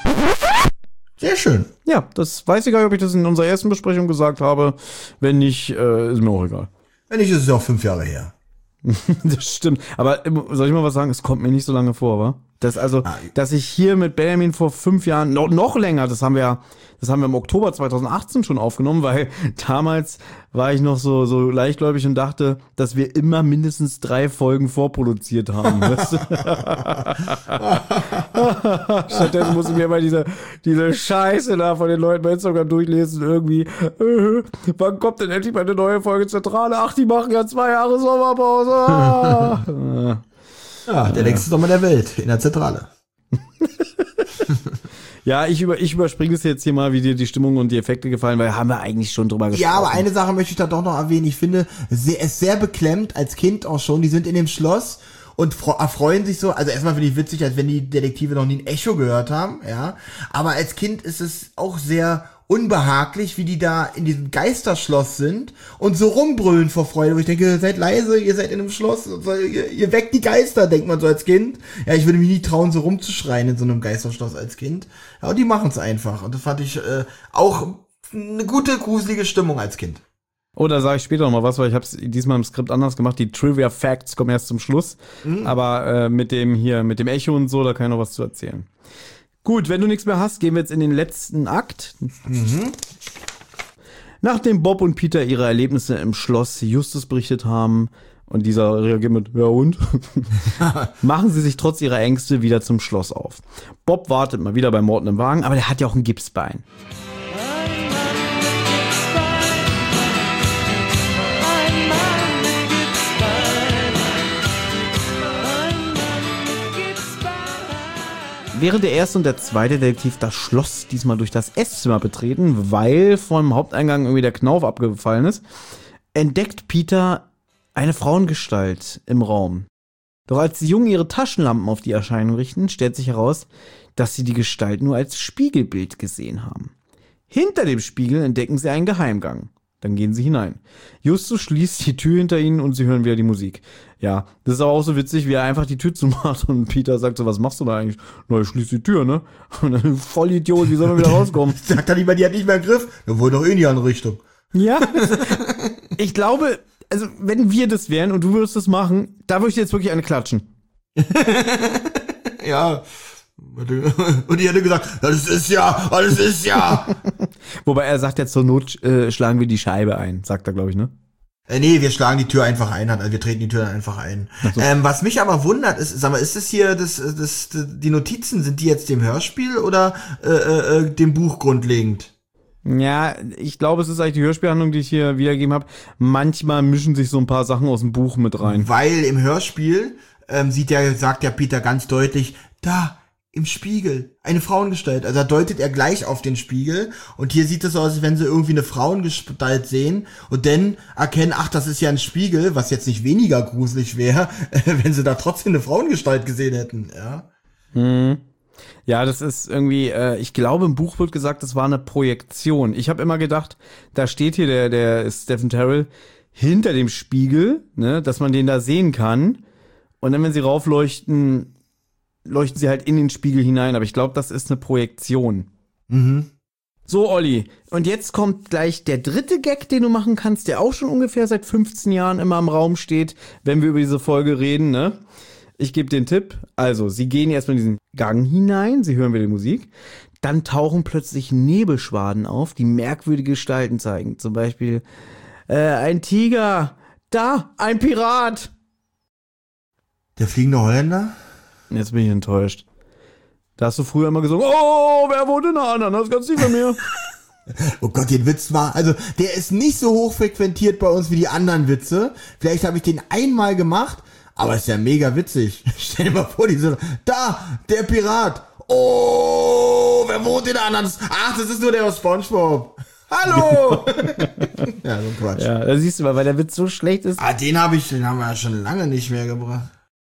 Sehr schön. Ja, das weiß ich gar nicht, ob ich das in unserer ersten Besprechung gesagt habe. Wenn nicht, ist mir auch egal. Wenn nicht, ist es auch 5 Jahre her. Das stimmt. Aber soll ich mal was sagen? Es kommt mir nicht so lange vor, wa? Dass ich hier mit Benjamin vor 5 Jahren, noch länger, das haben wir im Oktober 2018 schon aufgenommen, weil damals war ich noch so leichtgläubig und dachte, dass wir immer mindestens 3 Folgen vorproduziert haben. Weißt du? Stattdessen muss ich mir immer diese Scheiße da von den Leuten bei Instagram durchlesen, irgendwie, wann kommt denn endlich mal eine neue Folge Zentrale? Ach, die machen ja 2 Jahre Sommerpause. Ja, der längste Sommer der Welt in der Zentrale. Ja, ich überspringe es jetzt hier mal, wie dir die Stimmung und die Effekte gefallen, weil haben wir eigentlich schon drüber gesprochen. Ja, aber eine Sache möchte ich da doch noch erwähnen. Ich finde es sehr beklemmt, als Kind auch schon. Die sind in dem Schloss und erfreuen sich so. Also erstmal finde ich witzig, als wenn die Detektive noch nie ein Echo gehört haben, ja. Aber als Kind ist es auch sehr unbehaglich, wie die da in diesem Geisterschloss sind und so rumbrüllen vor Freude, wo ich denke, seid leise, ihr seid in einem Schloss, ihr weckt die Geister, denkt man so als Kind. Ja, ich würde mich nie trauen, so rumzuschreien in so einem Geisterschloss als Kind. Ja, und die machen es einfach. Und das fand ich auch eine gute, gruselige Stimmung als Kind. Oh, da sage ich später noch mal was, weil ich habe es diesmal im Skript anders gemacht. Die Trivia Facts kommen erst zum Schluss. Aber mit dem Echo und so, da kann ich noch was zu erzählen. Gut, wenn du nichts mehr hast, gehen wir jetzt in den letzten Akt. Nachdem Bob und Peter ihre Erlebnisse im Schloss Justus berichtet haben Und dieser reagiert mit, ja und? Machen sie sich trotz ihrer Ängste wieder zum Schloss auf. Bob wartet mal wieder bei Morton im Wagen, aber der hat ja auch ein Gipsbein. Während der erste und der zweite Detektiv das Schloss diesmal durch das Esszimmer betreten, weil vom Haupteingang irgendwie der Knauf abgefallen ist, entdeckt Peter eine Frauengestalt im Raum. Doch als die Jungen ihre Taschenlampen auf die Erscheinung richten, stellt sich heraus, dass sie die Gestalt nur als Spiegelbild gesehen haben. Hinter dem Spiegel entdecken sie einen Geheimgang. Dann gehen sie hinein. Justus schließt die Tür hinter ihnen und sie hören wieder die Musik. Ja, das ist aber auch so witzig, wie er einfach die Tür zumacht und Peter sagt so, was machst du da eigentlich? Na, ich schließe die Tür, ne? Und dann, Vollidiot, wie soll man wieder rauskommen? Sagt er lieber, die hat nicht mehr im Griff. Da wohl doch in die andere Richtung. Ja, ich glaube, also wenn wir das wären und du würdest das machen, da würde ich dir jetzt wirklich eine klatschen. Ja. Und die hätte gesagt, das ist ja. Wobei er sagt ja, zur Not schlagen wir die Scheibe ein, sagt er, glaube ich, ne? Nee, wir schlagen die Tür einfach ein, also wir treten die Tür dann einfach ein. So. Was mich aber wundert ist, sag mal, ist das hier, die Notizen, sind die jetzt dem Hörspiel oder dem Buch grundlegend? Ja, ich glaube, es ist eigentlich die Hörspielhandlung, die ich hier wiedergegeben habe. Manchmal mischen sich so ein paar Sachen aus dem Buch mit rein. Weil im Hörspiel sagt der Peter ganz deutlich, da, im Spiegel, eine Frauengestalt. Also da deutet er gleich auf den Spiegel und hier sieht es so aus, als wenn sie irgendwie eine Frauengestalt sehen und dann erkennen, ach, das ist ja ein Spiegel, was jetzt nicht weniger gruselig wäre, wenn sie da trotzdem eine Frauengestalt gesehen hätten, ja. Ja, das ist irgendwie, ich glaube, im Buch wird gesagt, das war eine Projektion. Ich habe immer gedacht, da steht hier der Stephen Terrell hinter dem Spiegel, ne, dass man den da sehen kann und dann, wenn sie raufleuchten, leuchten sie halt in den Spiegel hinein, aber ich glaube, das ist eine Projektion. Mhm. So, Olli, und jetzt kommt gleich der dritte Gag, den du machen kannst, der auch schon ungefähr seit 15 Jahren immer im Raum steht, wenn wir über diese Folge reden, ne? Ich gebe den Tipp, also, sie gehen erstmal in diesen Gang hinein, sie hören wieder die Musik, dann tauchen plötzlich Nebelschwaden auf, die merkwürdige Gestalten zeigen, zum Beispiel, ein Tiger, da, ein Pirat. Der fliegende Holländer? Jetzt bin ich enttäuscht. Da hast du früher immer gesungen, oh, wer wohnt in der Ananas, ganz tief bei mir. Oh Gott, den Witz war, also der ist nicht so hoch frequentiert bei uns wie die anderen Witze. Vielleicht habe ich den einmal gemacht, aber ist ja mega witzig. Stell dir mal vor, da, der Pirat. Oh, wer wohnt in der Ananas? Ach, das ist nur der aus SpongeBob. Hallo! Ja, so ein Quatsch. Ja, da siehst du mal, weil der Witz so schlecht ist. Den haben wir ja schon lange nicht mehr gebracht.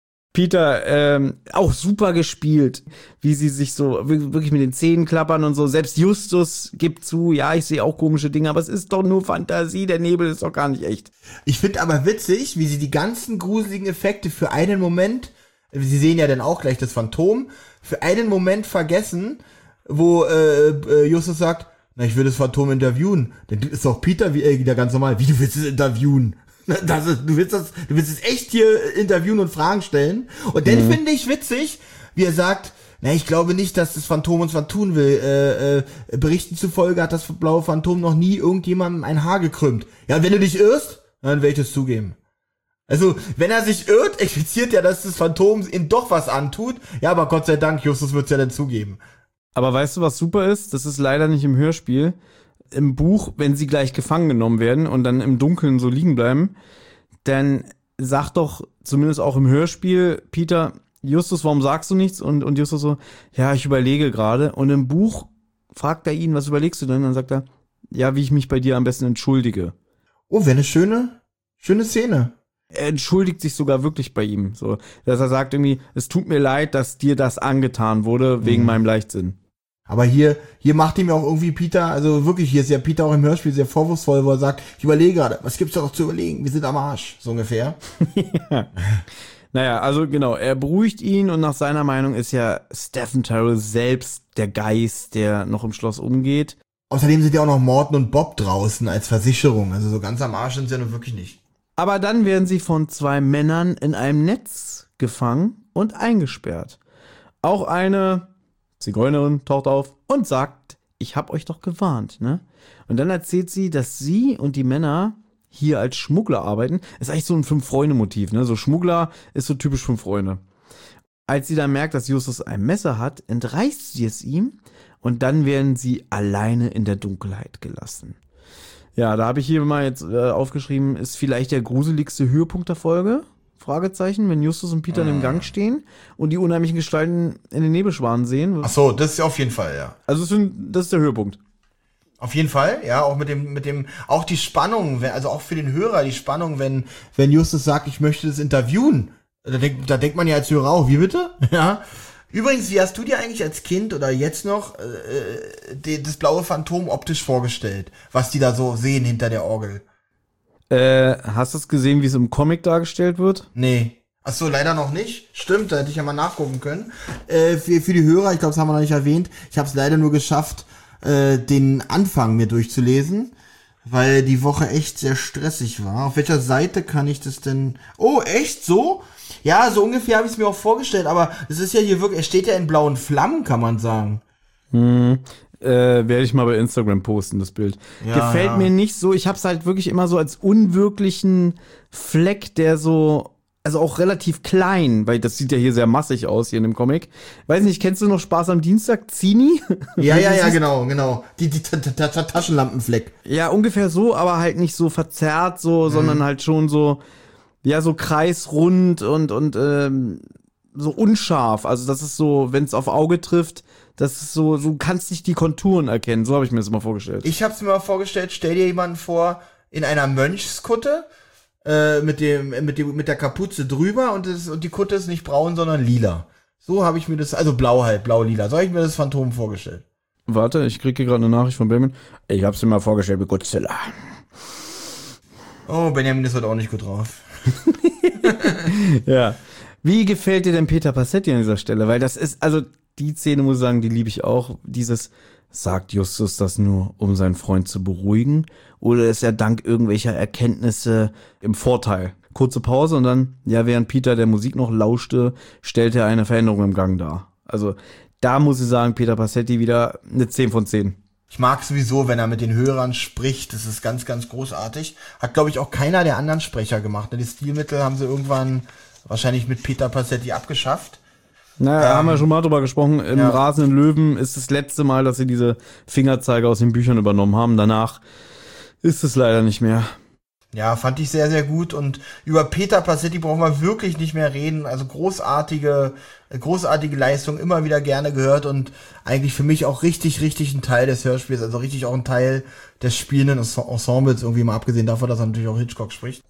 Peter, auch super gespielt, wie sie sich so wirklich mit den Zähnen klappern und so. Selbst Justus gibt zu, ja, ich sehe auch komische Dinge, aber es ist doch nur Fantasie, der Nebel ist doch gar nicht echt. Ich finde aber witzig, wie sie die ganzen gruseligen Effekte für einen Moment, sie sehen ja dann auch gleich das Phantom, für einen Moment vergessen, wo Justus sagt, na, ich will das Phantom interviewen. Dann ist doch Peter wieder ganz normal. Wie, du willst es interviewen? Du willst es echt hier interviewen und Fragen stellen. Und dann finde ich witzig, wie er sagt, na, ich glaube nicht, dass das Phantom uns was tun will. Berichten zufolge hat das blaue Phantom noch nie irgendjemandem ein Haar gekrümmt. Ja, wenn du dich irrst, dann werde ich das zugeben. Also, wenn er sich irrt, impliziert ja, dass das Phantom ihm doch was antut. Ja, aber Gott sei Dank, Justus wird's ja dann zugeben. Aber weißt du, was super ist? Das ist leider nicht im Hörspiel. Im Buch, wenn sie gleich gefangen genommen werden und dann im Dunkeln so liegen bleiben, dann sagt doch, zumindest auch im Hörspiel, Peter, Justus, warum sagst du nichts? Und Justus so, ja, ich überlege gerade. Und im Buch fragt er ihn, was überlegst du denn? Dann sagt er, ja, wie ich mich bei dir am besten entschuldige. Oh, wäre eine schöne Szene. Er entschuldigt sich sogar wirklich bei ihm, so, dass er sagt irgendwie, es tut mir leid, dass dir das angetan wurde, wegen meinem Leichtsinn. Aber hier macht ihm ja auch irgendwie Peter, also wirklich, hier ist ja Peter auch im Hörspiel sehr vorwurfsvoll, wo er sagt, ich überlege gerade, was gibt's da noch zu überlegen? Wir sind am Arsch, so ungefähr. Ja. Naja, also genau, er beruhigt ihn und nach seiner Meinung ist ja Stephen Terrell selbst der Geist, der noch im Schloss umgeht. Außerdem sind ja auch noch Morton und Bob draußen als Versicherung, also so ganz am Arsch sind sie ja nun wirklich nicht. Aber dann werden sie von 2 Männern in einem Netz gefangen und eingesperrt. Auch eine Zigeunerin taucht auf und sagt, ich hab euch doch gewarnt, ne? Und dann erzählt sie, dass sie und die Männer hier als Schmuggler arbeiten. Ist eigentlich so ein Fünf-Freunde-Motiv, ne? So Schmuggler ist so typisch Fünf Freunde. Als sie dann merkt, dass Justus ein Messer hat, entreißt sie es ihm und dann werden sie alleine in der Dunkelheit gelassen. Ja, da habe ich hier mal jetzt aufgeschrieben, ist vielleicht der gruseligste Höhepunkt der Folge? Fragezeichen, wenn Justus und Peter in dem Gang stehen und die unheimlichen Gestalten in den Nebelschwanen sehen. Ach so, das ist auf jeden Fall, ja. Also das ist der Höhepunkt. Auf jeden Fall, ja, auch mit dem, auch die Spannung, also auch für den Hörer die Spannung, wenn Justus sagt, ich möchte das interviewen. Da denkt man ja als Hörer auch, wie bitte? Ja. Übrigens, wie hast du dir eigentlich als Kind oder jetzt noch das blaue Phantom optisch vorgestellt? Was die da so sehen hinter der Orgel? Hast du es gesehen, wie es im Comic dargestellt wird? Nee. Ach so, leider noch nicht. Stimmt, da hätte ich ja mal nachgucken können. Für die Hörer, ich glaube, das haben wir noch nicht erwähnt, ich habe es leider nur geschafft, den Anfang mir durchzulesen, weil die Woche echt sehr stressig war. Auf welcher Seite kann ich das denn... Oh, echt? So? Ja, so ungefähr habe ich es mir auch vorgestellt, aber es ist ja hier wirklich, es steht ja in blauen Flammen, kann man sagen. Werde ich mal bei Instagram posten, das Bild. Ja, gefällt mir nicht so, ich hab's halt wirklich immer so als unwirklichen Fleck, der so, also auch relativ klein, weil das sieht ja hier sehr massig aus, hier in dem Comic. Weiß nicht, kennst du noch Spaß am Dienstag, Zini? Ja, genau. Die Taschenlampenfleck. Ja, ungefähr so, aber halt nicht so verzerrt so, sondern halt schon so, ja, so kreisrund und so unscharf. Also das ist so, wenn es auf Auge trifft, das ist so, du kannst nicht die Konturen erkennen. So habe ich mir das mal vorgestellt. Ich habe es mir mal vorgestellt, stell dir jemanden vor, in einer Mönchskutte, mit der Kapuze drüber und die Kutte ist nicht braun, sondern lila. So habe ich mir das, also blau-lila. So habe ich mir das Phantom vorgestellt. Warte, ich kriege hier gerade eine Nachricht von Benjamin. Ich habe es mir mal vorgestellt mit Godzilla. Oh, Benjamin ist heute auch nicht gut drauf. Ja. Wie gefällt dir denn Peter Passetti an dieser Stelle? Weil das ist, also die Szene, muss ich sagen, die liebe ich auch. Sagt Justus das nur, um seinen Freund zu beruhigen? Oder ist er dank irgendwelcher Erkenntnisse im Vorteil? Kurze Pause und dann, ja, während Peter der Musik noch lauschte, stellte er eine Veränderung im Gang dar. Also da muss ich sagen, Peter Passetti wieder eine 10 von 10. Ich mag sowieso, wenn er mit den Hörern spricht. Das ist ganz, ganz großartig. Hat, glaube ich, auch keiner der anderen Sprecher gemacht. Die Stilmittel haben sie irgendwann wahrscheinlich mit Peter Passetti abgeschafft. Naja, haben wir schon mal drüber gesprochen. Im Rasenden Löwen ist das letzte Mal, dass sie diese Fingerzeige aus den Büchern übernommen haben. Danach ist es leider nicht mehr. Ja, fand ich sehr, sehr gut. Und über Peter Passetti brauchen wir wirklich nicht mehr reden. Also großartige Leistung, immer wieder gerne gehört und eigentlich für mich auch richtig ein Teil des Hörspiels, also richtig auch ein Teil des spielenden Ensembles, irgendwie mal abgesehen davon, dass er natürlich auch Hitchcock spricht.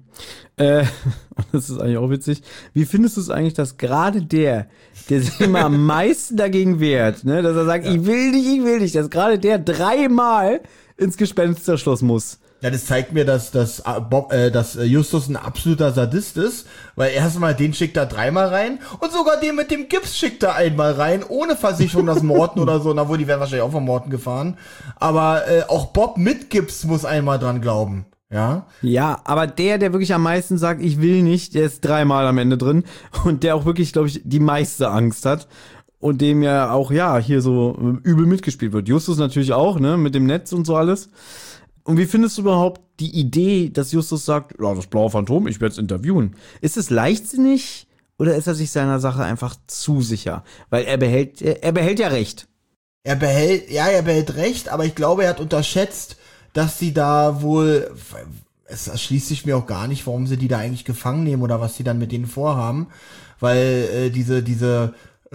Das ist eigentlich auch witzig. Wie findest du es eigentlich, dass gerade der sich immer am meisten dagegen wehrt, ne, dass er sagt, ich will nicht, dass gerade der 3-mal ins Gespensterschloss muss? Ja, das zeigt mir, dass Justus ein absoluter Sadist ist, weil erstmal den schickt er 3-mal rein und sogar den mit dem Gips schickt er 1-mal rein, ohne Versicherung, dass Morton oder so, na wohl, die werden wahrscheinlich auch von Morton gefahren, aber auch Bob mit Gips muss einmal dran glauben, ja? Ja, aber der wirklich am meisten sagt, ich will nicht, der ist 3-mal am Ende drin und der auch wirklich, glaube ich, die meiste Angst hat. Und dem ja auch, ja, hier so übel mitgespielt wird. Justus natürlich auch, ne, mit dem Netz und so alles. Und wie findest du überhaupt die Idee, dass Justus sagt, ja, das blaue Phantom, ich werde es interviewen? Ist es leichtsinnig oder ist er sich seiner Sache einfach zu sicher? Weil er behält ja Recht. Er behält Recht, aber ich glaube, er hat unterschätzt, dass sie da wohl, es erschließt sich mir auch gar nicht, warum sie die da eigentlich gefangen nehmen oder was sie dann mit denen vorhaben, weil diese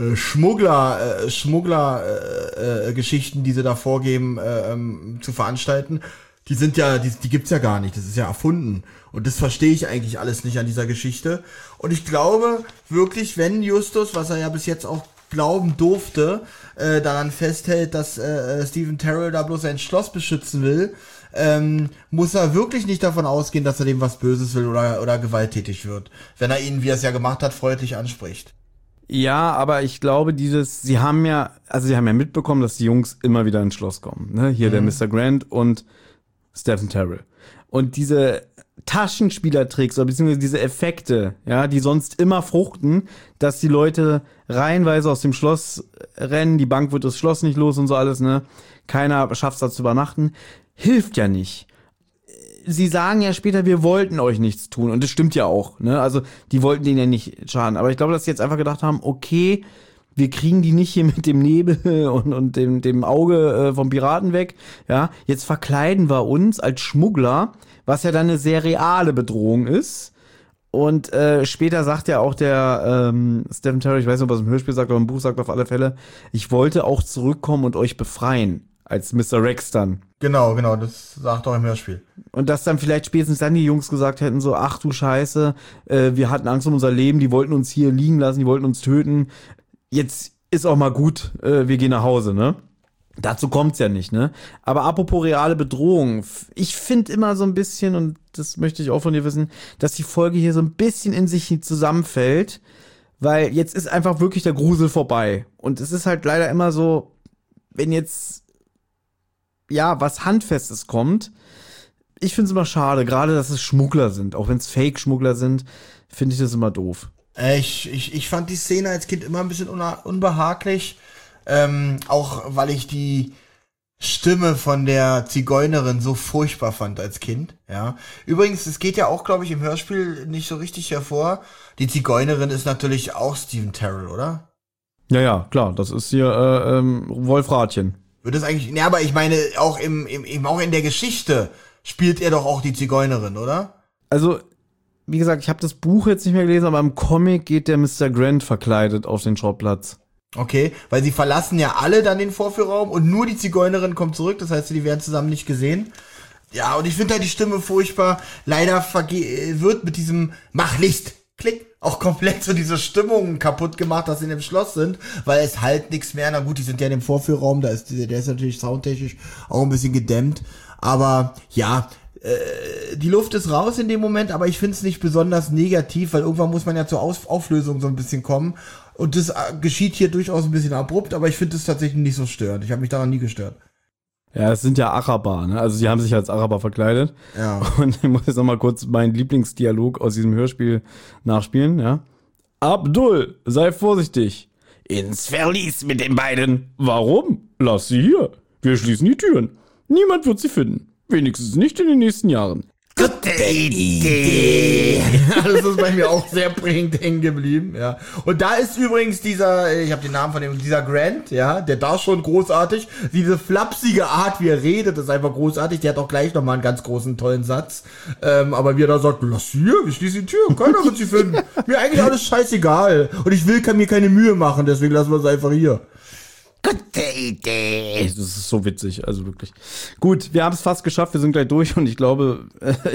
Schmuggler-Geschichten, die sie da vorgeben, zu veranstalten, die gibt's ja gar nicht, das ist ja erfunden. Und das verstehe ich eigentlich alles nicht an dieser Geschichte. Und ich glaube wirklich, wenn Justus, was er ja bis jetzt auch glauben durfte, daran festhält, dass Stephen Terrell da bloß sein Schloss beschützen will, muss er wirklich nicht davon ausgehen, dass er dem was Böses will oder gewalttätig wird, wenn er ihn, wie er es ja gemacht hat, freundlich anspricht. Ja, aber ich glaube, sie haben ja mitbekommen, dass die Jungs immer wieder ins Schloss kommen. Ne? Hier der Mr. Grant und Stephen Terrell. Und diese Taschenspielertricks oder beziehungsweise diese Effekte, ja, die sonst immer fruchten, dass die Leute reihenweise aus dem Schloss rennen, die Bank wird das Schloss nicht los und so alles, ne? Keiner schafft es da zu übernachten. Hilft ja nicht. sie sagen ja später, wir wollten euch nichts tun. Und das stimmt ja auch, ne? Also, die wollten denen ja nicht schaden. Aber ich glaube, dass sie jetzt einfach gedacht haben, okay, wir kriegen die nicht hier mit dem Nebel und dem Auge vom Piraten weg. Ja, jetzt verkleiden wir uns als Schmuggler, was ja dann eine sehr reale Bedrohung ist. Und später sagt ja auch der Stephen Terrell, ich weiß nicht, ob er es im Hörspiel sagt oder im Buch sagt, auf alle Fälle, ich wollte auch zurückkommen und euch befreien. Als Mr. Rex dann. Genau, das sagt auch im Hörspiel. Und dass dann vielleicht spätestens dann die Jungs gesagt hätten, so, ach du Scheiße, wir hatten Angst um unser Leben, die wollten uns hier liegen lassen, die wollten uns töten. Jetzt ist auch mal gut, wir gehen nach Hause, ne? Dazu kommt's ja nicht, ne? Aber apropos reale Bedrohung, ich finde immer so ein bisschen, und das möchte ich auch von dir wissen, dass die Folge hier so ein bisschen in sich zusammenfällt, weil jetzt ist einfach wirklich der Grusel vorbei. Und es ist halt leider immer so, wenn jetzt, ja, was Handfestes kommt, ich finde es immer schade, gerade dass es Schmuggler sind, auch wenn es Fake-Schmuggler sind, finde ich das immer doof. Ich fand die Szene als Kind immer ein bisschen unbehaglich, auch weil ich die Stimme von der Zigeunerin so furchtbar fand als Kind, ja. Übrigens, es geht ja auch, glaube ich, im Hörspiel nicht so richtig hervor. Die Zigeunerin ist natürlich auch Stephen Terrell, oder? Ja, klar, das ist hier Wolfratchen. Wird das eigentlich, aber ich meine, auch auch in der Geschichte spielt er doch auch die Zigeunerin, oder? Also, wie gesagt, ich habe das Buch jetzt nicht mehr gelesen, aber im Comic geht der Mr. Grant verkleidet auf den Schrottplatz. Okay, weil sie verlassen ja alle dann den Vorführraum und nur die Zigeunerin kommt zurück, das heißt, die werden zusammen nicht gesehen. Ja, und ich finde halt die Stimme furchtbar. Leider wird mit diesem Mach Licht, Klick, auch komplett so diese Stimmung kaputt gemacht, dass sie in dem Schloss sind, weil es halt nichts mehr, na gut, die sind ja in dem Vorführraum, der ist natürlich soundtechnisch auch ein bisschen gedämmt, aber ja, die Luft ist raus in dem Moment, aber ich finde es nicht besonders negativ, weil irgendwann muss man ja zur Auflösung so ein bisschen kommen. Und das geschieht hier durchaus ein bisschen abrupt, aber ich finde es tatsächlich nicht so störend. Ich habe mich daran nie gestört. Ja, es sind ja Araber, ne? Also die haben sich als Araber verkleidet. Ja. Und ich muss jetzt noch mal kurz meinen Lieblingsdialog aus diesem Hörspiel nachspielen, ja? Abdul, sei vorsichtig. Ins Verlies mit den beiden. Warum? Lass sie hier. Wir schließen die Türen. Niemand wird sie finden. Wenigstens nicht in den nächsten Jahren. Gute Idee. Das ist bei mir auch sehr prägend hängen geblieben, ja. Und da ist übrigens dieser, ich habe den Namen von dem, dieser Grant, ja, der da schon großartig, diese flapsige Art, wie er redet, ist einfach großartig. Der hat auch gleich nochmal einen ganz großen, tollen Satz. Aber wie er da sagt, lass hier, wir schließen die Tür, keiner wird sie finden. Mir eigentlich alles scheißegal. Und ich kann mir keine Mühe machen, deswegen lassen wir es einfach hier. Gute Idee. Das ist so witzig, also wirklich. Gut, wir haben es fast geschafft, wir sind gleich durch und ich glaube,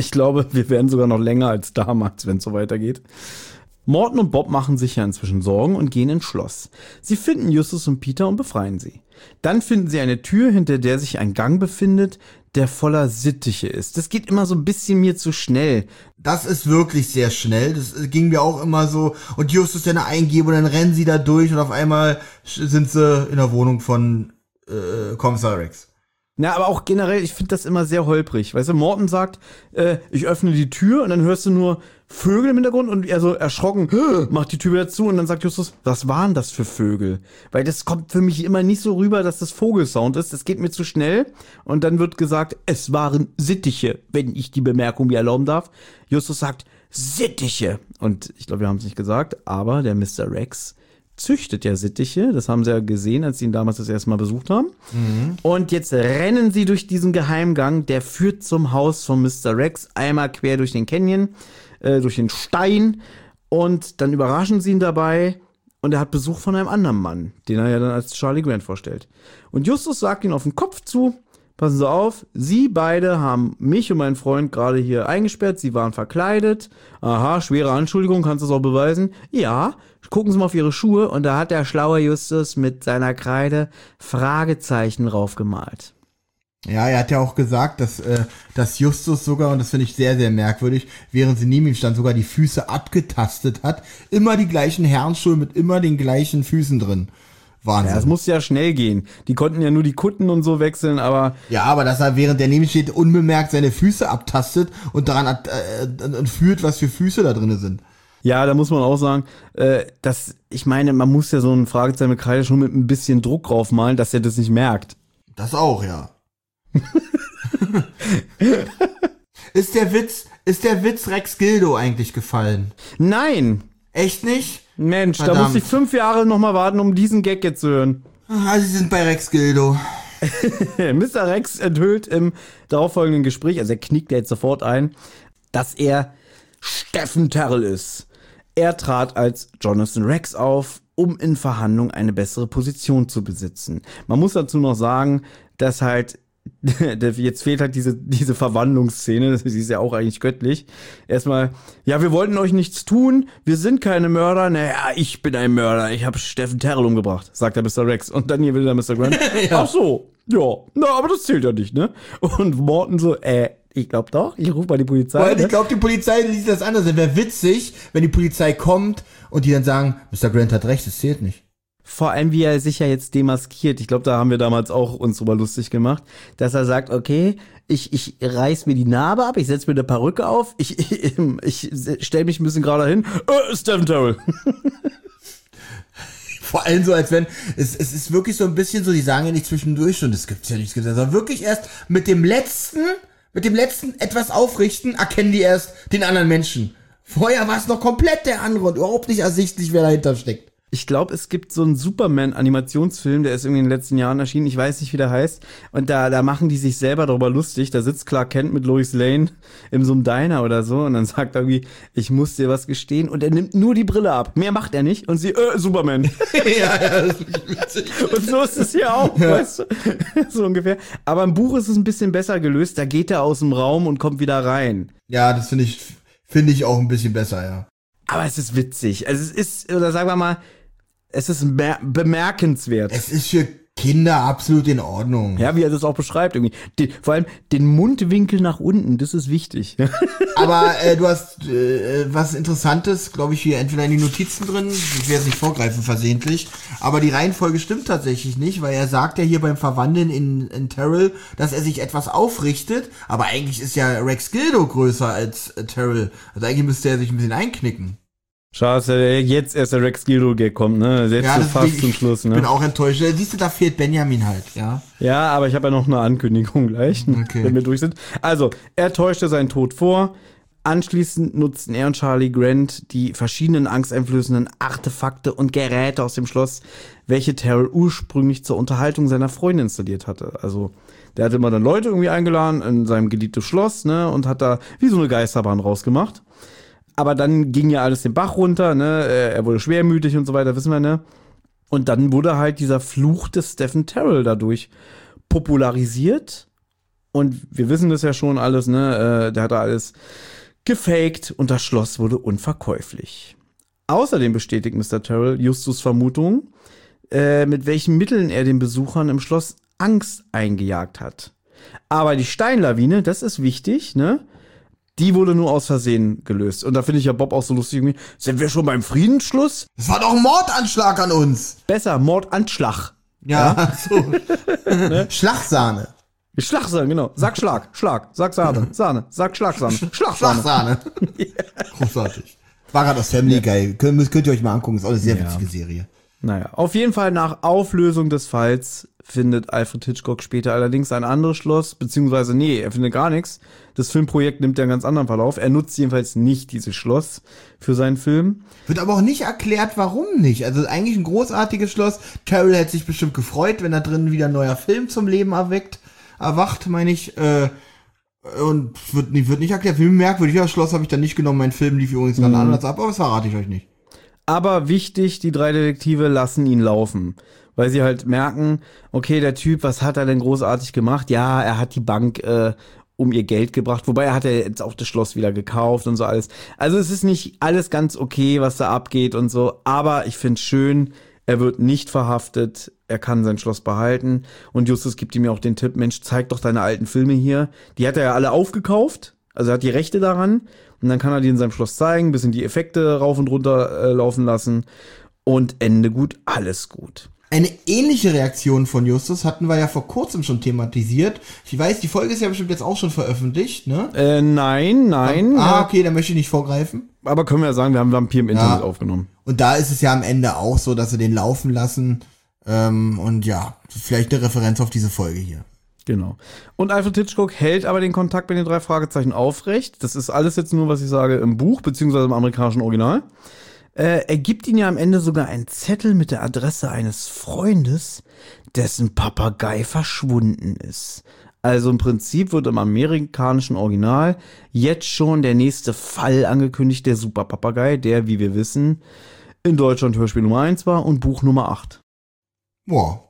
wir werden sogar noch länger als damals, wenn es so weitergeht. Morton und Bob machen sich ja inzwischen Sorgen und gehen ins Schloss. Sie finden Justus und Peter und befreien sie. Dann finden sie eine Tür, hinter der sich ein Gang befindet, der voller Sittiche ist. Das geht immer so ein bisschen mir zu schnell. Das ist wirklich sehr schnell. Das ging mir auch immer so. Und Justus dann eingeben und dann rennen sie da durch und auf einmal sind sie in der Wohnung von Kommissar Rex. Na, aber auch generell, ich finde das immer sehr holprig. Weißt du, Morton sagt, ich öffne die Tür und dann hörst du nur Vögel im Hintergrund und er so erschrocken macht die Tür wieder zu und dann sagt Justus, was waren das für Vögel? Weil das kommt für mich immer nicht so rüber, dass das Vogelsound ist. Das geht mir zu schnell. Und dann wird gesagt, es waren Sittiche, wenn ich die Bemerkung mir erlauben darf. Justus sagt, Sittiche. Und ich glaube, wir haben es nicht gesagt, aber der Mr. Rex züchtet ja Sittiche. Das haben sie ja gesehen, als sie ihn damals das erste Mal besucht haben. Mhm. Und jetzt rennen sie durch diesen Geheimgang. Der führt zum Haus von Mr. Rex. Einmal quer durch den Canyon, durch den Stein. Und dann überraschen sie ihn dabei. Und er hat Besuch von einem anderen Mann, den er ja dann als Charlie Grant vorstellt. Und Justus sagt ihn auf den Kopf zu. Passen Sie auf, Sie beide haben mich und meinen Freund gerade hier eingesperrt. Sie waren verkleidet. Aha, schwere Anschuldigung, kannst du das auch beweisen? Ja, gucken Sie mal auf Ihre Schuhe. Und da hat der schlaue Justus mit seiner Kreide Fragezeichen draufgemalt. Ja, er hat ja auch gesagt, dass Justus sogar, und das finde ich sehr, sehr merkwürdig, während sie neben ihm stand, sogar die Füße abgetastet hat. Immer die gleichen Herrenschuhe mit immer den gleichen Füßen drin. Wahnsinn. Ja, es musste ja schnell gehen. Die konnten ja nur die Kutten und so wechseln, aber... Ja, aber dass er während der neben steht unbemerkt seine Füße abtastet und daran fühlt, was für Füße da drin sind. Ja, da muss man auch sagen, ich meine, man muss ja so ein Fragezeichen mit Kreide schon mit ein bisschen Druck draufmalen, dass er das nicht merkt. Das auch, ja. Ist der Witz Rex Gildo eigentlich gefallen? Nein! Echt nicht? Mensch, Verdammt. da musste ich 5 Jahre nochmal warten, um diesen Gag jetzt zu hören. Ah, Sie sind bei Rex Gildo. Mr. Rex enthüllt im darauffolgenden Gespräch, also er knickt jetzt sofort ein, dass er Stephen Terrell ist. Er trat als Jonathan Rex auf, um in Verhandlungen eine bessere Position zu besitzen. Man muss dazu noch sagen, dass halt jetzt fehlt halt diese Verwandlungsszene, sie ist ja auch eigentlich göttlich. Erstmal, ja, wir wollten euch nichts tun, wir sind keine Mörder. Naja, ich bin ein Mörder, ich habe Stephen Terrell umgebracht, sagt der Mr. Rex. Und dann hier will der Mr. Grant, ja. Ach so, ja, na, aber das zählt ja nicht, ne? Und Morton so, ich glaube doch, ich rufe mal die Polizei. Weil ich glaube, die Polizei liest das anders. Es wäre witzig, wenn die Polizei kommt und die dann sagen, Mr. Grant hat recht, es zählt nicht. Vor allem, wie er sich ja jetzt demaskiert. Ich glaube, da haben wir damals auch uns drüber lustig gemacht, dass er sagt, okay, ich reiß mir die Narbe ab, ich setze mir eine Perücke auf, ich stelle mich ein bisschen gerade hin. Stephen Terrell. Vor allem so, als wenn, es ist wirklich so ein bisschen so, die sagen ja nicht zwischendurch schon, das gibt's ja nicht, sondern wirklich erst mit dem letzten etwas aufrichten, erkennen die erst den anderen Menschen. Vorher war es noch komplett der andere und überhaupt nicht ersichtlich, wer dahinter steckt. Ich glaube, es gibt so einen Superman-Animationsfilm, der ist irgendwie in den letzten Jahren erschienen, ich weiß nicht, wie der heißt. Und da machen die sich selber darüber lustig. Da sitzt Clark Kent mit Lois Lane in so einem Diner oder so und dann sagt er irgendwie, ich muss dir was gestehen. Und er nimmt nur die Brille ab. Mehr macht er nicht. Und sie, Superman. ja, das ist witzig. Und so ist es hier auch, weißt du? So ungefähr. Aber im Buch ist es ein bisschen besser gelöst. Da geht er aus dem Raum und kommt wieder rein. Ja, das finde ich auch ein bisschen besser, ja. Aber es ist witzig. Also es ist, oder sagen wir mal, es ist bemerkenswert. Es ist für Kinder absolut in Ordnung. Ja, wie er das auch beschreibt irgendwie. Vor allem den Mundwinkel nach unten, das ist wichtig. Aber du hast was Interessantes, glaube ich, hier entweder in die Notizen drin, ich werde es nicht vorgreifen versehentlich, aber die Reihenfolge stimmt tatsächlich nicht, weil er sagt ja hier beim Verwandeln in Terrell, dass er sich etwas aufrichtet, aber eigentlich ist ja Rex Gildo größer als Terrell. Also eigentlich müsste er sich ein bisschen einknicken. Schade, dass jetzt erst der Rex Gildo-Gag kommt, ne? Jetzt ja, so fast zum Schluss, ne? Ich bin auch enttäuscht. Siehst du, da fehlt Benjamin halt, ja. Ja, aber ich habe ja noch eine Ankündigung gleich, okay, wenn wir durch sind. Also, er täuschte seinen Tod vor. Anschließend nutzten er und Charlie Grant die verschiedenen angsteinflößenden Artefakte und Geräte aus dem Schloss, welche Terrell ursprünglich zur Unterhaltung seiner Freundin installiert hatte. Also, der hatte immer dann Leute irgendwie eingeladen in seinem geliebtes Schloss, ne? Und hat da wie so eine Geisterbahn rausgemacht. Aber dann ging ja alles den Bach runter, ne? Er wurde schwermütig und so weiter, wissen wir, ne? Und dann wurde halt dieser Fluch des Stephen Terrell dadurch popularisiert. Und wir wissen das ja schon alles, ne? Der hat da alles gefaked und das Schloss wurde unverkäuflich. Außerdem bestätigt Mr. Terrell Justus' Vermutung, mit welchen Mitteln er den Besuchern im Schloss Angst eingejagt hat. Aber die Steinlawine, das ist wichtig, ne? Die wurde nur aus Versehen gelöst. Und da finde ich ja Bob auch so lustig irgendwie. Sind wir schon beim Friedensschluss? Das war doch ein Mordanschlag an uns. Besser, Mordanschlag. Ja, so. Ne? Schlagsahne. Schlagsahne, genau. Sag Schlag, Schlag, sag Sahne, Sahne, sag Schlagsahne, Schlagsahne. Großartig. War gerade das Family Guy. Könnt ihr euch mal angucken. Ist auch eine sehr witzige Serie. Naja, auf jeden Fall nach Auflösung des Falls findet Alfred Hitchcock später allerdings ein anderes Schloss, beziehungsweise er findet gar nichts. Das Filmprojekt nimmt ja einen ganz anderen Verlauf. Er nutzt jedenfalls nicht dieses Schloss für seinen Film. Wird aber auch nicht erklärt, warum nicht. Also eigentlich ein großartiges Schloss. Terrell hätte sich bestimmt gefreut, wenn da drin wieder ein neuer Film zum Leben erwacht, meine ich. Und wird nicht erklärt. Wie merkwürdig, das Schloss habe ich dann nicht genommen. Mein Film lief übrigens ganz anders ab, aber das verrate ich euch nicht. Aber wichtig, die 3 Detektive lassen ihn laufen. Weil sie halt merken, okay, der Typ, was hat er denn großartig gemacht? Ja, er hat die Bank um ihr Geld gebracht. Wobei er hat ja jetzt auch das Schloss wieder gekauft und so alles. Also es ist nicht alles ganz okay, was da abgeht und so. Aber ich finde es schön, er wird nicht verhaftet. Er kann sein Schloss behalten. Und Justus gibt ihm ja auch den Tipp, Mensch, zeig doch deine alten Filme hier. Die hat er ja alle aufgekauft. Also er hat die Rechte daran. Und dann kann er die in seinem Schloss zeigen, bisschen die Effekte rauf und runter laufen lassen. Und Ende gut, alles gut. Eine ähnliche Reaktion von Justus hatten wir ja vor kurzem schon thematisiert. Ich weiß, die Folge ist ja bestimmt jetzt auch schon veröffentlicht, ne? Nein. Okay, dann möchte ich nicht vorgreifen. Aber können wir ja sagen, wir haben Vampir im Internet aufgenommen. Und da ist es ja am Ende auch so, dass sie den laufen lassen. Und ja, vielleicht eine Referenz auf diese Folge hier. Genau. Und Alfred Hitchcock hält aber den Kontakt mit den 3 Fragezeichen aufrecht. Das ist alles jetzt nur, was ich sage, im Buch, beziehungsweise im amerikanischen Original. Er gibt ihnen ja am Ende sogar einen Zettel mit der Adresse eines Freundes, dessen Papagei verschwunden ist. Also im Prinzip wird im amerikanischen Original jetzt schon der nächste Fall angekündigt, der Superpapagei, der, wie wir wissen, in Deutschland Hörspiel Nummer 1 war und Buch Nummer 8. Wow.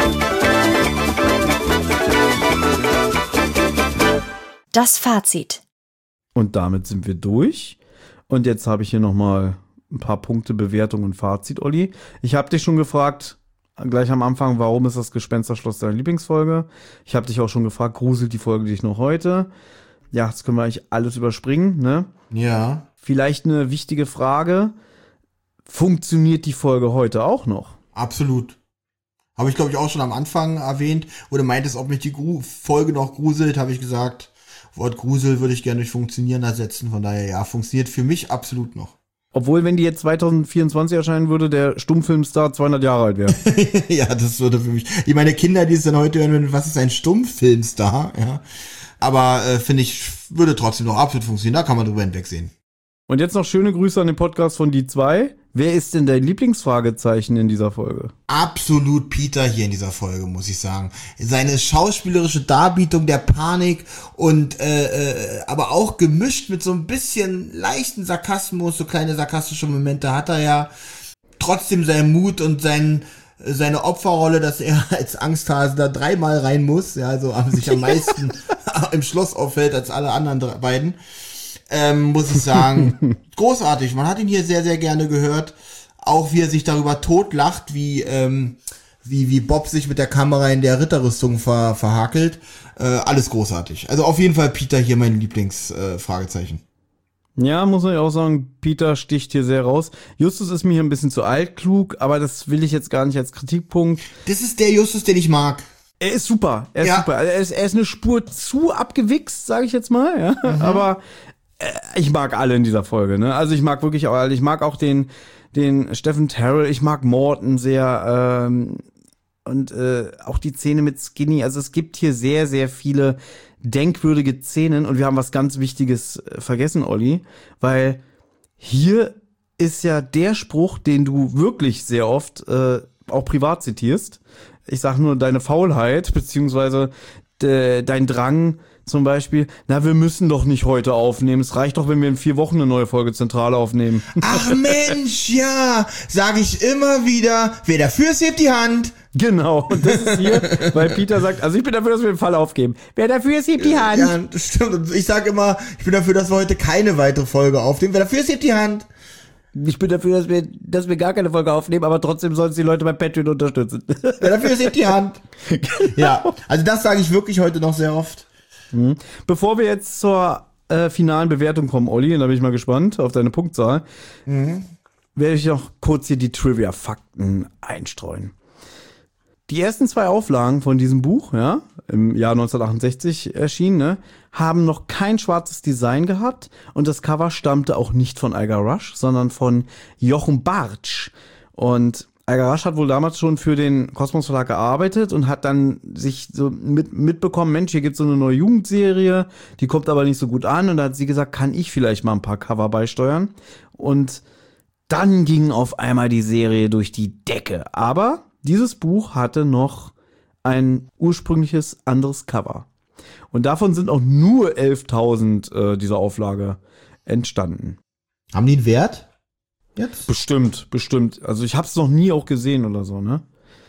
Das Fazit. Und damit sind wir durch. Und jetzt habe ich hier nochmal ein paar Punkte Bewertung und Fazit, Olli. Ich habe dich schon gefragt, gleich am Anfang, warum ist das Gespensterschloss deine Lieblingsfolge? Ich habe dich auch schon gefragt, gruselt die Folge dich noch heute? Ja, das können wir eigentlich alles überspringen, ne? Ja. Vielleicht eine wichtige Frage. Funktioniert die Folge heute auch noch? Absolut. Habe ich, glaube ich, auch schon am Anfang erwähnt. Oder meintest, ob mich die Folge noch gruselt, habe ich gesagt, Wort Grusel würde ich gerne durch Funktionieren ersetzen. Von daher, ja, funktioniert für mich absolut noch. Obwohl, wenn die jetzt 2024 erscheinen würde, der Stummfilmstar 200 Jahre alt wäre. Ja, das würde für mich. Ich meine Kinder, die es dann heute hören, was ist ein Stummfilmstar? Ja. Aber finde ich, würde trotzdem noch absolut funktionieren. Da kann man drüber hinwegsehen. Und jetzt noch schöne Grüße an den Podcast von die 2. Wer ist denn dein Lieblingsfragezeichen in dieser Folge? Absolut Peter hier in dieser Folge, muss ich sagen. Seine schauspielerische Darbietung der Panik und aber auch gemischt mit so ein bisschen leichten Sarkasmus, so kleine sarkastische Momente hat er ja. Trotzdem seinen Mut und seine Opferrolle, dass er als Angsthase da 3-mal rein muss, ja, also sich am meisten im Schloss auffällt als alle anderen beiden. Muss ich sagen, großartig. Man hat ihn hier sehr, sehr gerne gehört. Auch wie er sich darüber totlacht, wie Bob sich mit der Kamera in der Ritterrüstung verhakelt. Alles großartig. Also auf jeden Fall Peter hier mein Lieblingsfragezeichen. Ja, muss man ja auch sagen, Peter sticht hier sehr raus. Justus ist mir hier ein bisschen zu altklug, aber das will ich jetzt gar nicht als Kritikpunkt. Das ist der Justus, den ich mag. Er ist super. Er ist super. Er ist eine Spur zu abgewichst, sage ich jetzt mal. Ja? Mhm. Aber ich mag alle in dieser Folge, ne? Also ich mag wirklich auch alle. Ich mag auch den Stephen Terrell. Ich mag Morton sehr. Und auch die Szene mit Skinny. Also es gibt hier sehr, sehr viele denkwürdige Szenen. Und wir haben was ganz Wichtiges vergessen, Olli. Weil hier ist ja der Spruch, den du wirklich sehr oft auch privat zitierst. Ich sag nur deine Faulheit, beziehungsweise dein Drang, zum Beispiel, na, wir müssen doch nicht heute aufnehmen. Es reicht doch, wenn wir in 4 Wochen eine neue Folge Zentrale aufnehmen. Ach Mensch, ja, sage ich immer wieder. Wer dafür ist, hebt die Hand. Genau, und das ist hier, weil Peter sagt, also ich bin dafür, dass wir den Fall aufgeben. Wer dafür ist, hebt die Hand. Ja, das stimmt. Und ich sage immer, ich bin dafür, dass wir heute keine weitere Folge aufnehmen. Wer dafür ist, hebt die Hand. Ich bin dafür, dass wir gar keine Folge aufnehmen, aber trotzdem sollen die Leute bei Patreon unterstützen. Wer dafür ist, hebt die Hand. Genau. Ja, also das sage ich wirklich heute noch sehr oft. Bevor wir jetzt zur finalen Bewertung kommen, Olli, und da bin ich mal gespannt auf deine Punktzahl, werde ich noch kurz hier die Trivia-Fakten einstreuen. Die ersten 2 Auflagen von diesem Buch, ja, im Jahr 1968 erschienen, ne, haben noch kein schwarzes Design gehabt und das Cover stammte auch nicht von Edgar Rush, sondern von Jochen Bartsch. Und Edgar Rush hat wohl damals schon für den Kosmos Verlag gearbeitet und hat dann sich so mitbekommen, Mensch, hier gibt's so eine neue Jugendserie, die kommt aber nicht so gut an. Und da hat sie gesagt, kann ich vielleicht mal ein paar Cover beisteuern? Und dann ging auf einmal die Serie durch die Decke. Aber dieses Buch hatte noch ein ursprüngliches anderes Cover. Und davon sind auch nur 11.000 dieser Auflage entstanden. Haben die einen Wert? Jetzt? Bestimmt. Also ich hab's noch nie auch gesehen oder so, ne?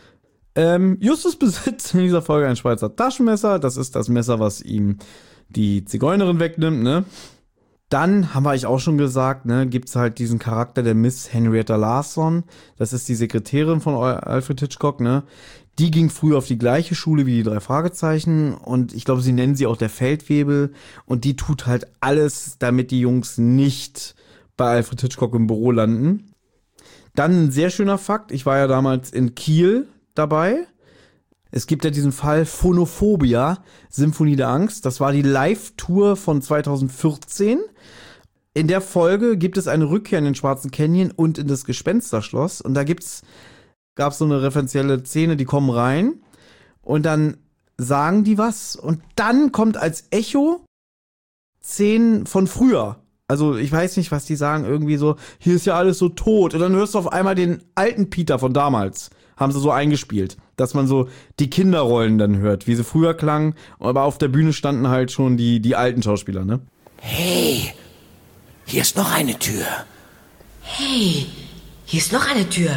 Justus besitzt in dieser Folge ein Schweizer Taschenmesser. Das ist das Messer, was ihm die Zigeunerin wegnimmt, ne? Dann haben wir euch auch schon gesagt, ne, gibt's halt diesen Charakter der Miss Henrietta Larson. Das ist die Sekretärin von Alfred Hitchcock, ne? Die ging früher auf die gleiche Schule wie die 3 Fragezeichen und ich glaube, sie nennen sie auch der Feldwebel und die tut halt alles, damit die Jungs nicht bei Alfred Hitchcock im Büro landen. Dann ein sehr schöner Fakt, ich war ja damals in Kiel dabei. Es gibt ja diesen Fall Phonophobia, Symphonie der Angst. Das war die Live-Tour von 2014. In der Folge gibt es eine Rückkehr in den Schwarzen Canyon und in das Gespensterschloss. Und da gab's so eine referenzielle Szene, die kommen rein und dann sagen die was und dann kommt als Echo Szenen von früher. Also ich weiß nicht, was die sagen, irgendwie so, hier ist ja alles so tot. Und dann hörst du auf einmal den alten Peter von damals, haben sie so eingespielt, dass man so die Kinderrollen dann hört, wie sie früher klangen, aber auf der Bühne standen halt schon die alten Schauspieler, ne? Hey, hier ist noch eine Tür. Hey, hier ist noch eine Tür.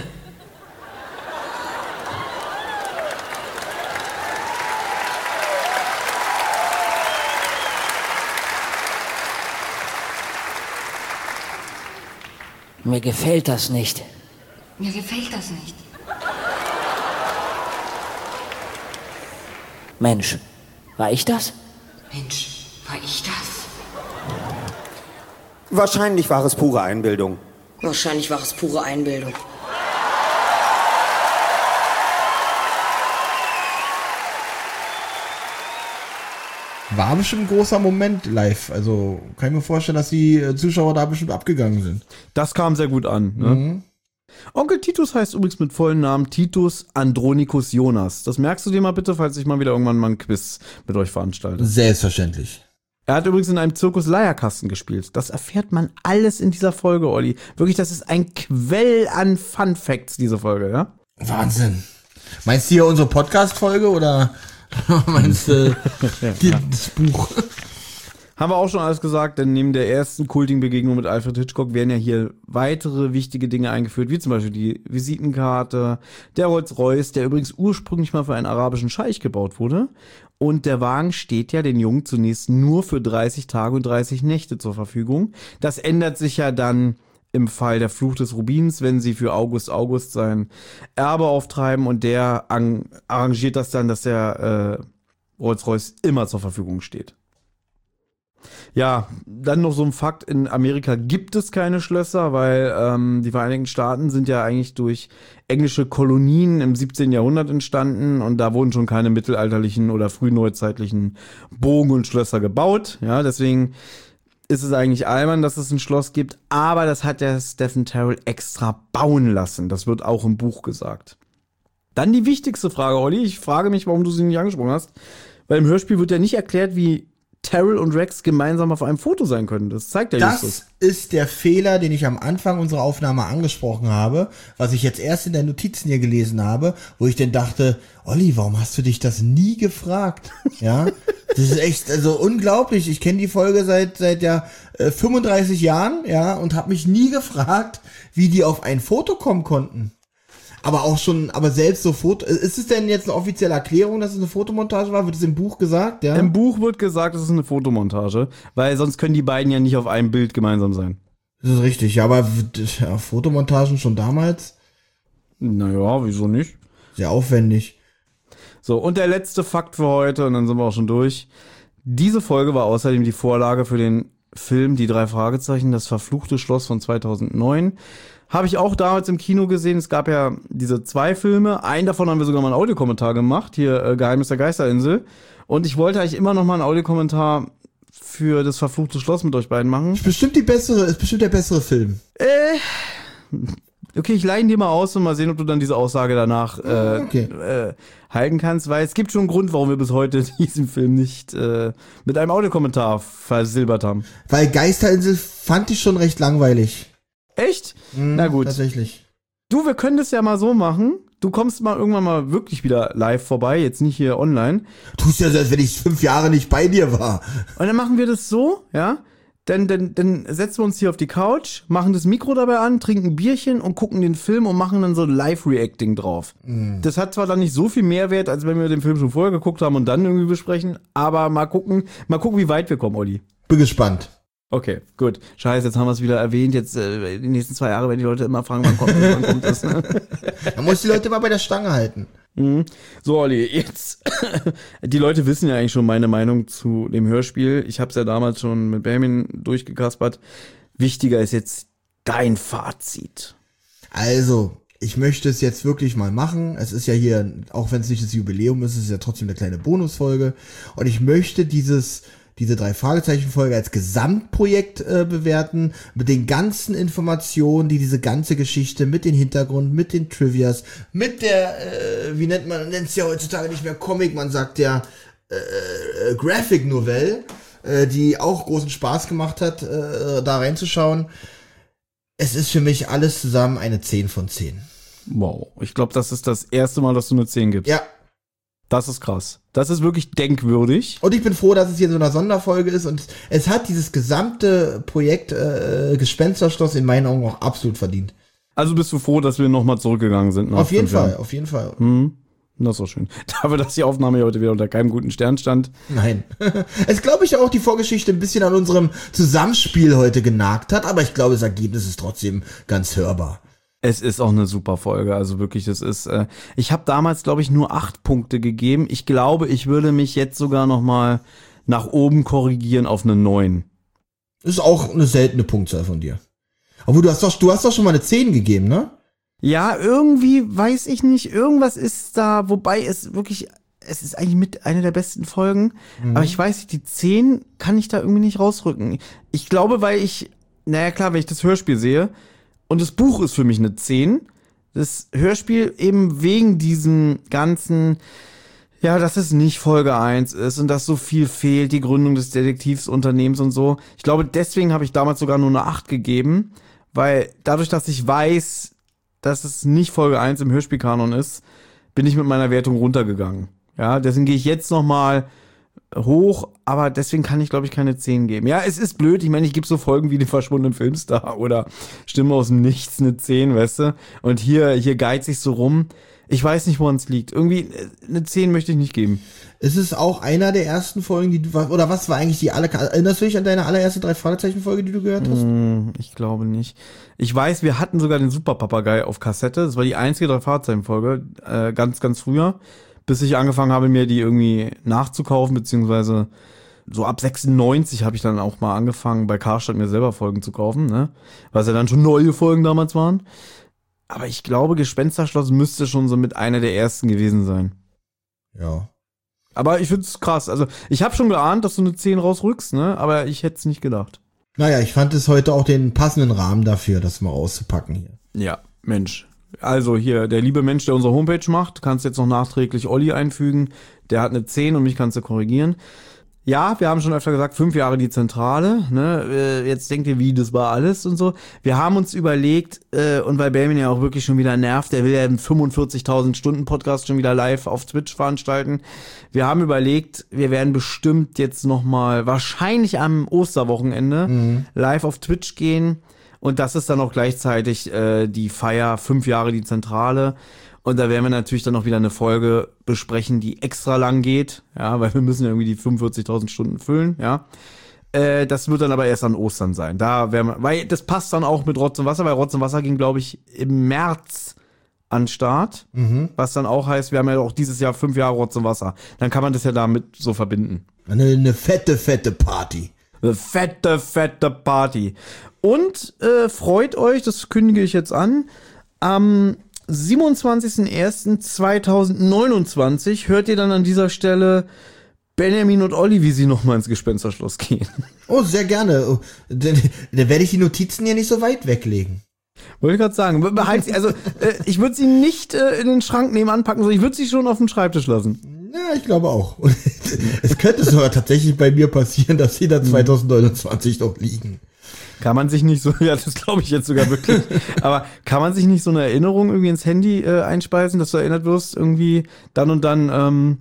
Mir gefällt das nicht. Mir gefällt das nicht. Mensch, war ich das? Mensch, war ich das? Wahrscheinlich war es pure Einbildung. Wahrscheinlich war es pure Einbildung. War bestimmt ein großer Moment live. Also kann ich mir vorstellen, dass die Zuschauer da bestimmt abgegangen sind. Das kam sehr gut an. Ne? Onkel Titus heißt übrigens mit vollen Namen Titus Andronicus Jonas. Das merkst du dir mal bitte, falls ich mal wieder irgendwann mal ein Quiz mit euch veranstalte. Selbstverständlich. Er hat übrigens in einem Zirkus Leierkasten gespielt. Das erfährt man alles in dieser Folge, Olli. Wirklich, das ist ein Quell an Fun Facts, diese Folge, ja? Wahnsinn. Meinst du hier unsere Podcast-Folge oder meinst du das Buch? Haben wir auch schon alles gesagt, denn neben der ersten kultigen Begegnung mit Alfred Hitchcock werden ja hier weitere wichtige Dinge eingeführt, wie zum Beispiel die Visitenkarte, der Rolls-Royce, der übrigens ursprünglich mal für einen arabischen Scheich gebaut wurde. Und der Wagen steht ja den Jungen zunächst nur für 30 Tage und 30 Nächte zur Verfügung. Das ändert sich ja dann im Fall der Fluch des Rubins, wenn sie für August sein Erbe auftreiben und der arrangiert das dann, dass der Rolls-Royce immer zur Verfügung steht. Ja, dann noch so ein Fakt, in Amerika gibt es keine Schlösser, weil die Vereinigten Staaten sind ja eigentlich durch englische Kolonien im 17. Jahrhundert entstanden und da wurden schon keine mittelalterlichen oder frühneuzeitlichen Burgen und Schlösser gebaut. Ja, deswegen ist es eigentlich albern, dass es ein Schloss gibt, aber das hat der Stephen Terrell extra bauen lassen. Das wird auch im Buch gesagt. Dann die wichtigste Frage, Olli. Ich frage mich, warum du sie nicht angesprochen hast, weil im Hörspiel wird ja nicht erklärt, wie Terrell und Rex gemeinsam auf einem Foto sein können. Das zeigt ja Justus. Das ist der Fehler, den ich am Anfang unserer Aufnahme angesprochen habe, was ich jetzt erst in den Notizen hier gelesen habe, wo ich dann dachte, Olli, warum hast du dich das nie gefragt? Ja, das ist echt, also unglaublich. Ich kenne die Folge seit 35 Jahren, ja, und habe mich nie gefragt, wie die auf ein Foto kommen konnten. Aber selbst so Foto, ist es denn jetzt eine offizielle Erklärung, dass es eine Fotomontage war? Wird es im Buch gesagt, ja? Im Buch wird gesagt, es ist eine Fotomontage, weil sonst können die beiden ja nicht auf einem Bild gemeinsam sein. Das ist richtig, ja, aber Fotomontagen schon damals? Naja, wieso nicht? Sehr aufwendig. So, und der letzte Fakt für heute, und dann sind wir auch schon durch. Diese Folge war außerdem die Vorlage für den Film Die 3 Fragezeichen, das verfluchte Schloss von 2009. Habe ich auch damals im Kino gesehen. Es gab ja diese 2 Filme. Einen davon haben wir sogar mal einen Audiokommentar gemacht. Hier, Geheimnis der Geisterinsel. Und ich wollte eigentlich immer noch mal einen Audiokommentar für das verfluchte Schloss mit euch beiden machen. Ist bestimmt der bessere Film. Okay, ich leihe ihn dir mal aus und mal sehen, ob du dann diese Aussage danach halten kannst. Weil es gibt schon einen Grund, warum wir bis heute diesen Film nicht mit einem Audiokommentar versilbert haben. Weil Geisterinsel fand ich schon recht langweilig. Echt? Na gut. Tatsächlich. Du, wir können das ja mal so machen. Du kommst mal irgendwann mal wirklich wieder live vorbei, jetzt nicht hier online. Tust ja so, als wenn ich 5 Jahre nicht bei dir war. Und dann machen wir das so, ja? Dann setzen wir uns hier auf die Couch, machen das Mikro dabei an, trinken ein Bierchen und gucken den Film und machen dann so Live-Reacting drauf. Das hat zwar dann nicht so viel Mehrwert, als wenn wir den Film schon vorher geguckt haben und dann irgendwie besprechen, aber mal gucken, wie weit wir kommen, Olli. Bin gespannt. Okay, gut. Scheiße, jetzt haben wir es wieder erwähnt. Jetzt die nächsten 2 Jahre werden die Leute immer fragen, wann kommt das. Ne? Man muss die Leute mal bei der Stange halten. So, Olli, jetzt. Die Leute wissen ja eigentlich schon meine Meinung zu dem Hörspiel. Ich habe es ja damals schon mit Benjamin durchgekaspert. Wichtiger ist jetzt dein Fazit. Also, ich möchte es jetzt wirklich mal machen. Es ist ja hier, auch wenn es nicht das Jubiläum ist, es ist ja trotzdem eine kleine Bonusfolge. Und ich möchte dieses diese 3-Fragezeichen-Folge als Gesamtprojekt bewerten, mit den ganzen Informationen, die diese ganze Geschichte mit den Hintergrund, mit den Trivias, mit der, wie nennt es ja heutzutage nicht mehr Comic, man sagt ja Graphic Novelle, die auch großen Spaß gemacht hat, da reinzuschauen. Es ist für mich alles zusammen eine 10 von 10. Wow, ich glaube, das ist das erste Mal, dass du eine 10 gibst. Ja. Das ist krass. Das ist wirklich denkwürdig. Und ich bin froh, dass es hier so eine Sonderfolge ist und es hat dieses gesamte Projekt Gespensterschloss in meinen Augen auch absolut verdient. Also bist du froh, dass wir nochmal zurückgegangen sind? Auf jeden Fall, auf jeden Fall. Das ist doch schön. Dafür, dass die Aufnahme heute wieder unter keinem guten Stern stand. Nein. Es glaube ich auch die Vorgeschichte ein bisschen an unserem Zusammenspiel heute genagt hat, aber ich glaube, das Ergebnis ist trotzdem ganz hörbar. Es ist auch eine super Folge, also wirklich, das ist, ich habe damals, glaube ich, nur 8 Punkte gegeben. Ich glaube, ich würde mich jetzt sogar nochmal nach oben korrigieren auf eine 9. Ist auch eine seltene Punktzahl von dir. Aber du hast doch schon mal eine 10 gegeben, ne? Ja, irgendwie, weiß ich nicht, irgendwas ist da, wobei es ist eigentlich mit einer der besten Folgen, aber ich weiß nicht, die 10 kann ich da irgendwie nicht rausrücken. Ich glaube, weil wenn ich das Hörspiel sehe, und das Buch ist für mich eine 10. Das Hörspiel eben wegen diesem ganzen, ja, dass es nicht Folge 1 ist und dass so viel fehlt, die Gründung des Detektivsunternehmens und so. Ich glaube, deswegen habe ich damals sogar nur eine 8 gegeben, weil dadurch, dass ich weiß, dass es nicht Folge 1 im Hörspielkanon ist, bin ich mit meiner Wertung runtergegangen. Ja, deswegen gehe ich jetzt nochmal hoch, aber deswegen kann ich, glaube ich, keine 10 geben. Ja, es ist blöd, ich meine, ich gebe so Folgen wie den verschwundenen Filmstar oder Stimme aus dem Nichts eine 10, weißt du? Und hier geizt sich so rum. Ich weiß nicht, woran es liegt. Irgendwie eine 10 möchte ich nicht geben. Ist es auch einer der ersten Folgen, die du, oder was war eigentlich erinnerst du dich an deine allererste 3-Fragezeichen-Folge, die du gehört hast? Ich glaube nicht. Ich weiß, wir hatten sogar den Superpapagei auf Kassette. Das war die einzige 3-Fragezeichen-Folge, ganz, ganz früher. Bis ich angefangen habe, mir die irgendwie nachzukaufen, beziehungsweise so ab 96 habe ich dann auch mal angefangen, bei Karstadt mir selber Folgen zu kaufen, ne? Was ja dann schon neue Folgen damals waren. Aber ich glaube, Gespensterschloss müsste schon so mit einer der ersten gewesen sein. Ja. Aber ich find's krass. Also, ich habe schon geahnt, dass du eine 10 rausrückst, ne? Aber ich hätte es nicht gedacht. Naja, ich fand es heute auch den passenden Rahmen dafür, das mal auszupacken hier. Ja, Mensch. Also hier, der liebe Mensch, der unsere Homepage macht, kannst jetzt noch nachträglich Olli einfügen. Der hat eine 10 und mich kannst du korrigieren. Ja, wir haben schon öfter gesagt, 5 Jahre die Zentrale, ne? Jetzt denkt ihr, wie, das war alles und so. Wir haben uns überlegt, und weil Benjamin ja auch wirklich schon wieder nervt, der will ja einen 45.000 Stunden Podcast schon wieder live auf Twitch veranstalten. Wir haben überlegt, wir werden bestimmt jetzt nochmal, wahrscheinlich am Osterwochenende, live auf Twitch gehen. Und das ist dann auch gleichzeitig die Feier 5 Jahre die Zentrale. Und da werden wir natürlich dann noch wieder eine Folge besprechen, die extra lang geht, ja, weil wir müssen ja irgendwie die 45.000 Stunden füllen, ja. Das wird dann aber erst an Ostern sein. Da werden wir, weil das passt dann auch mit Rotz und Wasser, weil Rotz und Wasser ging, glaube ich, im März an Start. Was dann auch heißt, wir haben ja auch dieses Jahr 5 Jahre Rotz und Wasser. Dann kann man das ja damit so verbinden. Eine fette Party. Eine fette Party. Und freut euch, das kündige ich jetzt an, am 27.01.2029 hört ihr dann an dieser Stelle Benjamin und Olli, wie sie nochmal ins Gespensterschloss gehen. Oh, sehr gerne. Oh, dann werde ich die Notizen hier nicht so weit weglegen. Wollte ich gerade sagen. Ich würde sie nicht in den Schrank nebenan packen, sondern ich würde sie schon auf dem Schreibtisch lassen. Ja, ich glaube auch. Es könnte sogar tatsächlich bei mir passieren, dass sie da 2029 noch liegen. Kann man sich nicht so, ja, das glaube ich jetzt sogar wirklich, aber kann man sich nicht so eine Erinnerung irgendwie ins Handy einspeisen, dass du erinnert wirst, irgendwie dann und dann,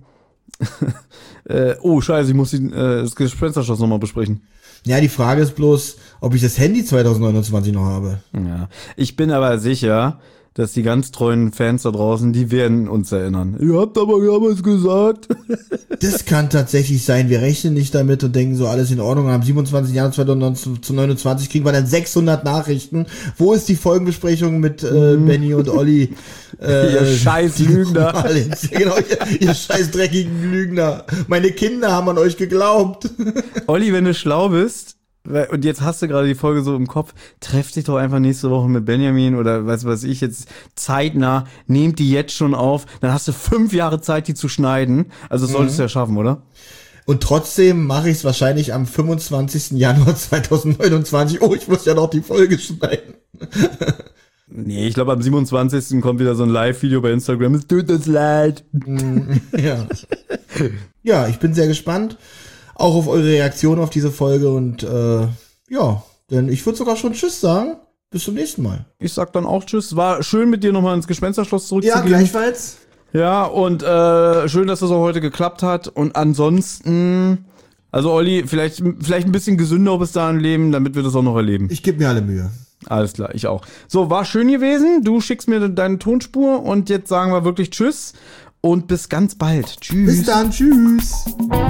oh scheiße, ich muss das Gespensterschloss nochmal besprechen. Ja, die Frage ist bloß, ob ich das Handy 2029 noch habe. Ja, ich bin aber sicher, dass die ganz treuen Fans da draußen, die werden uns erinnern. Ihr habt aber damals gesagt. Das kann tatsächlich sein. Wir rechnen nicht damit und denken so, alles in Ordnung. Am 27. Januar 2029 kriegen wir dann 600 Nachrichten. Wo ist die Folgenbesprechung mit Benny und Olli? Ihr scheiß Lügner. Genau, ihr scheiß dreckigen Lügner. Meine Kinder haben an euch geglaubt. Olli, wenn du schlau bist, und jetzt hast du gerade die Folge so im Kopf, treff dich doch einfach nächste Woche mit Benjamin oder was ich jetzt zeitnah, nehmt die jetzt schon auf, dann hast du 5 Jahre Zeit, die zu schneiden. Also das solltest du ja schaffen, oder? Und trotzdem mache ich es wahrscheinlich am 25. Januar 2029. Oh, ich muss ja noch die Folge schneiden. Nee, ich glaube, am 27. kommt wieder so ein Live-Video bei Instagram. Es tut uns leid. Ja. Ja, ich bin sehr gespannt. Auch auf eure Reaktion auf diese Folge. Und ja, denn ich würde sogar schon Tschüss sagen. Bis zum nächsten Mal. Ich sag dann auch Tschüss. War schön, mit dir nochmal ins Gespensterschloss zurückzugehen. Ja, gleichfalls. Ja, und schön, dass das auch heute geklappt hat. Und ansonsten, also Olli, vielleicht ein bisschen gesünder bis dahin leben, damit wir das auch noch erleben. Ich gebe mir alle Mühe. Alles klar, ich auch. So, war schön gewesen. Du schickst mir deine Tonspur und jetzt sagen wir wirklich Tschüss und bis ganz bald. Tschüss. Bis dann, tschüss.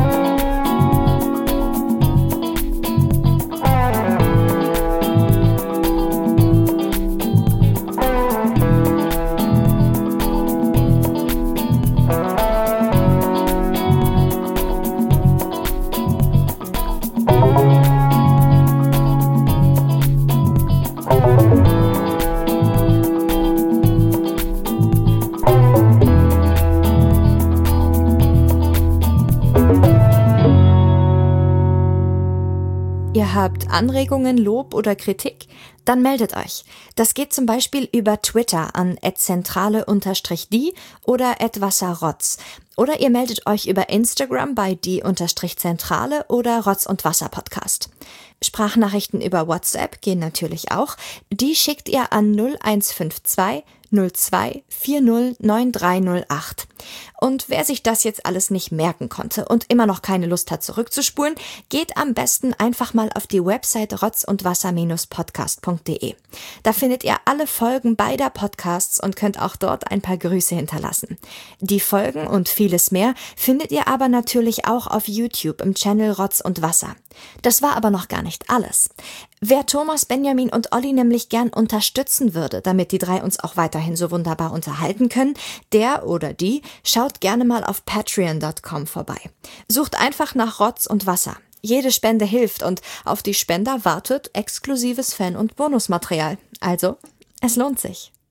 Ihr habt Anregungen, Lob oder Kritik? Dann meldet euch. Das geht zum Beispiel über Twitter an @zentrale_die oder @wasserrotz. Oder ihr meldet euch über Instagram bei die_zentrale oder Rotz und Wasser Podcast. Sprachnachrichten über WhatsApp gehen natürlich auch. Die schickt ihr an 0152 02 40 9308. Und wer sich das jetzt alles nicht merken konnte und immer noch keine Lust hat zurückzuspulen, geht am besten einfach mal auf die Website rotzundwasser-podcast.de. Da findet ihr alle Folgen beider Podcasts und könnt auch dort ein paar Grüße hinterlassen. Die Folgen und vieles mehr findet ihr aber natürlich auch auf YouTube im Channel Rotz und Wasser. Das war aber noch gar nicht alles. Wer Thomas, Benjamin und Olli nämlich gern unterstützen würde, damit die drei uns auch weiterhin so wunderbar unterhalten können, der oder die schaut gerne mal auf patreon.com vorbei. Sucht einfach nach Rotz und Wasser. Jede Spende hilft und auf die Spender wartet exklusives Fan- und Bonusmaterial. Also, es lohnt sich.